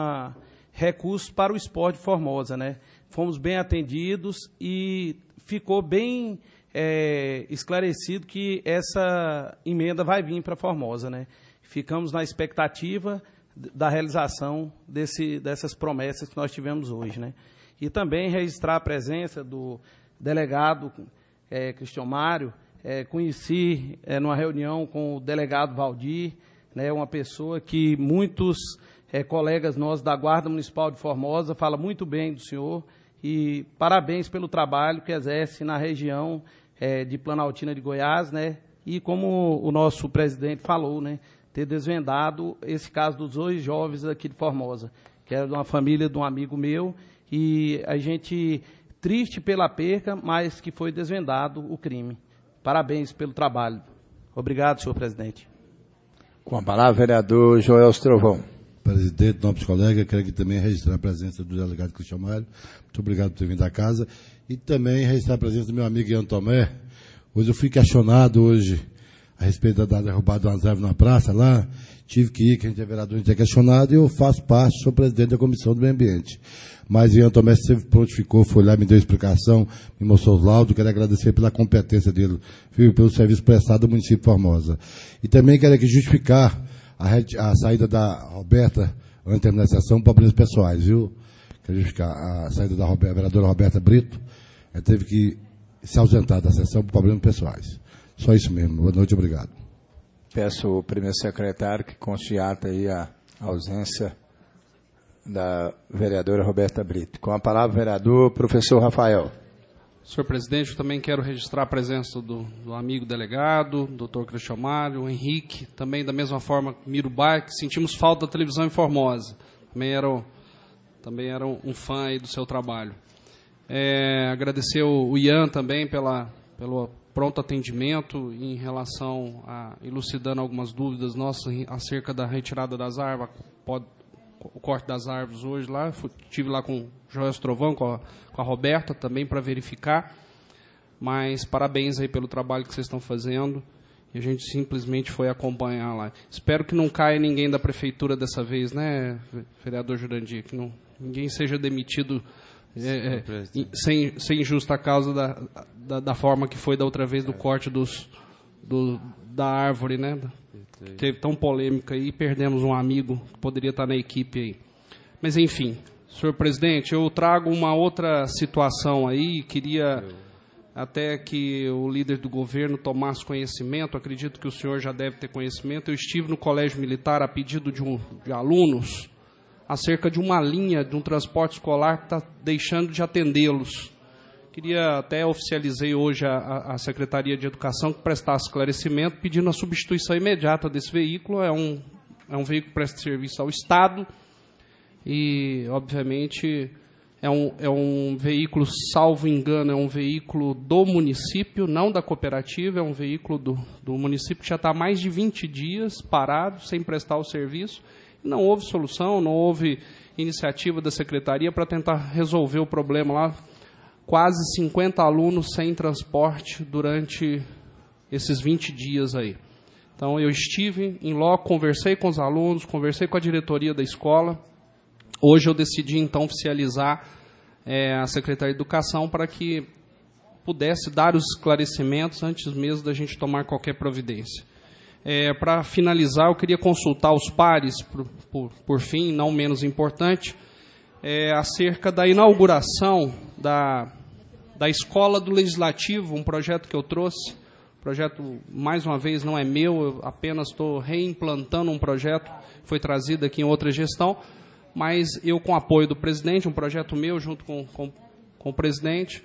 Speaker 15: recurso para o esporte de Formosa, né? Fomos bem atendidos e ficou bem esclarecido que essa emenda vai vir para Formosa, né? Ficamos na expectativa da realização dessas promessas que nós tivemos hoje, né? E também registrar a presença do delegado Cristian Mário. Conheci numa reunião com o delegado Valdir, né, uma pessoa que muitos colegas nossos da Guarda Municipal de Formosa falam muito bem do senhor e parabéns pelo trabalho que exerce na região de Planaltina de Goiás, né, e como o nosso presidente falou, né, ter desvendado esse caso dos 2 jovens aqui de Formosa, que era de uma família de um amigo meu, e a gente triste pela perca, mas que foi desvendado o crime. Parabéns pelo trabalho. Obrigado, senhor presidente.
Speaker 1: Com a palavra, vereador Joel Trovão.
Speaker 13: Presidente, nobres colegas, quero aqui também registrar a presença do delegado Cristian Mário. Muito obrigado por ter vindo à casa. E também registrar a presença do meu amigo Ian Tomé. Hoje eu fui questionado a respeito da derrubada de umas árvores na praça lá. Tive que ir, que a gente é vereador, a gente é questionado, e eu faço parte, sou presidente da Comissão do Meio Ambiente. Mas Ian Tomé sempre prontificou, foi lá, me deu explicação, me mostrou os laudos, quero agradecer pela competência dele, pelo serviço prestado ao município de Formosa. E também quero aqui justificar a saída da Roberta, antes de terminar a sessão, por problemas pessoais, viu? Quero justificar a saída da vereadora Roberta Brito, ela teve que se ausentar da sessão por problemas pessoais. Só isso mesmo. Boa noite, obrigado.
Speaker 1: Peço ao primeiro secretário que conste ata aí a ausência da vereadora Roberta Brito. Com a palavra, vereador professor Rafael.
Speaker 7: Senhor presidente, eu também quero registrar a presença do amigo delegado, doutor Cristian Mário, o Henrique, também da mesma forma Miro Bike, sentimos falta da televisão em Formosa, também era um fã aí do seu trabalho. Agradecer o Ian também pelo pronto atendimento em relação a elucidando algumas dúvidas nossas acerca da retirada das árvores, o corte das árvores hoje lá. Estive lá com o Joel Trovão, com a Roberta também para verificar. Mas parabéns aí pelo trabalho que vocês estão fazendo. E a gente simplesmente foi acompanhar lá. Espero que não caia ninguém da prefeitura dessa vez, né, vereador Jurandir? Que ninguém seja demitido sem justa causa da forma que foi da outra vez do corte da árvore, né? Teve tão polêmica aí, perdemos um amigo que poderia estar na equipe aí. Mas enfim, senhor presidente, eu trago uma outra situação aí, queria até que o líder do governo tomasse conhecimento, acredito que o senhor já deve ter conhecimento, eu estive no Colégio Militar a pedido de alunos, acerca de uma linha de um transporte escolar que está deixando de atendê-los. Queria até oficializei hoje a Secretaria de Educação que prestasse esclarecimento, pedindo a substituição imediata desse veículo. É um veículo que presta serviço ao Estado e, obviamente, é um veículo, salvo engano, é um veículo do município, não da cooperativa, é um veículo do município que já está há mais de 20 dias parado, sem prestar o serviço. Não houve solução, não houve iniciativa da Secretaria para tentar resolver o problema lá. Quase 50 alunos sem transporte durante esses 20 dias aí. Então, eu estive em loco, conversei com os alunos, conversei com a diretoria da escola. Hoje eu decidi, então, oficializar a Secretaria de Educação para que pudesse dar os esclarecimentos antes mesmo da gente tomar qualquer providência. Para finalizar, eu queria consultar os pares, por fim, não menos importante, acerca da inauguração da Escola do Legislativo, um projeto que eu trouxe. O projeto, mais uma vez, não é meu, eu apenas estou reimplantando um projeto que foi trazido aqui em outra gestão, mas eu, com apoio do presidente, um projeto meu, junto com o presidente,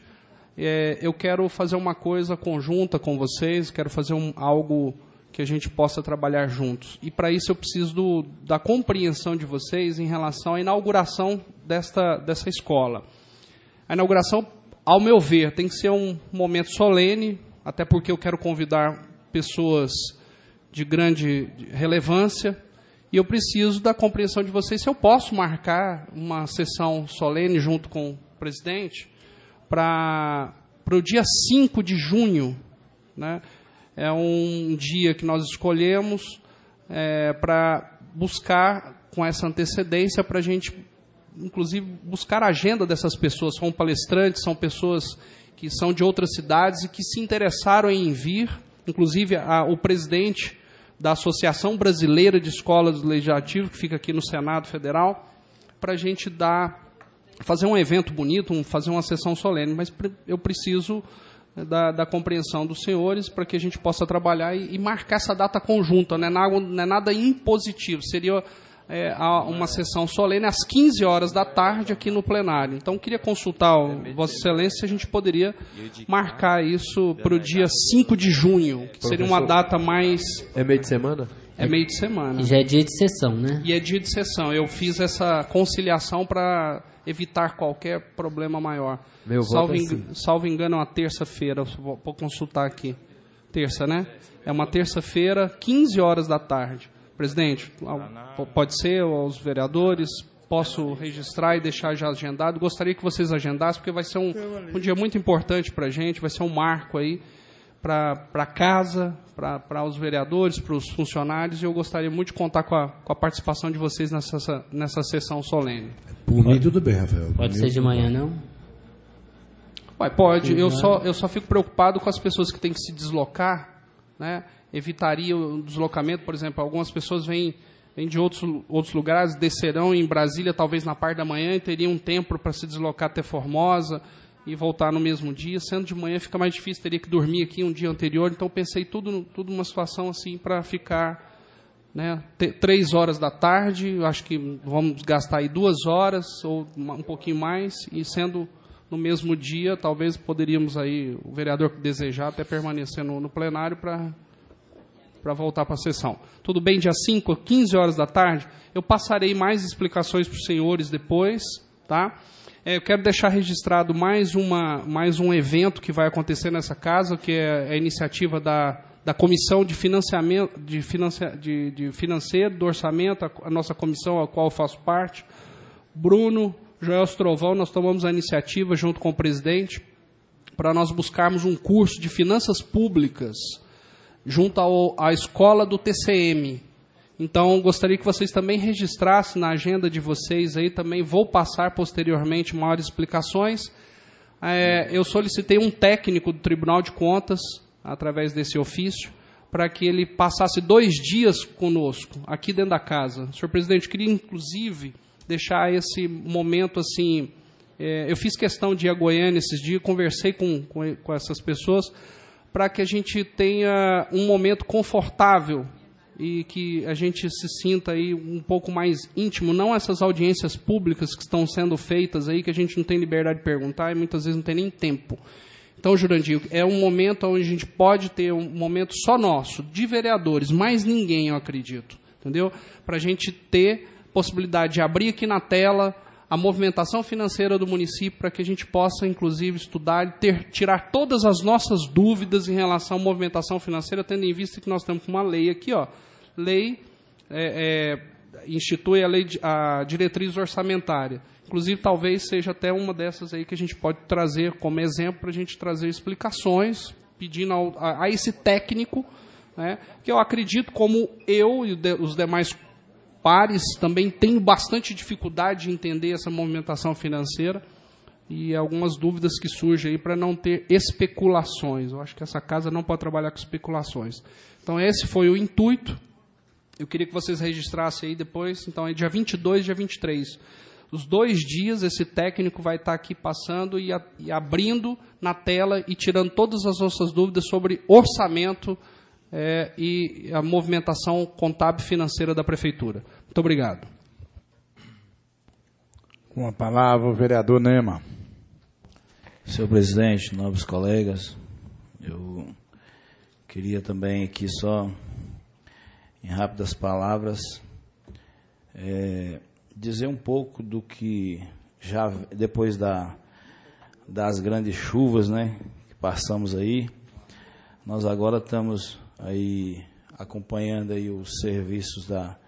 Speaker 7: eu quero fazer uma coisa conjunta com vocês, quero fazer algo que a gente possa trabalhar juntos. E, para isso, eu preciso da compreensão de vocês em relação à inauguração dessa escola. A inauguração, ao meu ver, tem que ser um momento solene, até porque eu quero convidar pessoas de grande relevância, e eu preciso da compreensão de vocês se eu posso marcar uma sessão solene junto com o presidente para o dia 5 de junho, né? É um dia que nós escolhemos para buscar, com essa antecedência, para a gente, inclusive, buscar a agenda dessas pessoas. São palestrantes, são pessoas que são de outras cidades e que se interessaram em vir, inclusive o presidente da Associação Brasileira de Escolas do Legislativo, que fica aqui no Senado Federal, para a gente fazer um evento bonito, fazer uma sessão solene, mas eu preciso da compreensão dos senhores para que a gente possa trabalhar e marcar essa data conjunta, não é nada impositivo, seria uma sessão solene às 15 horas da tarde aqui no plenário. Então, queria consultar Vossa Excelência se a gente poderia marcar isso para o dia 5 de junho, que seria uma data mais...
Speaker 11: É meio de semana?
Speaker 7: É meio de semana.
Speaker 9: E já é dia de sessão, né?
Speaker 7: E é dia de sessão. Eu fiz essa conciliação para evitar qualquer problema maior.
Speaker 11: Meu voto é sim.
Speaker 7: Salvo engano, é uma terça-feira. Vou consultar aqui. Terça, né? É uma terça-feira, 15 horas da tarde. Presidente, pode ser aos vereadores, posso registrar e deixar já agendado. Gostaria que vocês agendassem, porque vai ser um dia muito importante para a gente, vai ser um marco aí para casa, para os vereadores, para os funcionários, e eu gostaria muito de contar com a participação de vocês nessa sessão solene.
Speaker 13: Por mim, tudo bem, Rafael.
Speaker 9: Pode ser de manhã, não?
Speaker 7: Pode. Eu só fico preocupado com as pessoas que têm que se deslocar, né? Evitaria o deslocamento, por exemplo, algumas pessoas vêm de outros lugares, descerão em Brasília, talvez na parte da manhã, e teriam um tempo para se deslocar até Formosa e voltar no mesmo dia. Sendo de manhã fica mais difícil, teria que dormir aqui um dia anterior, então pensei tudo numa situação assim para ficar, né, 3 horas da tarde, acho que vamos gastar aí 2 horas ou um pouquinho mais, e sendo no mesmo dia, talvez poderíamos aí, o vereador que desejar, até permanecer no plenário para voltar para a sessão. Tudo bem, dia 5, 15 horas da tarde, eu passarei mais explicações para os senhores depois, tá? Eu quero deixar registrado mais um evento que vai acontecer nessa casa, que é a iniciativa da Comissão de Financiamento, financeiro, do Orçamento, a nossa comissão, a qual eu faço parte. Bruno, Joel Trovão, nós tomamos a iniciativa, junto com o presidente, para nós buscarmos um curso de finanças públicas junto à escola do TCM. Então, gostaria que vocês também registrassem na agenda de vocês aí, também vou passar posteriormente maiores explicações. Eu solicitei um técnico do Tribunal de Contas, através desse ofício, para que ele passasse 2 dias conosco, aqui dentro da casa. Senhor presidente, queria inclusive deixar esse momento assim Eu fiz questão de ir a Goiânia esses dias, conversei com essas pessoas, para que a gente tenha um momento confortável e que a gente se sinta aí um pouco mais íntimo, não essas audiências públicas que estão sendo feitas aí, que a gente não tem liberdade de perguntar e muitas vezes não tem nem tempo. Então, Jurandir, é um momento onde a gente pode ter um momento só nosso, de vereadores, mais ninguém, eu acredito, entendeu? Para a gente ter possibilidade de abrir aqui na tela a movimentação financeira do município, para que a gente possa, inclusive, estudar e tirar todas as nossas dúvidas em relação à movimentação financeira, tendo em vista que nós temos uma lei aqui, ó, lei institui a diretriz orçamentária. Inclusive, talvez seja até uma dessas aí que a gente pode trazer como exemplo para a gente trazer explicações, pedindo a esse técnico, né, que eu acredito, como eu e os demais pares, também tenho bastante dificuldade de entender essa movimentação financeira e algumas dúvidas que surgem aí para não ter especulações. Eu acho que essa casa não pode trabalhar com especulações. Então, esse foi o intuito. Eu queria que vocês registrassem aí depois. Então, é dia 22 e dia 23. Os 2 dias, esse técnico vai estar aqui passando e abrindo na tela e tirando todas as nossas dúvidas sobre orçamento e a movimentação contábil financeira da Prefeitura. Muito obrigado.
Speaker 1: Com a palavra, o vereador Nema.
Speaker 6: Senhor presidente, nobres colegas, eu queria também aqui só, em rápidas palavras, dizer um pouco do que já depois das grandes chuvas, né, que passamos aí, nós agora estamos aí acompanhando aí os serviços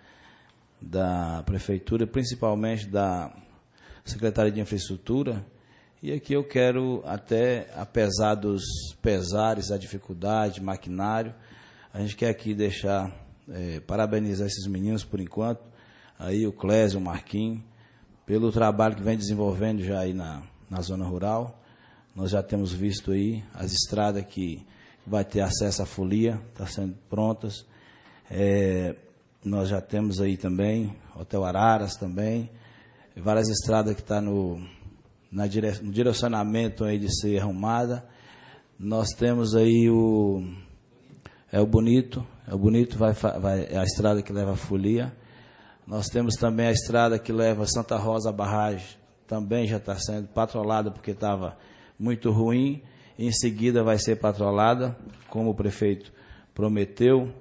Speaker 6: da Prefeitura, principalmente da Secretaria de Infraestrutura, e aqui eu quero até, apesar dos pesares, a dificuldade, maquinário, a gente quer aqui deixar, parabenizar esses meninos por enquanto, aí o Clésio, o Marquinhos, pelo trabalho que vem desenvolvendo já aí na zona rural. Nós já temos visto aí as estradas que vai ter acesso à folia, estão sendo prontas. Nós já temos aí também, Hotel Araras também, várias estradas que estão no direcionamento aí de ser arrumada. Nós temos aí o Bonito é a estrada que leva a folia. Nós temos também a estrada que leva Santa Rosa à barragem, também já está sendo patrolada porque estava muito ruim. Em seguida vai ser patrolada, como o prefeito prometeu.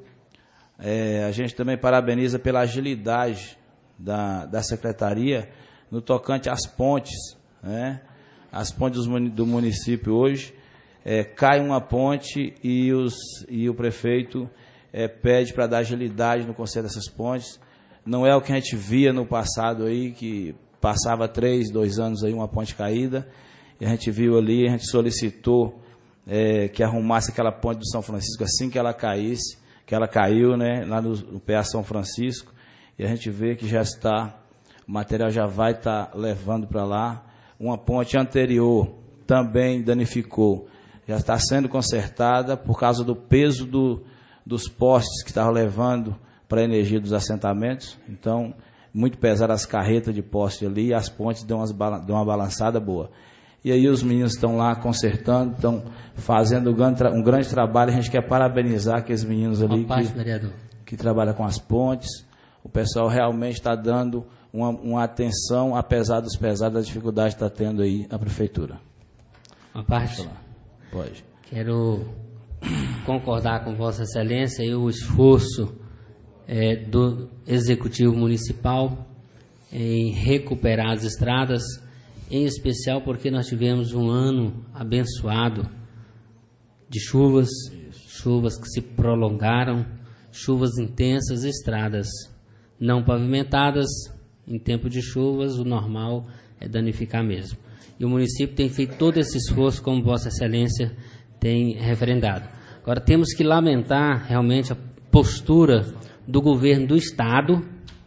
Speaker 6: A gente também parabeniza pela agilidade da secretaria no tocante às pontes, né? As pontes do município hoje, cai uma ponte e o prefeito pede para dar agilidade no conserto dessas pontes. Não é o que a gente via no passado aí, que passava 2 anos aí uma ponte caída, e a gente viu ali, a gente solicitou que arrumasse aquela ponte do São Francisco assim que ela caísse, que ela caiu, né, lá no PA São Francisco, e a gente vê que já está, o material já vai estar levando para lá. Uma ponte anterior também danificou, já está sendo consertada por causa do peso dos postes que estavam levando para a energia dos assentamentos. Então, muito pesado as carretas de poste ali, e as pontes dão uma balançada boa. E aí os meninos estão lá consertando, estão fazendo um grande trabalho. A gente quer parabenizar aqueles meninos ali que trabalham com as pontes. O pessoal realmente está dando uma atenção, apesar dos pesados, da dificuldade que está tendo aí a Prefeitura.
Speaker 9: Uma parte?
Speaker 6: Pode.
Speaker 9: Quero concordar com Vossa Excelência e o esforço do Executivo Municipal em recuperar as estradas, em especial porque nós tivemos um ano abençoado de chuvas que se prolongaram, chuvas intensas, estradas não pavimentadas. Em tempo de chuvas, o normal é danificar mesmo. E o município tem feito todo esse esforço, como Vossa Excelência tem referendado. Agora, temos que lamentar realmente a postura do governo do Estado,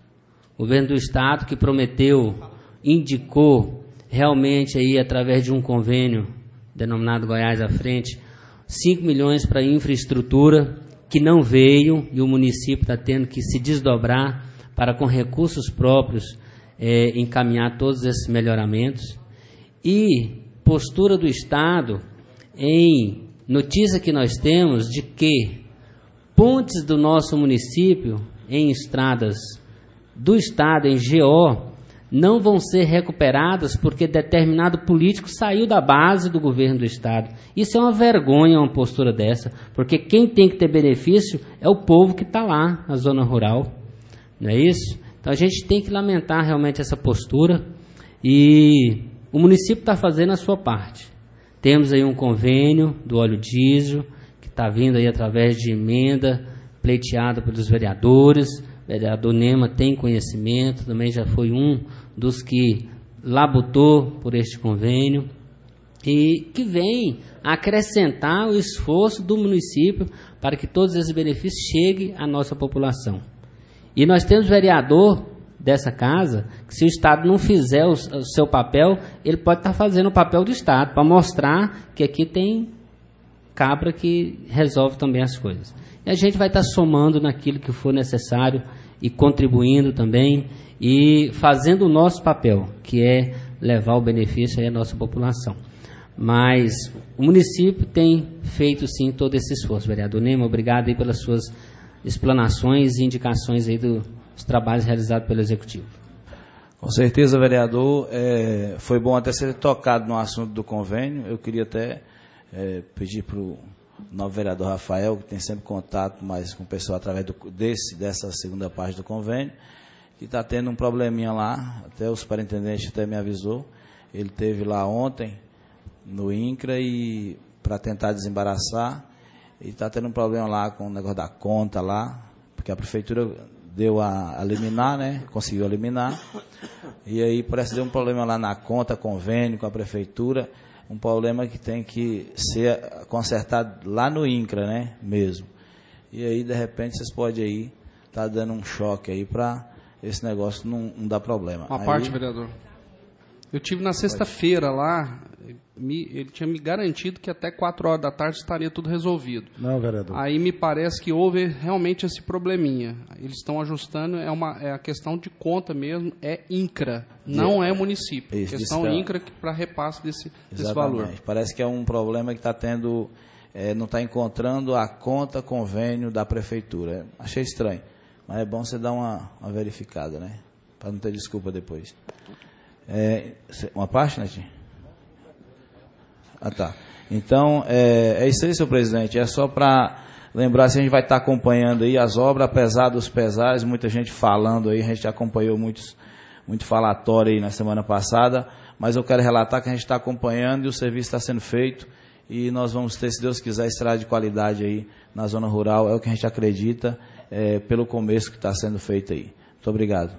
Speaker 9: que prometeu, indicou realmente aí, através de um convênio denominado Goiás à Frente, 5 milhões para infraestrutura, que não veio, e o município está tendo que se desdobrar para, com recursos próprios, encaminhar todos esses melhoramentos. E postura do Estado em notícia que nós temos de que pontes do nosso município em estradas do Estado, em GO, não vão ser recuperadas porque determinado político saiu da base do governo do Estado. Isso é uma vergonha, uma postura dessa, porque quem tem que ter benefício é o povo que está lá na zona rural, não é isso? Então a gente tem que lamentar realmente essa postura e o município está fazendo a sua parte. Temos aí um convênio do óleo diesel, que está vindo aí através de emenda pleiteada pelos vereadores. O vereador Nema tem conhecimento, também já foi um dos que labutou por este convênio e que vem acrescentar o esforço do município para que todos esses benefícios cheguem à nossa população. E nós temos vereador dessa casa, que se o Estado não fizer o seu papel, ele pode estar fazendo o papel do Estado, para mostrar que aqui tem cabra que resolve também as coisas. E a gente vai estar somando naquilo que for necessário e contribuindo também e fazendo o nosso papel, que é levar o benefício aí à nossa população. Mas o município tem feito sim todo esse esforço. Vereador Nema, obrigado aí pelas suas explanações e indicações aí dos trabalhos realizados pelo Executivo.
Speaker 6: Com certeza, vereador, foi bom até ser tocado no assunto do convênio. Eu queria até pedir para o novo vereador Rafael, que tem sempre contato mais com o pessoal através dessa segunda parte do convênio, que está tendo um probleminha lá, até o superintendente até me avisou, ele teve lá ontem, no INCRA, e para tentar desembaraçar, e está tendo um problema lá com o negócio da conta lá, porque a prefeitura deu a liminar, né? Conseguiu eliminar. E aí parece que deu um problema lá na conta, convênio com a prefeitura, um problema que tem que ser consertado lá no INCRA, né? Mesmo. E aí, de repente, vocês podem aí estar dando um choque aí para esse negócio não dar problema.
Speaker 7: Uma
Speaker 6: aí,
Speaker 7: parte, vereador. Eu tive na sexta-feira lá, ele tinha me garantido que até 4 horas da tarde estaria tudo resolvido.
Speaker 14: Não, vereador.
Speaker 7: Aí me parece que houve realmente esse probleminha. Eles estão ajustando, é a questão de conta mesmo, é INCRA, não é município.
Speaker 6: Isso,
Speaker 7: questão INCRA para repasse desse valor.
Speaker 6: Parece que é um problema que está tendo, não está encontrando a conta, convênio da prefeitura. Achei estranho, mas é bom você dar uma verificada, né? Para não ter desculpa depois. Uma parte, Netinho? Ah, tá. Então, é isso aí, senhor presidente. É só para lembrar, se a gente vai estar acompanhando aí as obras, apesar dos pesares, muita gente falando aí, a gente acompanhou muito falatório aí na semana passada, mas eu quero relatar que a gente está acompanhando e o serviço está sendo feito e nós vamos ter, se Deus quiser, estrada de qualidade aí na zona rural, é o que a gente acredita, pelo começo que está sendo feito aí. Muito obrigado.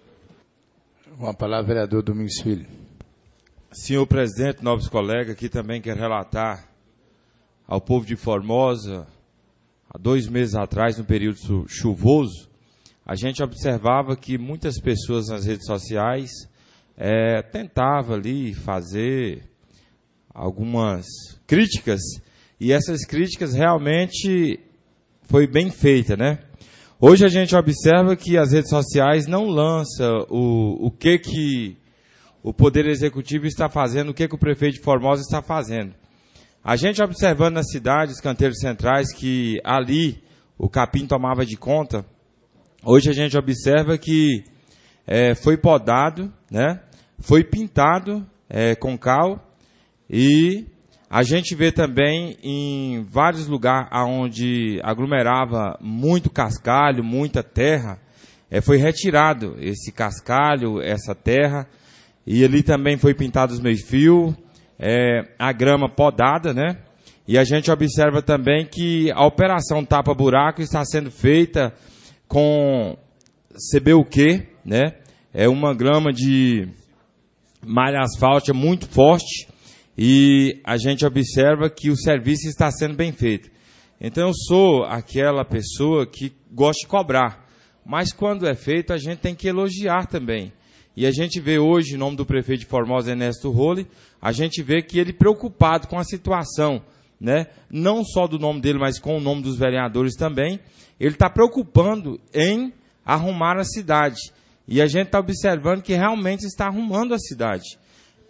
Speaker 1: Com a palavra, vereador Domingos Filho.
Speaker 10: Senhor presidente, nobres colegas, aqui também quero relatar ao povo de Formosa, há 2 meses atrás, no período chuvoso, a gente observava que muitas pessoas nas redes sociais tentavam ali fazer algumas críticas, e essas críticas realmente foi bem feita, né? Hoje a gente observa que as redes sociais não lançam o que o Poder Executivo está fazendo, o que o prefeito de Formosa está fazendo. A gente observando nas cidades, canteiros centrais, que ali o capim tomava de conta, hoje a gente observa que foi podado, né? Foi pintado com cal, e a gente vê também em vários lugares onde aglomerava muito cascalho, muita terra, foi retirado esse cascalho, essa terra, e ali também foi pintado os meio-fio, a grama podada, né? E a gente observa também que a operação tapa-buraco está sendo feita com CBUQ, né? É uma grama de malha asfáltica muito forte, e a gente observa que o serviço está sendo bem feito. Então eu sou aquela pessoa que gosta de cobrar, mas quando é feito a gente tem que elogiar também. E a gente vê hoje, em nome do prefeito de Formosa, Ernesto Rolle, a gente vê que ele preocupado com a situação, né? Não só do nome dele, mas com o nome dos vereadores também, ele está preocupando em arrumar a cidade. E a gente está observando que realmente está arrumando a cidade.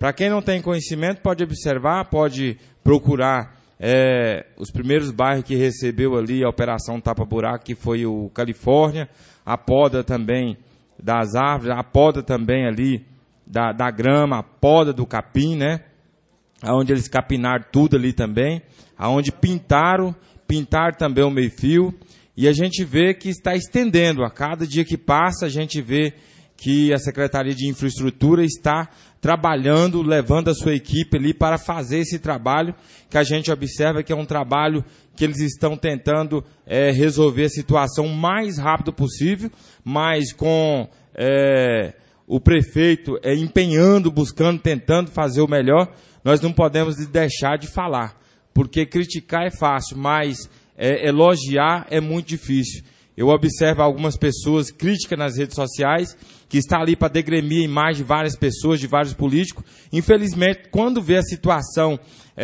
Speaker 10: Para quem não tem conhecimento, pode observar, pode procurar os primeiros bairros que recebeu ali a Operação Tapa Buraco, que foi o Califórnia, a poda também das árvores, a poda também ali da grama, a poda do capim, né? Onde eles capinaram tudo ali também, aonde pintaram também o meio-fio, e a gente vê que está estendendo. A cada dia que passa, a gente vê que a Secretaria de Infraestrutura está trabalhando, levando a sua equipe ali para fazer esse trabalho, que a gente observa que é um trabalho que eles estão tentando resolver a situação o mais rápido possível, mas com o prefeito empenhando, buscando, tentando fazer o melhor. Nós não podemos deixar de falar, porque criticar é fácil, mas elogiar é muito difícil. Eu observo algumas pessoas críticas nas redes sociais, que está ali para degramir a imagem de várias pessoas, de vários políticos. Infelizmente, quando vê a situação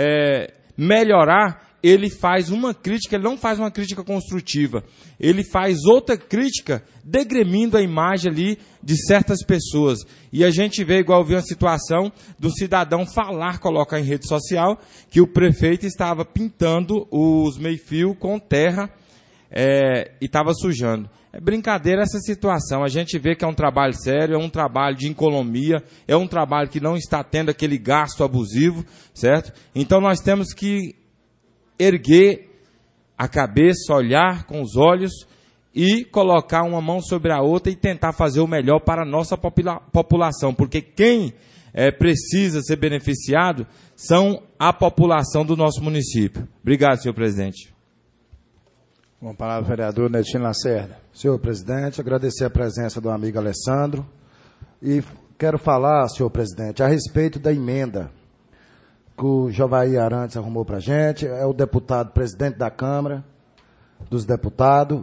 Speaker 10: melhorar, ele faz uma crítica, ele não faz uma crítica construtiva. Ele faz outra crítica, degremindo a imagem ali de certas pessoas. E a gente vê, igual viu a situação do cidadão colocar em rede social, que o prefeito estava pintando os meio-fio com terra e estava sujando. É brincadeira essa situação. A gente vê que é um trabalho sério, é um trabalho de economia, é um trabalho que não está tendo aquele gasto abusivo, certo? Então nós temos que erguer a cabeça, olhar com os olhos e colocar uma mão sobre a outra e tentar fazer o melhor para a nossa população, porque quem precisa ser beneficiado são a população do nosso município. Obrigado, senhor presidente.
Speaker 1: Com a palavra, vereador Netinho Lacerda.
Speaker 14: Senhor presidente, agradecer a presença do amigo Alessandro e quero falar, senhor presidente, a respeito da emenda que o Jovaí Arantes arrumou para a gente, é o deputado presidente da Câmara dos Deputados.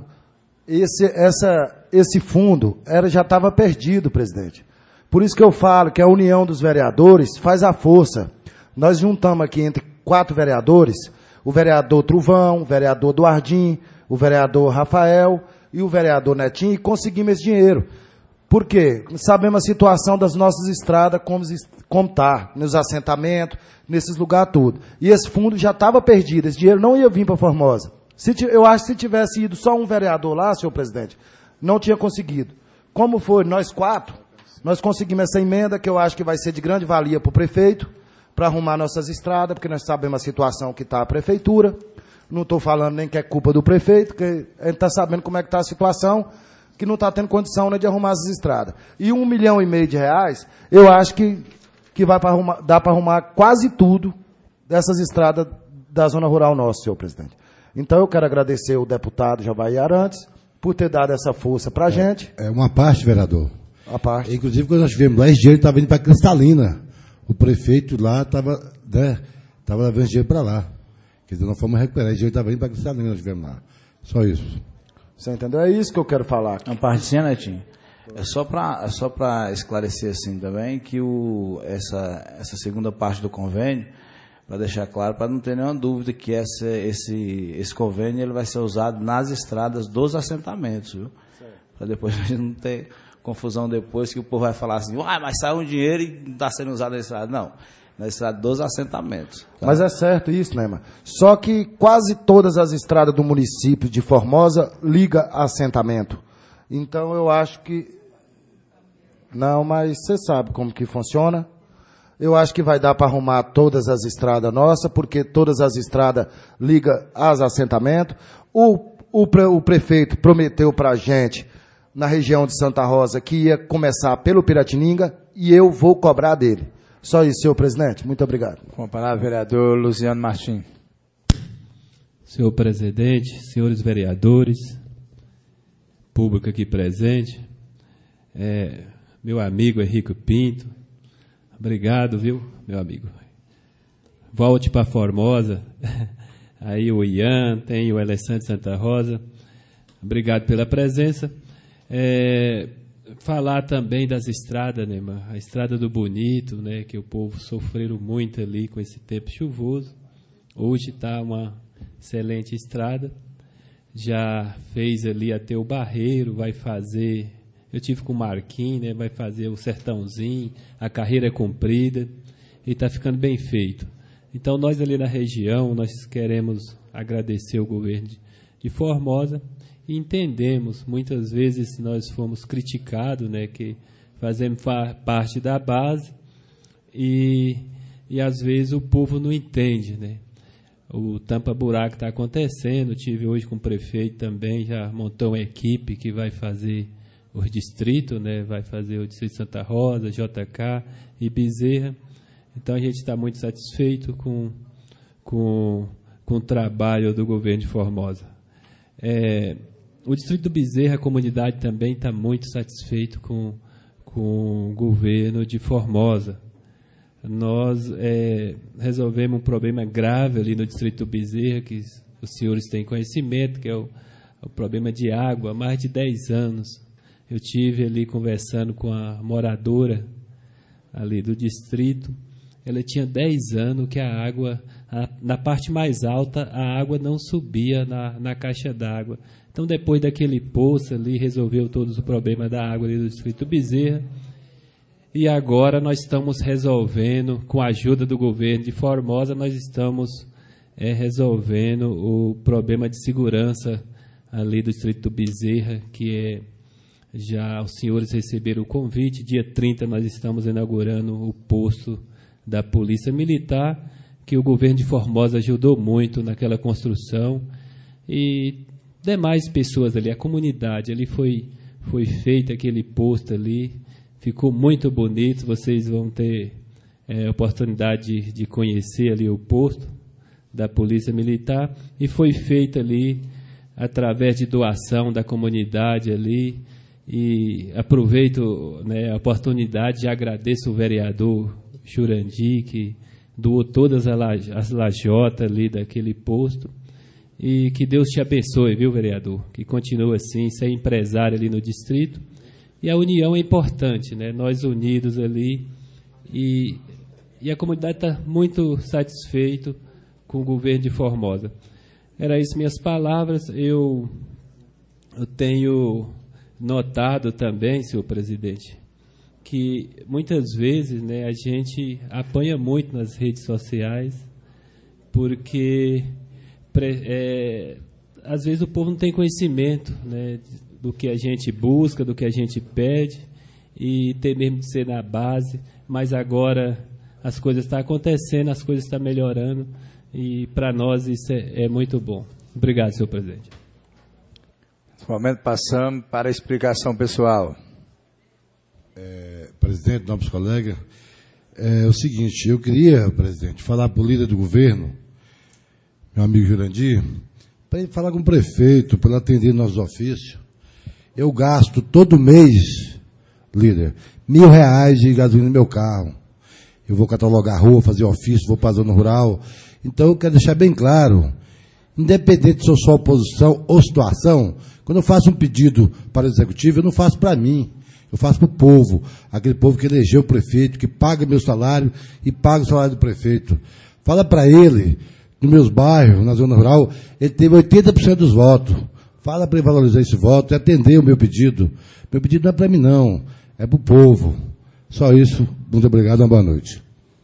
Speaker 14: Esse fundo já estava perdido, presidente. Por isso que eu falo que a união dos vereadores faz a força. Nós juntamos aqui entre 4 vereadores, o vereador Truvão, o vereador Duardim, o vereador Rafael e o vereador Netinho, e conseguimos esse dinheiro. Por quê? Sabemos a situação das nossas estradas, como está, nos assentamentos, nesses lugares tudo. E esse fundo já estava perdido, esse dinheiro não ia vir para Formosa. Eu acho que se tivesse ido só um vereador lá, senhor presidente, não tinha conseguido. Como foi nós 4, nós conseguimos essa emenda, que eu acho que vai ser de grande valia para o prefeito, para arrumar nossas estradas, porque nós sabemos a situação que está a prefeitura. Não estou falando nem que é culpa do prefeito, porque a gente está sabendo como é que está a situação, que não está tendo condição, né, de arrumar as estradas. E R$1,5 milhão de reais, eu acho que vai dar para arrumar quase tudo dessas estradas da zona rural nossa, senhor presidente. Então eu quero agradecer o deputado Jovaí Arantes por ter dado essa força para a gente.
Speaker 13: É uma parte, vereador.
Speaker 14: A parte.
Speaker 13: Inclusive, quando nós tivemos lá, esse dinheiro estava indo para Cristalina. O prefeito lá estava levando esse dinheiro para lá. Quer dizer, nós fomos recuperar, esse dinheiro estava indo para Cristalina, nós tivemos lá. Só isso.
Speaker 14: Você entendeu? É isso que eu quero falar.
Speaker 6: Uma partezinha, Netinho. É só para esclarecer assim também que essa segunda parte do convênio, para deixar claro, para não ter nenhuma dúvida que esse convênio ele vai ser usado nas estradas dos assentamentos, viu? Para depois a gente não ter confusão depois que o povo vai falar assim, mas saiu um dinheiro e não está sendo usado na estrada. Não, na estrada dos assentamentos. Tá?
Speaker 14: Mas é certo isso, né, mano? Só que quase todas as estradas do município de Formosa liga a assentamento. Então eu acho que... Não, mas você sabe como que funciona. Eu acho que vai dar para arrumar todas as estradas nossas, porque todas as estradas ligam aos assentamentos. O prefeito prometeu para a gente, na região de Santa Rosa, que ia começar pelo Piratininga, e eu vou cobrar dele. Só isso, senhor presidente. Muito obrigado.
Speaker 1: Com a palavra, vereador Luciano Martins.
Speaker 8: Senhor presidente, senhores vereadores, público aqui presente, meu amigo Henrique Pinto, obrigado, viu, meu amigo. Volte para Formosa, aí o Ian, tem o Alessandro Santa Rosa, obrigado pela presença. Falar também das estradas, né, a estrada do Bonito, né, que o povo sofreram muito ali com esse tempo chuvoso. Hoje está uma excelente estrada, já fez ali até o Barreiro, vai fazer... Eu tive com o Marquinhos, né, vai fazer o Sertãozinho, a carreira é comprida. e está ficando bem feito. Então, nós ali na região, nós queremos agradecer o governo de Formosa e entendemos, muitas vezes nós fomos criticados, né, que fazemos parte da base e às vezes o povo não entende, né? O tampa-buraco está acontecendo, tive hoje com o prefeito também, já montou uma equipe que vai fazer os distritos, né? Vai fazer o distrito Santa Rosa, JK e Bezerra. Então a gente está muito satisfeito com o trabalho do governo de Formosa. O distrito do Bezerra, a comunidade também está muito satisfeito com o governo de Formosa. Nós resolvemos um problema grave ali no distrito do Bezerra, que os senhores têm conhecimento, que é o problema de água, há mais de 10 anos. Eu tive ali conversando com a moradora ali do distrito. Ela tinha 10 anos que a água, na parte mais alta, a água não subia na caixa d'água. Então, depois daquele poço ali, resolveu todos os problemas da água ali do distrito do Bezerra. E agora nós estamos resolvendo, com a ajuda do governo de Formosa, nós estamos resolvendo o problema de segurança ali do distrito do Bezerra, que já os senhores receberam o convite. Dia 30 nós estamos inaugurando o posto da Polícia Militar, que o governo de Formosa ajudou muito naquela construção, e demais pessoas ali, a comunidade ali foi feito aquele posto ali, ficou muito bonito. Vocês vão ter oportunidade de conhecer ali o posto da Polícia Militar, e foi feito ali através de doação da comunidade ali. E aproveito, né, a oportunidade e agradeço o vereador Jurandir, que doou todas as lajotas ali daquele posto. E que Deus te abençoe, viu, vereador? Que continue assim, ser empresário ali no distrito. E a união é importante, né? Nós unidos ali. E a comunidade está muito satisfeita com o governo de Formosa. Era isso minhas palavras. Eu tenho notado também, senhor presidente, que muitas vezes, né, a gente apanha muito nas redes sociais, porque às vezes o povo não tem conhecimento, né, do que a gente busca, do que a gente pede, e tem mesmo de ser na base. Mas agora as coisas estão acontecendo, as coisas estão melhorando, e para nós isso é muito bom. Obrigado, senhor presidente.
Speaker 1: Nesse momento passamos para a explicação pessoal.
Speaker 13: Presidente, nobres colegas, é o seguinte: eu queria, presidente, falar para o líder do governo, meu amigo Jurandir, para ele falar com o prefeito, para ele atender nossos ofícios. Eu gasto todo mês, líder, R$1.000 de gasolina no meu carro. Eu vou catalogar a rua, fazer ofício, vou para a zona rural. Então eu quero deixar bem claro, independente se eu sou oposição ou situação, quando eu faço um pedido para o executivo, eu não faço para mim, eu faço para o povo, aquele povo que elegeu o prefeito, que paga meu salário e paga o salário do prefeito. Fala para ele, nos meus bairros, na zona rural, ele teve 80% dos votos. Fala para ele valorizar esse voto e atender o meu pedido. Meu pedido não é para mim, não, é para o povo. Só isso. Muito obrigado, uma boa noite.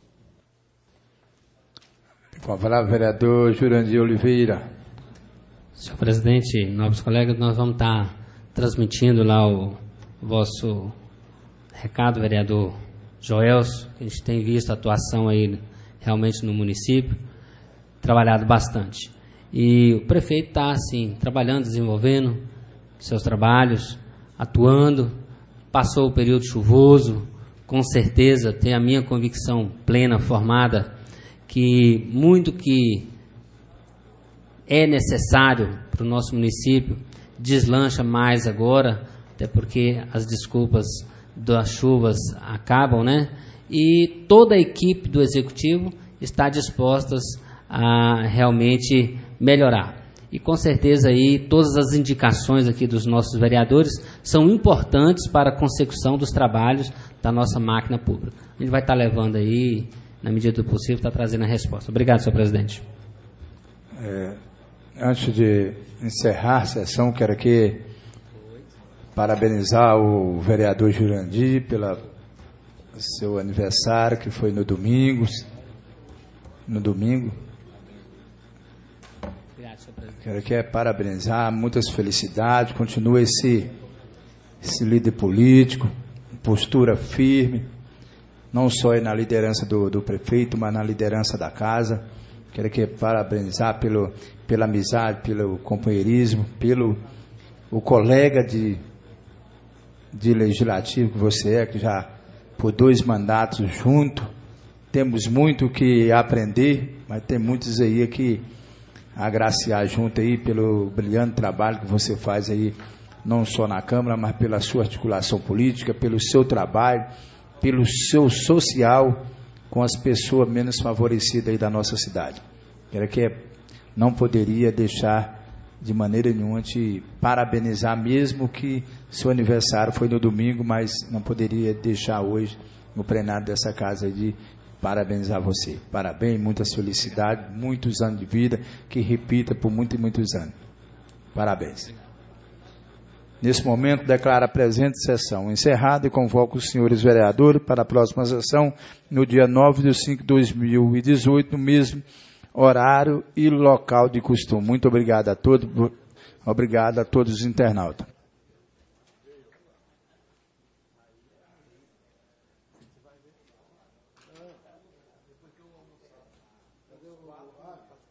Speaker 1: Com a palavra, vereador Jurandir Oliveira.
Speaker 9: Senhor presidente, nobres colegas, nós vamos estar transmitindo lá o vosso recado, vereador Joelso. A gente tem visto a atuação aí realmente no município, trabalhado bastante. E o prefeito está, assim, trabalhando, desenvolvendo seus trabalhos, atuando. Passou o período chuvoso, com certeza, tem a minha convicção plena, formada, que muito que é necessário para o nosso município deslancha mais agora, até porque as desculpas das chuvas acabam, né? E toda a equipe do Executivo está disposta a realmente melhorar. E com certeza aí todas as indicações aqui dos nossos vereadores são importantes para a consecução dos trabalhos da nossa máquina pública. A gente vai estar levando aí, na medida do possível, está trazendo a resposta. Obrigado, senhor presidente.
Speaker 1: Antes de encerrar a sessão, quero aqui parabenizar o vereador Jurandir pela seu aniversário, que foi no domingo. No domingo. Quero aqui parabenizar, muitas felicidades. Continua esse líder político, postura firme, não só na liderança do prefeito, mas na liderança da casa. Quero aqui parabenizar pela amizade, pelo companheirismo, pelo o colega de legislativo que você é, que já por 2 mandatos junto. Temos muito que aprender, mas tem muitos aí que agraciar junto aí pelo brilhante trabalho que você faz aí, não só na Câmara, mas pela sua articulação política, pelo seu trabalho, pelo seu social com as pessoas menos favorecidas aí da nossa cidade. Quero que não poderia deixar de maneira nenhuma te parabenizar, mesmo que seu aniversário foi no domingo, mas não poderia deixar hoje no plenário dessa casa de parabenizar você. Parabéns, muitas felicidades, muitos anos de vida, que repita por muitos e muitos anos. Parabéns. Nesse momento, declaro a presente sessão encerrada e convoco os senhores vereadores para a próxima sessão, no dia 9/5/2018, no mesmo horário e local de costume. Muito obrigado a todos, obrigado a todos os internautas.